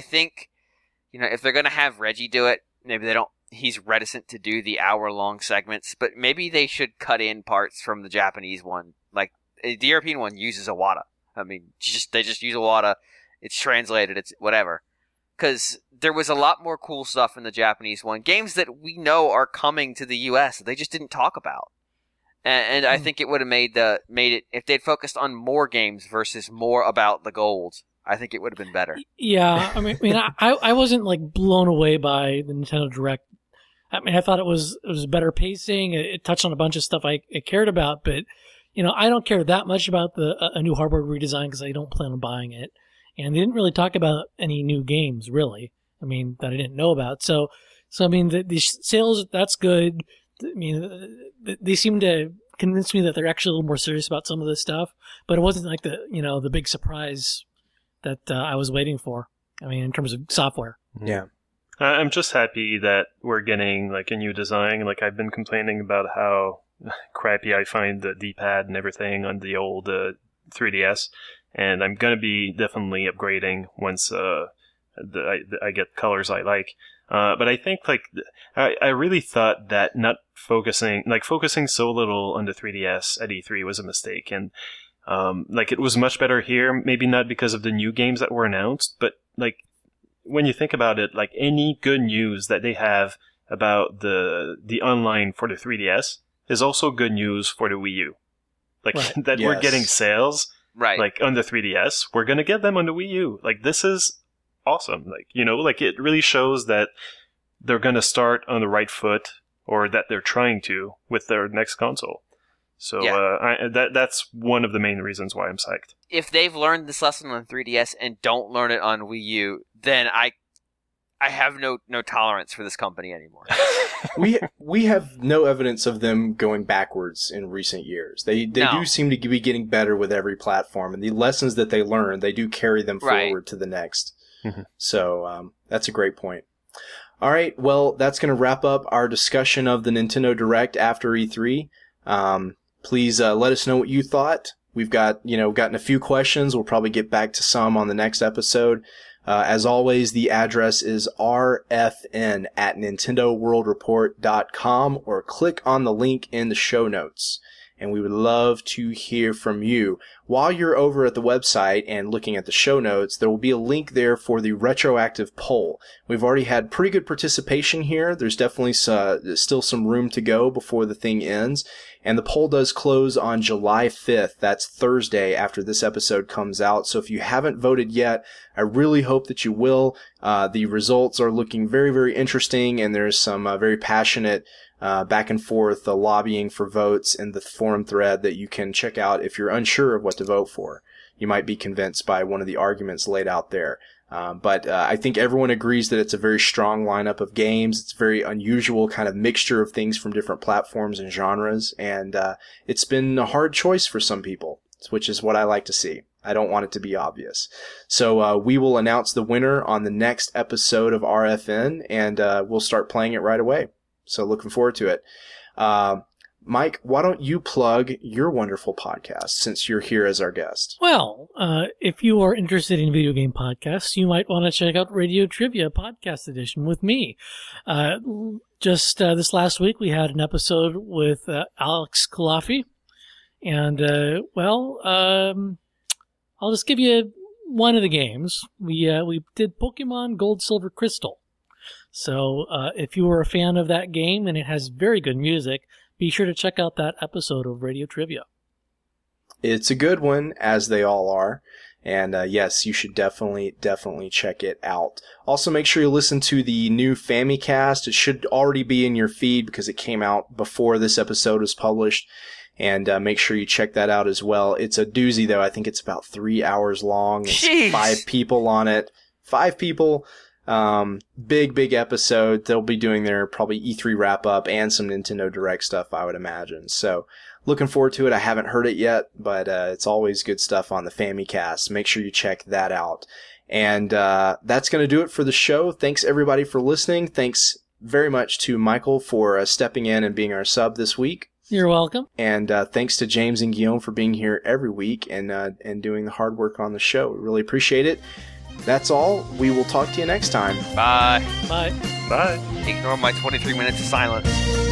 Speaker 2: you know, if they're going to have Reggie do it, maybe he's reticent to do the hour-long segments, but maybe they should cut in parts from the Japanese one. Like, the European one uses Iwata. I mean, they just use Iwata. It's translated. It's whatever. Because there was a lot more cool stuff in the Japanese one. Games that we know are coming to the US that they just didn't talk about. And I think it would have made it, if they'd focused on more games versus more about the gold, I think it would have been better.
Speaker 4: Yeah, I mean, I wasn't like blown away by the Nintendo Direct. I mean, I thought it was better pacing. It touched on a bunch of stuff I cared about, but, you know, I don't care that much about a new hardware redesign because I don't plan on buying it. And they didn't really talk about any new games, really. I mean, that I didn't know about. So I mean, the sales, that's good. I mean, they seem to convince me that they're actually a little more serious about some of this stuff. But it wasn't like the big surprise that I was waiting for. I mean, in terms of software.
Speaker 1: Yeah.
Speaker 3: I'm just happy that we're getting like a new design. Like, I've been complaining about how crappy I find the D-pad and everything on the old 3DS. And I'm going to be definitely upgrading once I get colors I like. But I think, like, I really thought that not focusing so little on the 3DS at E3 was a mistake. And, like, it was much better here, maybe not because of the new games that were announced, but, like, when you think about it, like, any good news that they have about the online for the 3DS is also good news for the Wii U. Like, right. That yes. We're getting sales...
Speaker 2: Right.
Speaker 3: Like, on the 3DS, we're going to get them on the Wii U. Like, this is awesome. Like, you know, like, it really shows that they're going to start on the right foot, or that they're trying to, with their next console. So, yeah. That's one of the main reasons why I'm psyched.
Speaker 2: If they've learned this lesson on 3DS and don't learn it on Wii U, then I have no tolerance for this company anymore.
Speaker 1: We have no evidence of them going backwards in recent years. They do seem to be getting better with every platform, and the lessons that they learn, they do carry them forward to the next. Mm-hmm. So that's a great point. All right, well, that's going to wrap up our discussion of the Nintendo Direct after E3. Please let us know what you thought. We've gotten a few questions. We'll probably get back to some on the next episode. As always, the address is rfn@nintendoworldreport.com, or click on the link in the show notes. and we would love to hear from you. While you're over at the website and looking at the show notes, there will be a link there for the retroactive poll. We've already had pretty good participation here. There's definitely still some room to go before the thing ends, and the poll does close on July 5th. That's Thursday after this episode comes out. So if you haven't voted yet, I really hope that you will. The results are looking very, very interesting, and there's some very passionate back and forth lobbying for votes in the forum thread that you can check out if you're unsure of what to vote for. You might be convinced by one of the arguments laid out there. But I think everyone agrees that it's a very strong lineup of games. It's a very unusual kind of mixture of things from different platforms and genres. And it's been a hard choice for some people, which is what I like to see. I don't want it to be obvious. So we will announce the winner on the next episode of RFN, and we'll start playing it right away. So looking forward to it. Mike, why don't you plug your wonderful podcast since you're here as our guest?
Speaker 4: Well, if you are interested in video game podcasts, you might want to check out Radio Trivia Podcast Edition with me. Just this last week, we had an episode with Alex Kalafi. And, I'll just give you one of the games. We did Pokemon Gold, Silver, Crystal. So if you were a fan of that game and it has very good music, be sure to check out that episode of Radio Trivia.
Speaker 1: It's a good one, as they all are. And yes, you should definitely check it out. Also, make sure you listen to the new Famicast. It should already be in your feed because it came out before this episode was published. And make sure you check that out as well. It's a doozy, though. I think it's about 3 hours long. There's 5 people on it. 5 people. Big episode. They'll be doing their probably E3 wrap up and some Nintendo Direct stuff, I would imagine. So looking forward to it. I haven't heard it yet, but it's always good stuff on the Famicast. Make sure you check that out. And that's going to do it for the show. Thanks everybody for listening. Thanks very much to Michael for stepping in and being our sub this week.
Speaker 4: You're welcome.
Speaker 1: And thanks to James and Guillaume for being here every week and doing the hard work on the show. We really appreciate it. That's all. We will talk to you next time.
Speaker 2: Bye.
Speaker 4: Bye.
Speaker 3: Bye.
Speaker 2: Ignore my 23 minutes of silence.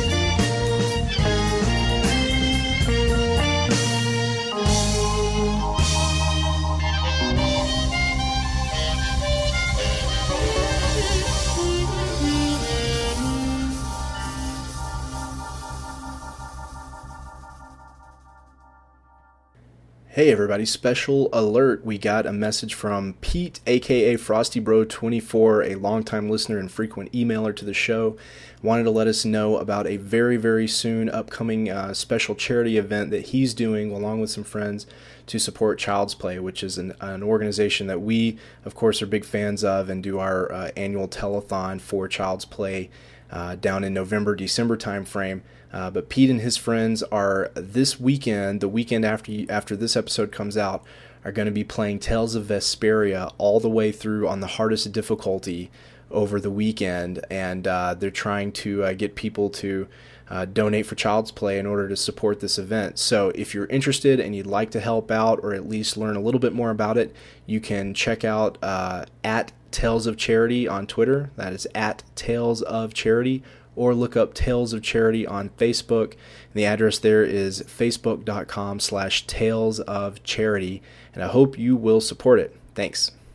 Speaker 1: Hey everybody, special alert. We got a message from Pete, aka FrostyBro24, a longtime listener and frequent emailer to the show. Wanted to let us know about a very, very soon upcoming special charity event that he's doing along with some friends to support Child's Play, which is an organization that we, of course, are big fans of and do our annual telethon for Child's Play down in November, December timeframe. But Pete and his friends are this weekend, the weekend after this episode comes out, are going to be playing Tales of Vesperia all the way through on the hardest difficulty over the weekend. And they're trying to get people to donate for Child's Play in order to support this event. So if you're interested and you'd like to help out or at least learn a little bit more about it, you can check out at Tales of Charity on Twitter. That is at Tales of Charity. Or look up Tales of Charity on Facebook. And the address there is facebook.com/Tales of Charity. And I hope you will support it. Thanks.